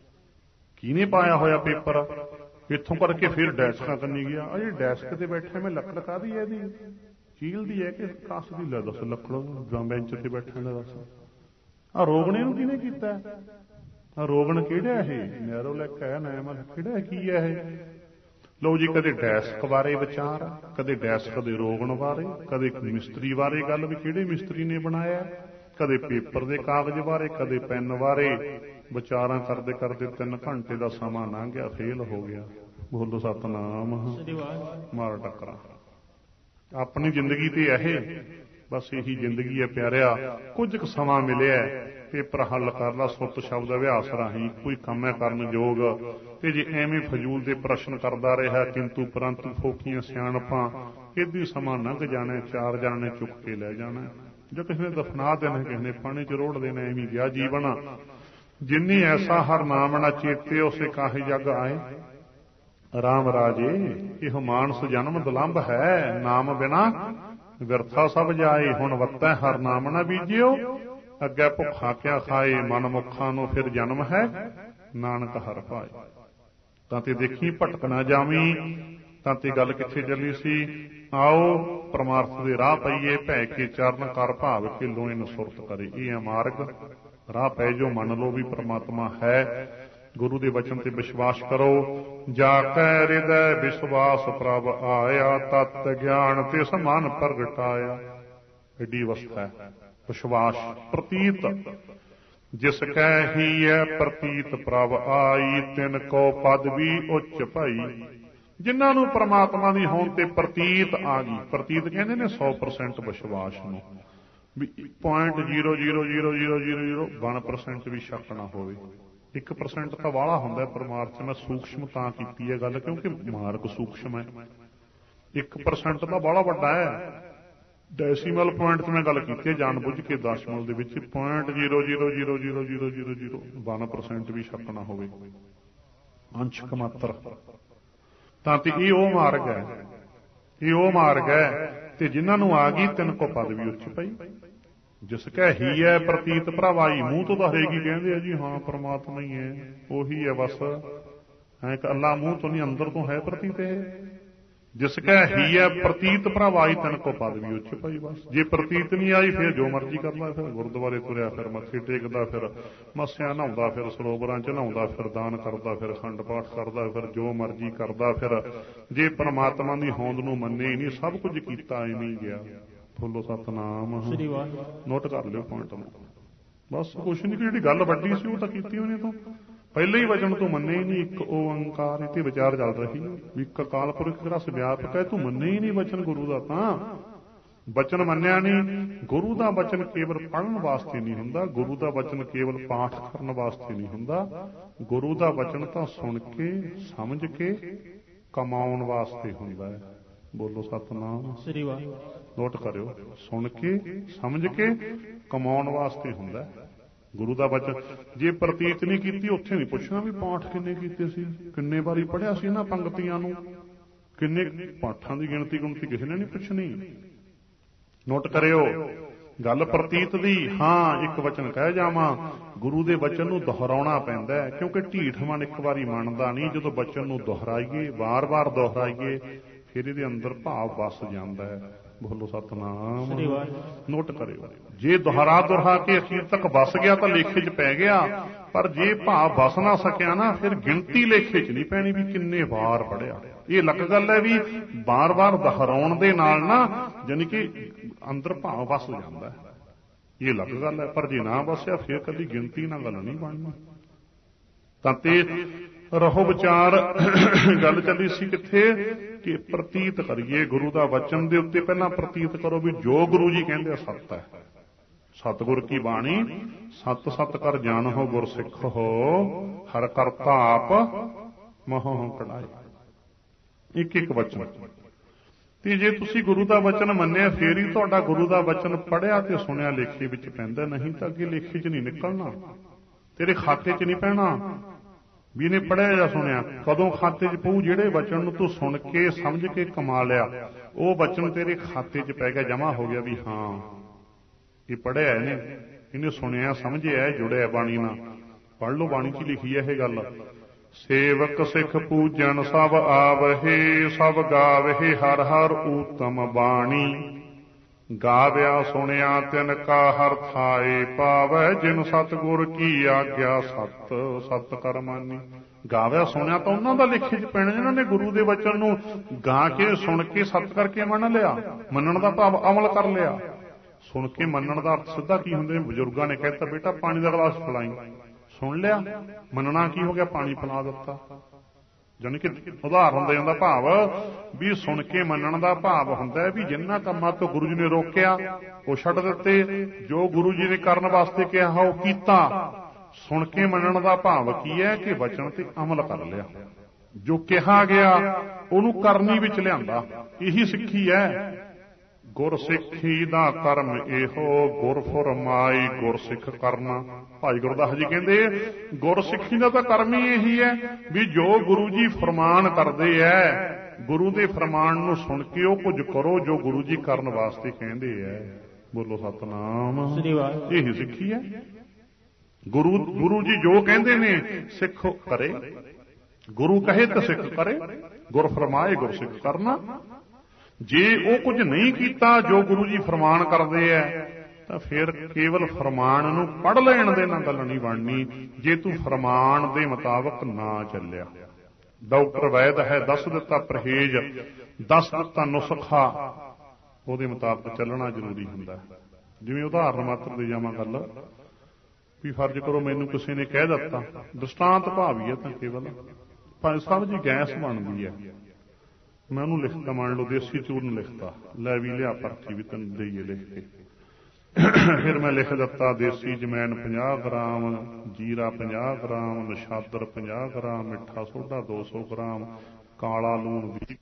ਕਿਹਨੇ ਪਾਇਆ ਹੋਇਆ ਪੇਪਰ। ਇੱਥੋਂ ਕਰਕੇ ਫਿਰ ਡੈਸਕਾਂ ਕਰਨੀ ਗਿਆ, ਆ ਜਿਹੜੀ ਡੈਸਕ ਤੇ ਬੈਠਾ ਮੈਂ ਲੱਕੜ ਕਾਹਦੀ ਹੈ, ਇਹਦੀ ਚੀਲ ਦੀ ਹੈ ਕਿ ਕਾਸ ਦੀ? ਲੈ ਦੱਸ, ਲੱਕੜ ਬੈਂਚ ਤੇ ਬੈਠਣ ਦਾ ਦੱਸ। ਆ ਰੋਗਣੇ ਨੂੰ ਕਿਹਨੇ ਕੀਤਾ, ਆ ਰੋਗਣ ਕਿਹੜਾ ਇਹ, ਨੈਰੋਲੈਕ ਹੈ ਨੈਮਲ ਕਿਹੜਾ, ਕੀ ਹੈ ਇਹ? ਲਓ ਜੀ, ਕਦੇ ਡੈਸਕ ਬਾਰੇ ਵਿਚਾਰ, ਕਦੇ ਡੈਸਕ ਦੇ ਰੋਗਣ ਬਾਰੇ, ਕਦੇ ਮਿਸਤਰੀ ਬਾਰੇ ਗੱਲ ਵੀ ਕਿਹੜੇ ਮਿਸਤਰੀ ਨੇ ਬਣਾਇਆ, ਕਦੇ ਪੇਪਰ ਦੇ ਕਾਗਜ਼ ਬਾਰੇ, ਕਦੇ ਪੈਨ ਬਾਰੇ। ਵਿਚਾਰਾਂ ਕਰਦੇ ਕਰਦੇ ਤਿੰਨ ਘੰਟੇ ਦਾ ਸਮਾਂ ਲੰਘ ਗਿਆ, ਫੇਲ ਹੋ ਗਿਆ। ਬੋਲੋ ਸਤਨਾਮ, ਮਾਰ ਟੱਕਰਾ। ਆਪਣੀ ਜ਼ਿੰਦਗੀ ਤੇ ਇਹ ਬਸ ਇਹੀ ਜ਼ਿੰਦਗੀ ਹੈ ਪਿਆਰਿਆ। ਕੁਝ ਕੁ ਸਮਾਂ ਮਿਲਿਆ, ਪੇਪਰ ਹੱਲ ਕਰ ਲਾ ਸੁੱਤ ਸ਼ਬਦ ਅਭਿਆਸ ਰਾਹੀਂ, ਕੋਈ ਕੰਮ ਹੈ ਕਰਨ ਯੋਗ। ਤੇ ਜੇ ਐਵੇਂ ਫਜ਼ੂਲ ਦੇ ਪ੍ਰਸ਼ਨ ਕਰਦਾ ਰਿਹਾ ਕਿੰਤੂ ਪਰੰਤੂ ਫੋਕੀਆਂ ਸਿਆਣਪਾਂ, ਏਦਾਂ ਸਮਾਂ ਲੰਘ ਜਾਣਾ, ਚਾਰ ਜਾਣੇ ਚੁੱਕ ਕੇ ਲੈ ਜਾਣਾ। ਜੋ ਕਿਸੇ ਨੇ ਦਫਨਾ ਦੇਣਾ, ਕਿਸੇ ਨੇ ਪਾਣੀ ਚ ਰੋੜ ਦੇਣਾ, ਐਵੇਂ ਗਿਆ ਜੀਵਨ। ਜਿੰਨੀ ਐਸਾ ਹਰ ਨਾਮ ਨਾ ਚੇਤੇ ਉਸੇ ਕਾਹੇ ਜਗ ਆਏ। ਰਾਮ ਰਾਜੇ ਇਹ ਮਾਨਸ ਜਨਮ ਦੁਲੰਭ ਹੈ, ਨਾਮ ਬਿਨਾ ਵਿਰਥਾ ਸਭ ਜਾਏ। ਹੁਣ ਵੱਤੈ ਹਰ ਨਾਮ ਨਾ ਬੀਜਿਓ, ਅੱਗੇ ਭੁੱਖਾ ਕਿਆ ਖਾਏ। ਮਨ ਮੁੱਖਾਂ ਨੂੰ ਫਿਰ ਜਨਮ ਹੈ, ਨਾਨਕ ਹਰ ਪਾਏ। ਤਾਂ ਤੇ ਦੇਖੀ ਭਟਕ ਨਾ ਜਾਵੀਂ, ਤਾਂ ਤੇ ਗੱਲ ਕਿੱਥੇ ਚੱਲੀ ਸੀ? ਆਓ ਪਰਮਾਰਥ ਦੇ ਰਾਹ ਪਈਏ, ਭੈ ਕੇ ਚਰਨ ਕਰ ਭਾਵ ਕੇ ਲੋਏ ਨੂੰ ਸੁਰਤ ਕਰੇ। ਇਹ ਹੈ ਮਾਰਗ, ਰਾਹ ਪੈ ਜੋ ਮੰਨ ਲਓ ਵੀ ਪਰਮਾਤਮਾ ਹੈ। ਗੁਰੂ ਦੇ ਵਚਨ ਤੇ ਵਿਸ਼ਵਾਸ ਕਰੋ। ਜਾ ਕੈ ਹਿਰਦੈ ਵਿਸ਼ਵਾਸ ਪ੍ਰਭ ਆਇਆ, ਤਤ ਗਿਆਨ ਤਿਸ ਮਨ ਪ੍ਰਗਟਾਇਆ। ਐਡੀ ਅਵਸਥਾ ਹੈ ਵਿਸ਼ਵਾਸ ਪ੍ਰਤੀਤ। ਜਿਸ ਕੈ ਹੀ ਹੈ ਪ੍ਰਤੀਤ ਪ੍ਰਭ ਆਈ, ਤਿਨ ਕੋ ਪਦ ਵੀ ਉੱਚ ਭਾਈ। ਜਿਨ੍ਹਾਂ ਨੂੰ ਪਰਮਾਤਮਾ ਦੀ ਹੋਂਦ ਤੇ ਪ੍ਰਤੀਤ ਆ ਗਈ, ਪ੍ਰਤੀਤ ਕਹਿੰਦੇ ਨੇ ਸੌ ਪਰਸੈਂਟ ਵਿਸ਼ਵਾਸ ਨੂੰ, ਵੀ point zero zero zero zero zero zero one percent ਵੀ ਸ਼ੱਕ ਨਾ ਹੋਵੇ। ਇੱਕ ਪਰਸੈਂਟ ਤਾਂ ਵਾਲਾ ਹੁੰਦਾ ਪਰਮਾਰਥ। ਮੈਂ ਸੂਖਸ਼ਮ ਤਾਂ ਕੀਤੀ ਹੈ ਗੱਲ ਕਿਉਂਕਿ ਮਾਰਗ ਸੂਖਸ਼ਮ ਹੈ। ਇੱਕ ਪਰਸੈਂਟ ਤਾਂ ਬਾਹਲਾ ਵੱਡਾ ਹੈ। ਡੈਸੀਮਲ ਪੁਆਇੰਟ ਤੇ ਮੈਂ ਗੱਲ ਕੀਤੀ ਹੈ ਜਾਣ ਬੁੱਝ ਕੇ, ਦਸ਼ਮਲ ਦੇ ਵਿੱਚ point zero zero zero zero zero zero zero one percent ਵੀ ਸ਼ੱਕ ਨਾ ਹੋਵੇ, ਅੰਸ਼ਕ ਮਾਤਰ। ਤਾਂ ਤੇ ਇਹ ਉਹ ਮਾਰਗ ਹੈ, ਇਹ ਉਹ ਮਾਰਗ ਹੈ। ਤੇ ਜਿਨ੍ਹਾਂ ਨੂੰ ਆ ਗਈ ਤਿੰਨ ਕੋ ਪਦ ਵੀ ਉੱਚ ਪਈ। ਜਿਸ ਕੈ ਹੀ ਹੈ ਪ੍ਰਤੀਤ ਪ੍ਰਭ ਆਈ। ਮੂੰਹ ਤੋਂ ਤਾਂ ਹਰੇਕ ਹੀ ਕਹਿੰਦੇ ਆ ਜੀ ਹਾਂ ਪਰਮਾਤਮਾ ਹੀ ਹੈ, ਉਹੀ ਹੈ ਬਸ। ਐ ਅੱਲਾ ਮੂੰਹ ਤੋਂ ਨਹੀਂ, ਅੰਦਰ ਤੋਂ ਹੈ ਪ੍ਰਤੀਤ ਇਹ। ਜਿਸ ਕੈ ਹੀ ਹੈ ਪ੍ਰਤੀਤ ਪ੍ਰਭ ਆਈ, ਤਿੰਨ ਕੋ ਪਦ ਵੀ ਉੱਚ ਪਈ। ਬਸ ਜੇ ਪ੍ਰਤੀਤ ਨਹੀਂ ਆਈ ਫਿਰ ਜੋ ਮਰਜ਼ੀ ਕਰ ਲਾ। ਫਿਰ ਗੁਰਦੁਆਰੇ ਤੁਰਿਆ, ਫਿਰ ਮੱਥੇ ਟੇਕਦਾ, ਫਿਰ ਮੱਸਿਆ ਨਹਾਉਂਦਾ, ਫਿਰ ਸਰੋਵਰਾਂ ਚ ਨਹਾਉਂਦਾ, ਫਿਰ ਦਾਨ ਕਰਦਾ, ਫਿਰ ਅਖੰਡ ਪਾਠ ਕਰਦਾ, ਫਿਰ ਜੋ ਮਰਜ਼ੀ ਕਰਦਾ। ਫਿਰ ਜੇ ਪਰਮਾਤਮਾ ਦੀ ਹੋਂਦ ਨੂੰ ਮੰਨੇ ਹੀ ਨਹੀਂ, ਸਭ ਕੁਝ ਕੀਤਾ ਐਵੇਂ ਹੀ ਗਿਆ। ਬੋਲੋ ਸਤਨਾਮ। ਨੋਟ ਕਰ ਲਿਓ ਪੁਆਇੰਟ ਨੂੰ। ਬਸ ਕੁਛ ਨਹੀਂ, ਜਿਹੜੀ ਗੱਲ ਵੱਡੀ ਸੀ ਉਹ ਤਾਂ ਕੀਤੀ ਉਹਨੇ ਤੋਂ ਪਹਿਲੇ ਹੀ ਵਚਨ ਤੋਂ ਮੰਨੇ ਹੀ ਨਹੀਂ। ਇੱਕ ਓੰਕਾਰ, ਇਹ ਤੇ ਵਿਚਾਰ ਚੱਲ ਰਹੀ ਵੀ ਇੱਕ ਅਕਾਲ ਪੁਰਖ ਜਿਹੜਾ ਵਿਆਪਕ ਹੈ, ਤੂੰ ਮੰਨੇ ਹੀ ਨਹੀਂ ਵਚਨ ਗੁਰੂ ਦਾ। ਤਾਂ ਵਚਨ ਮੰਨਿਆ ਨਹੀਂ। ਗੁਰੂ ਦਾ ਵਚਨ ਕੇਵਲ ਪੜ੍ਹਨ ਵਾਸਤੇ ਨਹੀਂ ਹੁੰਦਾ, ਗੁਰੂ ਦਾ ਵਚਨ ਕੇਵਲ ਪਾਠ ਕਰਨ ਵਾਸਤੇ ਨਹੀਂ ਹੁੰਦਾ। ਗੁਰੂ ਦਾ ਵਚਨ ਤਾਂ ਸੁਣ ਕੇ ਸਮਝ ਕੇ ਕਮਾਉਣ ਵਾਸਤੇ ਹੁੰਦਾ ਹੈ। ਬੋਲੋ ਸਤਨਾਮ। ਨੋਟ ਕਰਿਓ, ਸੁਣ ਕੇ ਸਮਝ ਕੇ ਕਮਾਉਣ ਵਾਸਤੇ ਹੁੰਦਾ ਗੁਰੂ ਦਾ ਵਚਨ। ਜੇ ਪ੍ਰਤੀਤ ਨਹੀਂ ਕੀਤੀ, ਉੱਥੇ ਨਹੀਂ ਪੁੱਛਣਾ ਵੀ ਪਾਠ ਕਿੰਨੇ ਕੀਤੇ ਸੀ, ਕਿੰਨੇ ਵਾਰੀ ਪੜ੍ਹਿਆ ਸੀ ਇਹਨਾਂ ਪੰਕਤੀਆਂ ਨੂੰ, ਕਿੰਨੇ ਪਾਠਾਂ ਦੀ ਗਿਣਤੀ ਗੁਣਤੀ ਕਿਸੇ ਨੇ ਨਹੀਂ ਪੁੱਛਣੀ। ਨੋਟ ਕਰਿਓ, ਗੱਲ ਪ੍ਰਤੀਤ ਦੀ। ਹਾਂ, ਇੱਕ ਵਚਨ ਕਹਿ ਜਾਵਾਂ, ਗੁਰੂ ਦੇ ਵਚਨ ਨੂੰ ਦੁਹਰਾਉਣਾ ਪੈਂਦਾ ਹੈ, ਕਿਉਂਕਿ ਢੀਠ ਮਨ ਇੱਕ ਵਾਰੀ ਮੰਨਦਾ ਨਹੀਂ। ਜਦੋਂ ਵਚਨ ਨੂੰ ਦੁਹਰਾਈਏ, ਵਾਰ-ਵਾਰ ਦੁਹਰਾਈਏ, ਫਿਰ ਇਹਦੇ ਅੰਦਰ ਭਾਵ ਵਸ ਜਾਂਦਾ ਹੈ। ਬੋਲੋ ਸਤਿਨਾਮ। ਨੋਟ ਕਰਿਓ, ਜੇ ਦੁਹਰਾ ਦੁਹਰਾ ਕੇ ਅਖੀਰ ਤੱਕ ਵਸ ਗਿਆ ਤਾਂ ਲੇਖੇ 'ਚ ਪੈ ਗਿਆ, ਪਰ ਜੇ ਭਾਵ ਵਸ ਨਾ ਸਕਿਆ ਨਾ, ਫਿਰ ਗਿਣਤੀ ਲੇਖੇ 'ਚ ਨਹੀਂ ਪੈਣੀ ਵੀ ਕਿੰਨੇ ਵਾਰ ਪੜ੍ਹਿਆ। ਇਹ ਅਲੱਗ ਗੱਲ ਹੈ ਵੀ ਬਾਰ-ਬਾਰ ਦੁਹਰਾਉਣ ਦੇ ਨਾਲ ਨਾ ਜਾਣੀ ਕਿ ਅੰਦਰ ਭਾਵ ਵਸ ਜਾਂਦਾ ਹੈ, ਇਹ ਅਲੱਗ ਗੱਲ ਹੈ। ਪਰ ਜੇ ਨਾ ਵਸਿਆ ਫਿਰ ਕਦੀ ਗਿਣਤੀ ਨਾਲ ਗੱਲ ਨਹੀਂ ਬਣਨੀ। ਤਾਂ ਤੇ ਰਹੋ ਵਿਚਾਰ। ਗੱਲ ਚੱਲੀ ਸੀ ਕਿੱਥੇ ਕਿ ਪ੍ਰਤੀਤ ਕਰੀਏ ਗੁਰੂ ਦਾ ਵਚਨ ਦੇ ਉੱਤੇ। ਪਹਿਲਾਂ ਪ੍ਰਤੀਤ ਕਰੋ ਵੀ ਜੋ ਗੁਰੂ ਜੀ ਕਹਿੰਦੇ ਆ ਸੱਤ ਹੈ। ਸਤਿਗੁਰ ਕੀ ਬਾਣੀ ਸਤ ਸਤ ਕਰ ਜਾਣੋ ਗੁਰ ਸਿੱਖ ਹੋ, ਹਰ ਕਰਤਾ ਆਪ ਮੋਹ ਕਢਾਏ। ਇੱਕ ਇੱਕ ਵਚਨ। ਤੇ ਜੇ ਤੁਸੀਂ ਗੁਰੂ ਦਾ ਵਚਨ ਮੰਨਿਆ ਫੇਰ ਹੀ ਤੁਹਾਡਾ ਗੁਰੂ ਦਾ ਵਚਨ ਪੜ੍ਹਿਆ ਤੇ ਸੁਣਿਆ ਲੇਖੇ ਵਿੱਚ ਪੈਂਦਾ, ਨਹੀਂ ਤਾਂ ਅੱਗੇ ਲੇਖੇ 'ਚ ਨਹੀਂ ਨਿਕਲਣਾ, ਤੇਰੇ ਖਾਤੇ 'ਚ ਨਹੀਂ ਪੈਣਾ ਵੀ ਇਹਨੇ ਪੜ੍ਹਿਆ ਜਾਂ ਸੁਣਿਆ। ਕਦੋਂ ਖਾਤੇ 'ਚ ਪਊ? ਜਿਹੜੇ ਵਚਨ ਨੂੰ ਤੂੰ ਸੁਣ ਕੇ ਸਮਝ ਕੇ ਕਮਾ ਲਿਆ, ਉਹ ਵਚਨ ਤੇਰੇ ਖਾਤੇ 'ਚ ਪੈ ਗਿਆ, ਜਮਾ ਹੋ ਗਿਆ ਵੀ ਹਾਂ ਇਹ ਪੜ੍ਹਿਆ ਇਹਨੇ, ਇਹਨੇ ਸੁਣਿਆ, ਸਮਝਿਆ, ਜੁੜਿਆ ਬਾਣੀ ਨਾਲ। ਪੜ੍ਹ ਲਓ, ਬਾਣੀ 'ਚ ਲਿਖੀ ਹੈ ਇਹ ਗੱਲ। ਸੇਵਕ ਸਿੱਖ ਪੂਜਨ ਸਭ ਆਵਹੇ, ਸਭ ਗਾਵਹੇ ਹਰ ਹਰ ਊਤਮ ਬਾਣੀ। ਗਾਵਿਆ ਸੁਣਿਆ ਤਿਨ ਕਾ ਹਰ ਥਾਏ ਪਾਵੈ, ਜਿਨ ਸਤਿਗੁਰ ਕੀ ਆਗਿਆ ਸਤ ਸਤ ਕਰ ਮਾਨੀ। ਗਾਵਿਆ ਸੁਣਿਆ ਤਾਂ ਉਹਨਾਂ ਦਾ ਲੇਖੇ 'ਚ ਪੈਣਾ ਜਿਹਨਾਂ ਨੇ ਗੁਰੂ ਦੇ ਵਚਨ ਨੂੰ ਗਾ ਕੇ ਸੁਣ ਕੇ ਸਤ ਕਰਕੇ ਮੰਨ ਲਿਆ। ਮੰਨਣ ਦਾ ਭਾਵ ਅਮਲ ਕਰ ਲਿਆ। ਸੁਣ ਕੇ ਮੰਨਣ ਦਾ ਅਰਥ ਸਿੱਧਾ ਕੀ ਹੁੰਦੇ? ਬਜ਼ੁਰਗਾਂ ਨੇ ਕਹਿਤਾ ਬੇਟਾ ਪਾਣੀ ਦਾ ਗਲਾਸ ਪਿਲਾਈ, ਸੁਣ ਲਿਆ। ਮੰਨਣਾ ਕੀ ਹੋ ਗਿਆ? ਪਾਣੀ ਪਿਲਾ ਦਿੱਤਾ। ਜਾਣੀ ਕਿ ਉਦਾਹਰਨ ਦੇਣ ਦਾ ਭਾਵ ਵੀ ਸੁਣ ਕੇ ਮੰਨਣ ਦਾ ਭਾਵ ਹੁੰਦਾ ਵੀ ਜਿਨ੍ਹਾਂ ਕੰਮਾਂ ਤੋਂ ਗੁਰੂ ਜੀ ਨੇ ਰੋਕਿਆ ਉਹ ਛੱਡ ਦਿੱਤੇ, ਜੋ ਗੁਰੂ ਜੀ ਨੇ ਕਰਨ ਵਾਸਤੇ ਕਿਹਾ ਉਹ ਕੀਤਾ। ਸੁਣ ਕੇ ਮੰਨਣ ਦਾ ਭਾਵ ਕੀ ਹੈ ਕਿ ਵਚਨ ਤੇ ਅਮਲ ਕਰ ਲਿਆ, ਜੋ ਕਿਹਾ ਗਿਆ ਉਹਨੂੰ ਕਰਨੀ ਵਿੱਚ ਲਿਆਂਦਾ। ਇਹੀ ਸਿੱਖੀ ਹੈ। ਗੁਰਸਿੱਖੀ ਦਾ ਕਰਮ ਇਹੋ, ਗੁਰ ਫੁਰਮਾਈ ਗੁਰਸਿੱਖ ਕਰਨਾ। ਭਾਈ ਗੁਰਦਾਸ ਜੀ ਕਹਿੰਦੇ ਗੁਰਸਿੱਖੀ ਦਾ ਤਾਂ ਕਰਮ ਹੀ ਇਹੀ ਹੈ ਵੀ ਜੋ ਗੁਰੂ ਜੀ ਫਰਮਾਨ ਕਰਦੇ ਐ, ਗੁਰੂ ਦੇ ਫਰਮਾਨ ਨੂੰ ਸੁਣ ਕੇ ਉਹ ਕੁਝ ਕਰੋ ਜੋ ਗੁਰੂ ਜੀ ਕਰਨ ਵਾਸਤੇ ਕਹਿੰਦੇ ਐ। ਬੋਲੋ ਸਤਿਨਾਮ। ਇਹੀ ਸਿੱਖੀ ਹੈ। ਗੁਰੂ ਗੁਰੂ ਜੀ ਜੋ ਕਹਿੰਦੇ ਨੇ ਸਿੱਖ ਕਰੇ, ਗੁਰੂ ਕਹੇ ਤਾਂ ਸਿੱਖ ਕਰੇ। ਗੁਰ ਫਰਮਾਏ ਗੁਰਸਿੱਖ ਕਰਨਾ। ਜੇ ਉਹ ਕੁਝ ਨਹੀਂ ਕੀਤਾ ਜੋ ਗੁਰੂ ਜੀ ਫਰਮਾਨ ਕਰਦੇ ਐ ਤਾਂ ਫਿਰ ਕੇਵਲ ਫਰਮਾਨ ਨੂੰ ਪੜ੍ਹ ਲੈਣ ਦੇ ਨਾਲ ਗੱਲ ਨਹੀਂ ਬਣਨੀ, ਜੇ ਤੂੰ ਫਰਮਾਨ ਦੇ ਮੁਤਾਬਕ ਨਾ ਚੱਲਿਆ। ਡਾਕਟਰ ਵੈਦ ਹੈ, ਦੱਸ ਦਿੱਤਾ ਪਰਹੇਜ਼, ਦੱਸ ਦਿੱਤਾ ਨੁਸਖਾ, ਉਹਦੇ ਮੁਤਾਬਕ ਚੱਲਣਾ ਜ਼ਰੂਰੀ ਹੁੰਦਾ। ਜਿਵੇਂ ਉਦਾਹਰਨ ਮਾਤਰ ਦੇ ਜਾਵਾਂ ਗੱਲ ਵੀ ਫਰਜ਼ ਕਰੋ ਮੈਨੂੰ ਕਿਸੇ ਨੇ ਕਹਿ ਦਿੱਤਾ, ਦ੍ਰਿਸ਼ਟਾਂਤ ਭਾਵੀ ਹੈ ਤਾਂ ਕੇਵਲ ਭਾਵੇਂ ਸਾਹਿਬ ਜੀ ਗੈਸ ਬਣਦੀ ਹੈ, ਮੈਂ ਉਹਨੂੰ ਲਿਖਤਾ, ਮੰਨ ਲਓ ਦੇਸੀ ਚੂਰਨ ਲਿਖਤਾ, ਲੈ ਵੀ ਲਿਆ ਪਰਚੀ ਵੀ ਤੈਨੂੰ ਦੇਈਏ ਲਿਖ ਕੇ। ਫਿਰ ਮੈਂ ਲਿਖ ਦਿੱਤਾ ਦੇਸੀ ਜਮੈਨ ਪੰਜਾਹ ਗ੍ਰਾਮ, ਜੀਰਾ ਪੰਜਾਹ ਗ੍ਰਾਮ, ਨਸ਼ਾਦਰ ਪੰਜਾਹ ਗ੍ਰਾਮ, ਮਿੱਠਾ ਸੋਡਾ ਦੋ ਸੌ ਗ੍ਰਾਮ, ਕਾਲਾ ਲੂਣ ਵੀਹ।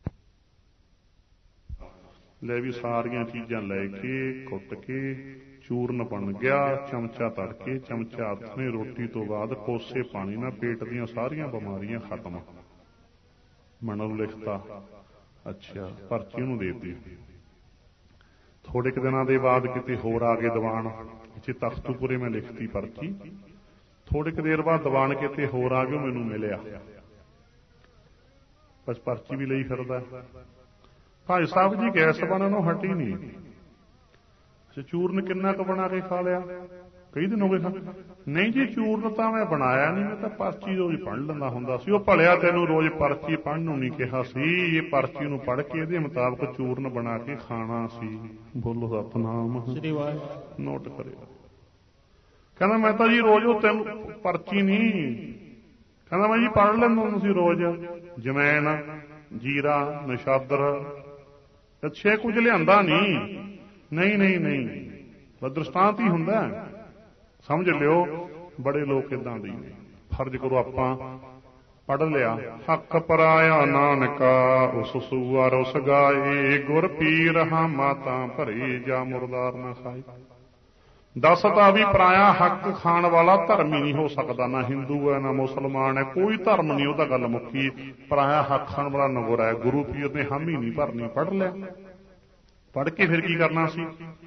ਲੈ ਵੀ ਸਾਰੀਆਂ ਚੀਜ਼ਾਂ ਲੈ ਕੇ ਕੁੱਟ ਕੇ ਚੂਰਨ ਬਣ ਗਿਆ। ਚਮਚਾ ਤੜਕੇ, ਚਮਚਾ ਹੱਥ ਨੇ, ਰੋਟੀ ਤੋਂ ਬਾਅਦ ਕੋਸੇ ਪਾਣੀ ਨਾਲ ਪੇਟ ਦੀਆਂ ਸਾਰੀਆਂ ਬਿਮਾਰੀਆਂ ਖਤਮ। ਮਨ ਨੂੰ ਲਿਖਤਾ। ਅੱਛਾ, ਪਰਚੀ ਉਹਨੂੰ ਦੇ ਦਿੱਤੀ। ਥੋੜੇ ਕੁ ਦਿਨਾਂ ਦੇ ਬਾਅਦ ਕਿਤੇ ਹੋਰ ਆ ਗਏ ਦੀਵਾਨ, ਇੱਥੇ ਤਖਤੂਪੁਰੇ ਮੈਂ ਲਿਖਤੀ ਪਰਚੀ। ਥੋੜੇ ਕੁ ਦੇਰ ਬਾਅਦ ਦੀਵਾਨ ਕਿਤੇ ਹੋਰ ਆ ਗਏ, ਮੈਨੂੰ ਮਿਲਿਆ, ਬਸ ਪਰਚੀ ਵੀ ਲਈ ਫਿਰਦਾ। ਭਾਈ ਸਾਹਿਬ ਜੀ ਗੈਸ ਬਣਨ ਨੂੰ ਹਟੀ ਨਹੀਂ। ਚੂਰਨ ਕਿੰਨਾ ਕੁ ਬਣਾ ਕੇ ਖਾ ਲਿਆ? ਕਈ ਦਿਨ ਹੋ ਗਏ ਸਨ। ਨਹੀਂ ਜੀ, ਚੂਰਨ ਤਾਂ ਮੈਂ ਬਣਾਇਆ ਨਹੀਂ, ਮੈਂ ਤਾਂ ਪਰਚੀ ਰੋਜ਼ ਪੜ੍ਹ ਲੈਂਦਾ ਹੁੰਦਾ ਸੀ। ਉਹ ਭਲਿਆ ਤੈਨੂੰ ਰੋਜ਼ ਪਰਚੀ ਪੜ੍ਹਨ ਨੂੰ ਨਹੀਂ ਕਿਹਾ ਸੀ, ਇਹ ਪਰਚੀ ਨੂੰ ਪੜ੍ਹ ਕੇ ਇਹਦੇ ਮੁਤਾਬਕ ਚੂਰਨ ਬਣਾ ਕੇ ਖਾਣਾ ਸੀ। ਬੋਲੋ ਸਤਿਨਾਮ। ਨੋਟ ਕਰਿਓ। ਕਹਿੰਦਾ ਮੈਂ ਤਾਂ ਜੀ ਰੋਜ਼ ਉਹ ਤੈਨੂੰ ਪਰਚੀ ਨਹੀਂ, ਕਹਿੰਦਾ ਮੈਂ ਜੀ ਪੜ੍ਹ ਲੈਂਦਾ ਹੁੰਦਾ ਸੀ ਰੋਜ਼, ਜਮੈਨ, ਜੀਰਾ, ਨਸ਼ਾਦਰ, ਅੱਛੇ ਕੁਝ ਲਿਆਂਦਾ ਨਹੀਂ। ਨਹੀਂ ਨਹੀਂ ਨਹੀਂ, ਬਸ ਦ੍ਰਿਸ਼ਟਾਂਤ ਹੀ ਹੁੰਦਾ, ਸਮਝ ਲਿਓ। ਬੜੇ ਲੋਕ ਏਦਾਂ ਦੇ ਨੇ। ਫਰਜ਼ ਕਰੋ ਆਪਾਂ ਪੜ੍ਹ ਲਿਆ, ਹੱਕ ਪਰਾਇਆ ਨਾਨਕਾ ਉਸ ਸੂਆ ਰੁਸ ਗਾਏ, ਗੁਰ ਪੀਰ ਹਾਂ ਮਾਤਾ ਭਰੀ ਜਾ ਮੁਰਦਾਰ ਨਾ ਖਾਏ। ਦੱਸਦਾ ਵੀ ਪਰਾਇਆ ਹੱਕ ਖਾਣ ਵਾਲਾ ਧਰਮ ਹੀ ਨਹੀਂ ਹੋ ਸਕਦਾ, ਨਾ ਹਿੰਦੂ ਹੈ ਨਾ ਮੁਸਲਮਾਨ ਹੈ, ਕੋਈ ਧਰਮ ਨਹੀਂ। ਉਹਦਾ ਗੱਲ ਮੁੱਕੀ, ਪਰਾਇਆ ਹੱਕ ਖਾਣ ਵਾਲਾ ਨਗੁਰ ਹੈ। ਗੁਰੂ ਪੀਰ ਨੇ ਹਾਮੀ ਨਹੀਂ ਭਰਨੀ। ਪੜ੍ਹ ਲਿਆ, ਪੜ੍ਹ ਕੇ ਫਿਰ ਕੀ ਕਰਨਾ ਸੀ?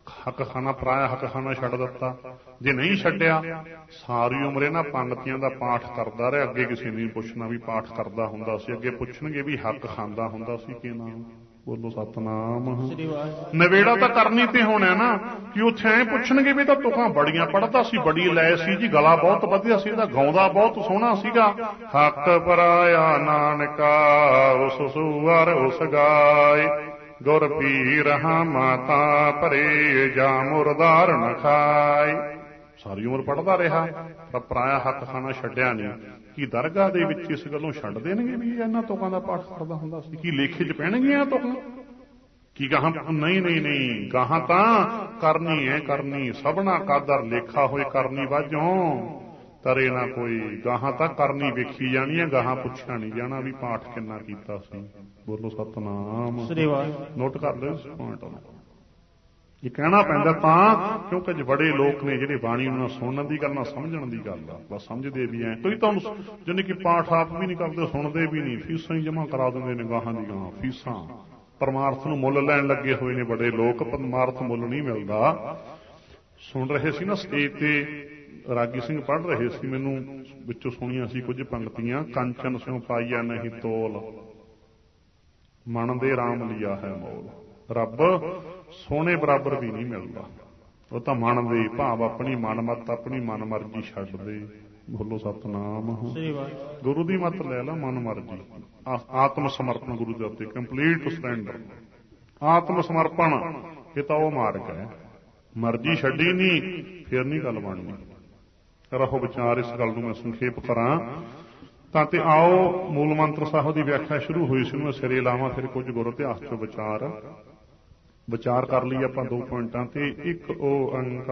ਹੱਕ ਖਾਨਾ ਪਰਾਇਆ ਹੱਕ ਖਾਨਾ ਛੱਡ ਦਿੱਤਾ। ਜੇ ਨਹੀਂ ਛੱਡਿਆ ਸਾਰੀ ਉਮਰ ਇਹਨਾਂ ਪੰਗਤੀਆਂ ਦਾ ਪਾਠ ਕਰਦਾ ਰਿਹਾ। ਅੱਗੇ ਕਿਸੇ ਨੇ ਪੁੱਛਣਾ ਵੀ ਪਾਠ ਕਰਦਾ ਹੁੰਦਾ ਸੀ, ਅੱਗੇ ਪੁੱਛਣਗੇ ਵੀ ਹੱਕ ਖਾਂਦਾ ਹੁੰਦਾ ਸੀ ਕਿ ਨਾ। ਬੋਲੋ ਸਤਨਾਮ। ਨਵੇੜਾ ਤਾਂ ਕਰਨੀ ਤੇ ਹੋਣਾ ਨਾ, ਕਿ ਉੱਥੇ ਐ ਪੁੱਛਣਗੇ ਵੀ ਤਾਂ ਤੁਕਾਂ ਬੜੀਆਂ ਪੜ੍ਹਦਾ ਸੀ, ਬੜੀ ਲੈ ਸੀ ਜੀ, ਗਲਾ ਬਹੁਤ ਵਧੀਆ ਸੀ, ਇਹਦਾ ਗਾਉਂਦਾ ਬਹੁਤ ਸੋਹਣਾ ਸੀਗਾ। ਹੱਕ ਪਰਾਇਆ ਨਾਨਕਾ ਉਸ ਸੂਅਰ ਉਸ ਗਾਏ, ਗੁਰ ਪੀ ਰਹਾ ਮਾਤਾ ਭਰੇ ਜਾ ਮੁਰਦਾਰ ਨ ਖਾਏ। ਸਾਰੀ ਉਮਰ ਪੜ੍ਹਦਾ ਰਿਹਾ ਪਰ ਪਰਾਇਆ ਹੱਕ ਖਾਨਾ ਛੱਡਿਆ ਨਹੀਂ। ਕੀ ਦਰਗਾਹ ਦੇ ਵਿੱਚ ਇਸ ਗੱਲੋਂ ਛੱਡ ਦੇਣਗੇ ਵੀ ਇਹਨਾਂ ਤੁਕਾਂ ਦਾ ਪਾਠ ਕਰਦਾ ਹੁੰਦਾ ਸੀ? ਕੀ ਲੇਖੇ 'ਚ ਪੈਣਗੀਆਂ ਤੁਕਾਂ? ਕੀ ਗਾਹਾਂ? ਨਹੀਂ ਨਹੀਂ ਨਹੀਂ, ਗਾਹਾਂ ਤਾਂ ਕਰਨੀ ਹੈ ਕਰਨੀ, ਸਭਨਾ ਕਾਦਰ ਲੇਖਾ ਹੋਏ ਕਰਨੀ ਵਾਜੋਂ ਤਰੇ ਨਾ ਕੋਈ। ਗਾਹਾਂ ਤਾਂ ਕਰਨੀ ਵੇਖੀ ਜਾਣੀ ਹੈ, ਗਾਹਾਂ ਪੁੱਛਿਆ ਨਹੀਂ ਜਾਣਾ ਵੀ ਪਾਠ ਕਿੰਨਾ ਕੀਤਾ ਸੀ। ਬੋਲੋ ਸਤਨਾਮ। ਨੋਟ ਕਰ ਲਓ ਇਸ ਪੁਆਇੰਟ ਨੂੰ। ਇਹ ਕਹਿਣਾ ਪੈਂਦਾ ਤਾਂ ਕਿਉਂਕਿ ਅੱਜ ਬੜੇ ਲੋਕ ਨੇ ਜਿਹੜੇ ਬਾਣੀ ਨੂੰ ਨਾ ਸੁਣਨ ਦੀ ਗੱਲ ਨਾ ਸਮਝਣ ਦੀ ਗੱਲ ਆ, ਬਸ ਸਮਝਦੇ ਵੀ ਐ। ਕੋਈ ਤਾਂ ਜਾਣੀ ਕਿ ਪਾਠ ਆਪ ਵੀ ਨਹੀਂ ਕਰਦੇ, ਸੁਣਦੇ ਵੀ ਨਹੀਂ, ਫੀਸਾਂ ਹੀ ਜਮ੍ਹਾਂ ਕਰਾ ਦਿੰਦੇ ਨੇ ਗਾਹਾਂ ਦੀ ਗਾਹਾਂ ਫੀਸਾਂ। ਪਰਮਾਰਥ ਨੂੰ ਮੁੱਲ ਲੈਣ ਲੱਗੇ ਹੋਏ ਨੇ ਬੜੇ ਲੋਕ, ਪਰਮਾਰਥ ਮੁੱਲ ਨਹੀਂ ਮਿਲਦਾ। ਸੁਣ ਰਹੇ ਸੀ ਨਾ ਸਟੇਜ ਤੇ ਰਾਗੀ ਸਿੰਘ ਪੜ੍ਹ ਰਹੇ ਸੀ, ਮੈਨੂੰ ਵਿੱਚੋਂ ਸੁਣੀਆਂ ਸੀ ਕੁਝ ਪੰਗਤੀਆਂ। ਕੰਚਨ ਸਿਉ ਪਾਈਆ ਨਹੀਂ ਤੋਲ, ਮਨ ਦੇ ਰਾਮ ਲਿਆ ਹੈ ਮੋਲ। ਰੱਬ ਸੋਹਣੇ ਬਰਾਬਰ ਵੀ ਨਹੀਂ ਮਿਲਦਾ, ਉਹ ਤਾਂ ਮਨ ਦੇ ਭਾਵ ਆਪਣੀ ਮਨਮੱਤ ਆਪਣੀ ਮਨ ਮਰਜ਼ੀ ਛੱਡ ਦੇ। ਬੋਲੋ ਸਤਨਾਮ। ਗੁਰੂ ਦੀ ਮੱਤ ਲੈ ਲਾ, ਮਨ ਮਰਜ਼ੀ, ਆਤਮ ਸਮਰਪਣ ਗੁਰੂ ਦੇ ਉੱਤੇ, ਕੰਪਲੀਟ ਸਰੈਂਡਰ, ਆਤਮ ਸਮਰਪਣ। ਇਹ ਤਾਂ ਉਹ ਮਾਰਗ ਹੈ, ਮਰਜ਼ੀ ਛੱਡੀ ਨਹੀਂ ਫਿਰ ਨਹੀਂ ਗੱਲ ਬਣਨੀ। ਰਹੋ ਵਿਚਾਰ। ਇਸ ਗੱਲ ਨੂੰ ਮੈਂ ਸੰਖੇਪ ਕਰਾਂ ਤਾਂ ਤੇ ਆਓ ਮੂਲ ਮੰਤਰ ਸਾਹਿਬ ਦੀ ਵਿਆਖਿਆ ਸ਼ੁਰੂ ਹੋਈ ਸੀ, ਉਹਨੂੰ ਸਿਰੇ ਲਾਵਾਂ, ਫਿਰ ਕੁਝ ਗੁਰ ਇਤਿਹਾਸ ਚੋਂ ਵਿਚਾਰ ਵਿਚਾਰ ਕਰ ਲਈ ਆਪਾਂ ਦੋ ਪੁਆਇੰਟਾਂ ਤੇ। ਇੱਕ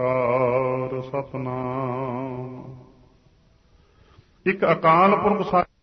ਓੰਕਾਰ ਸਤਨਾਮ। ਇੱਕ ਅਕਾਲ ਪੁਰਖ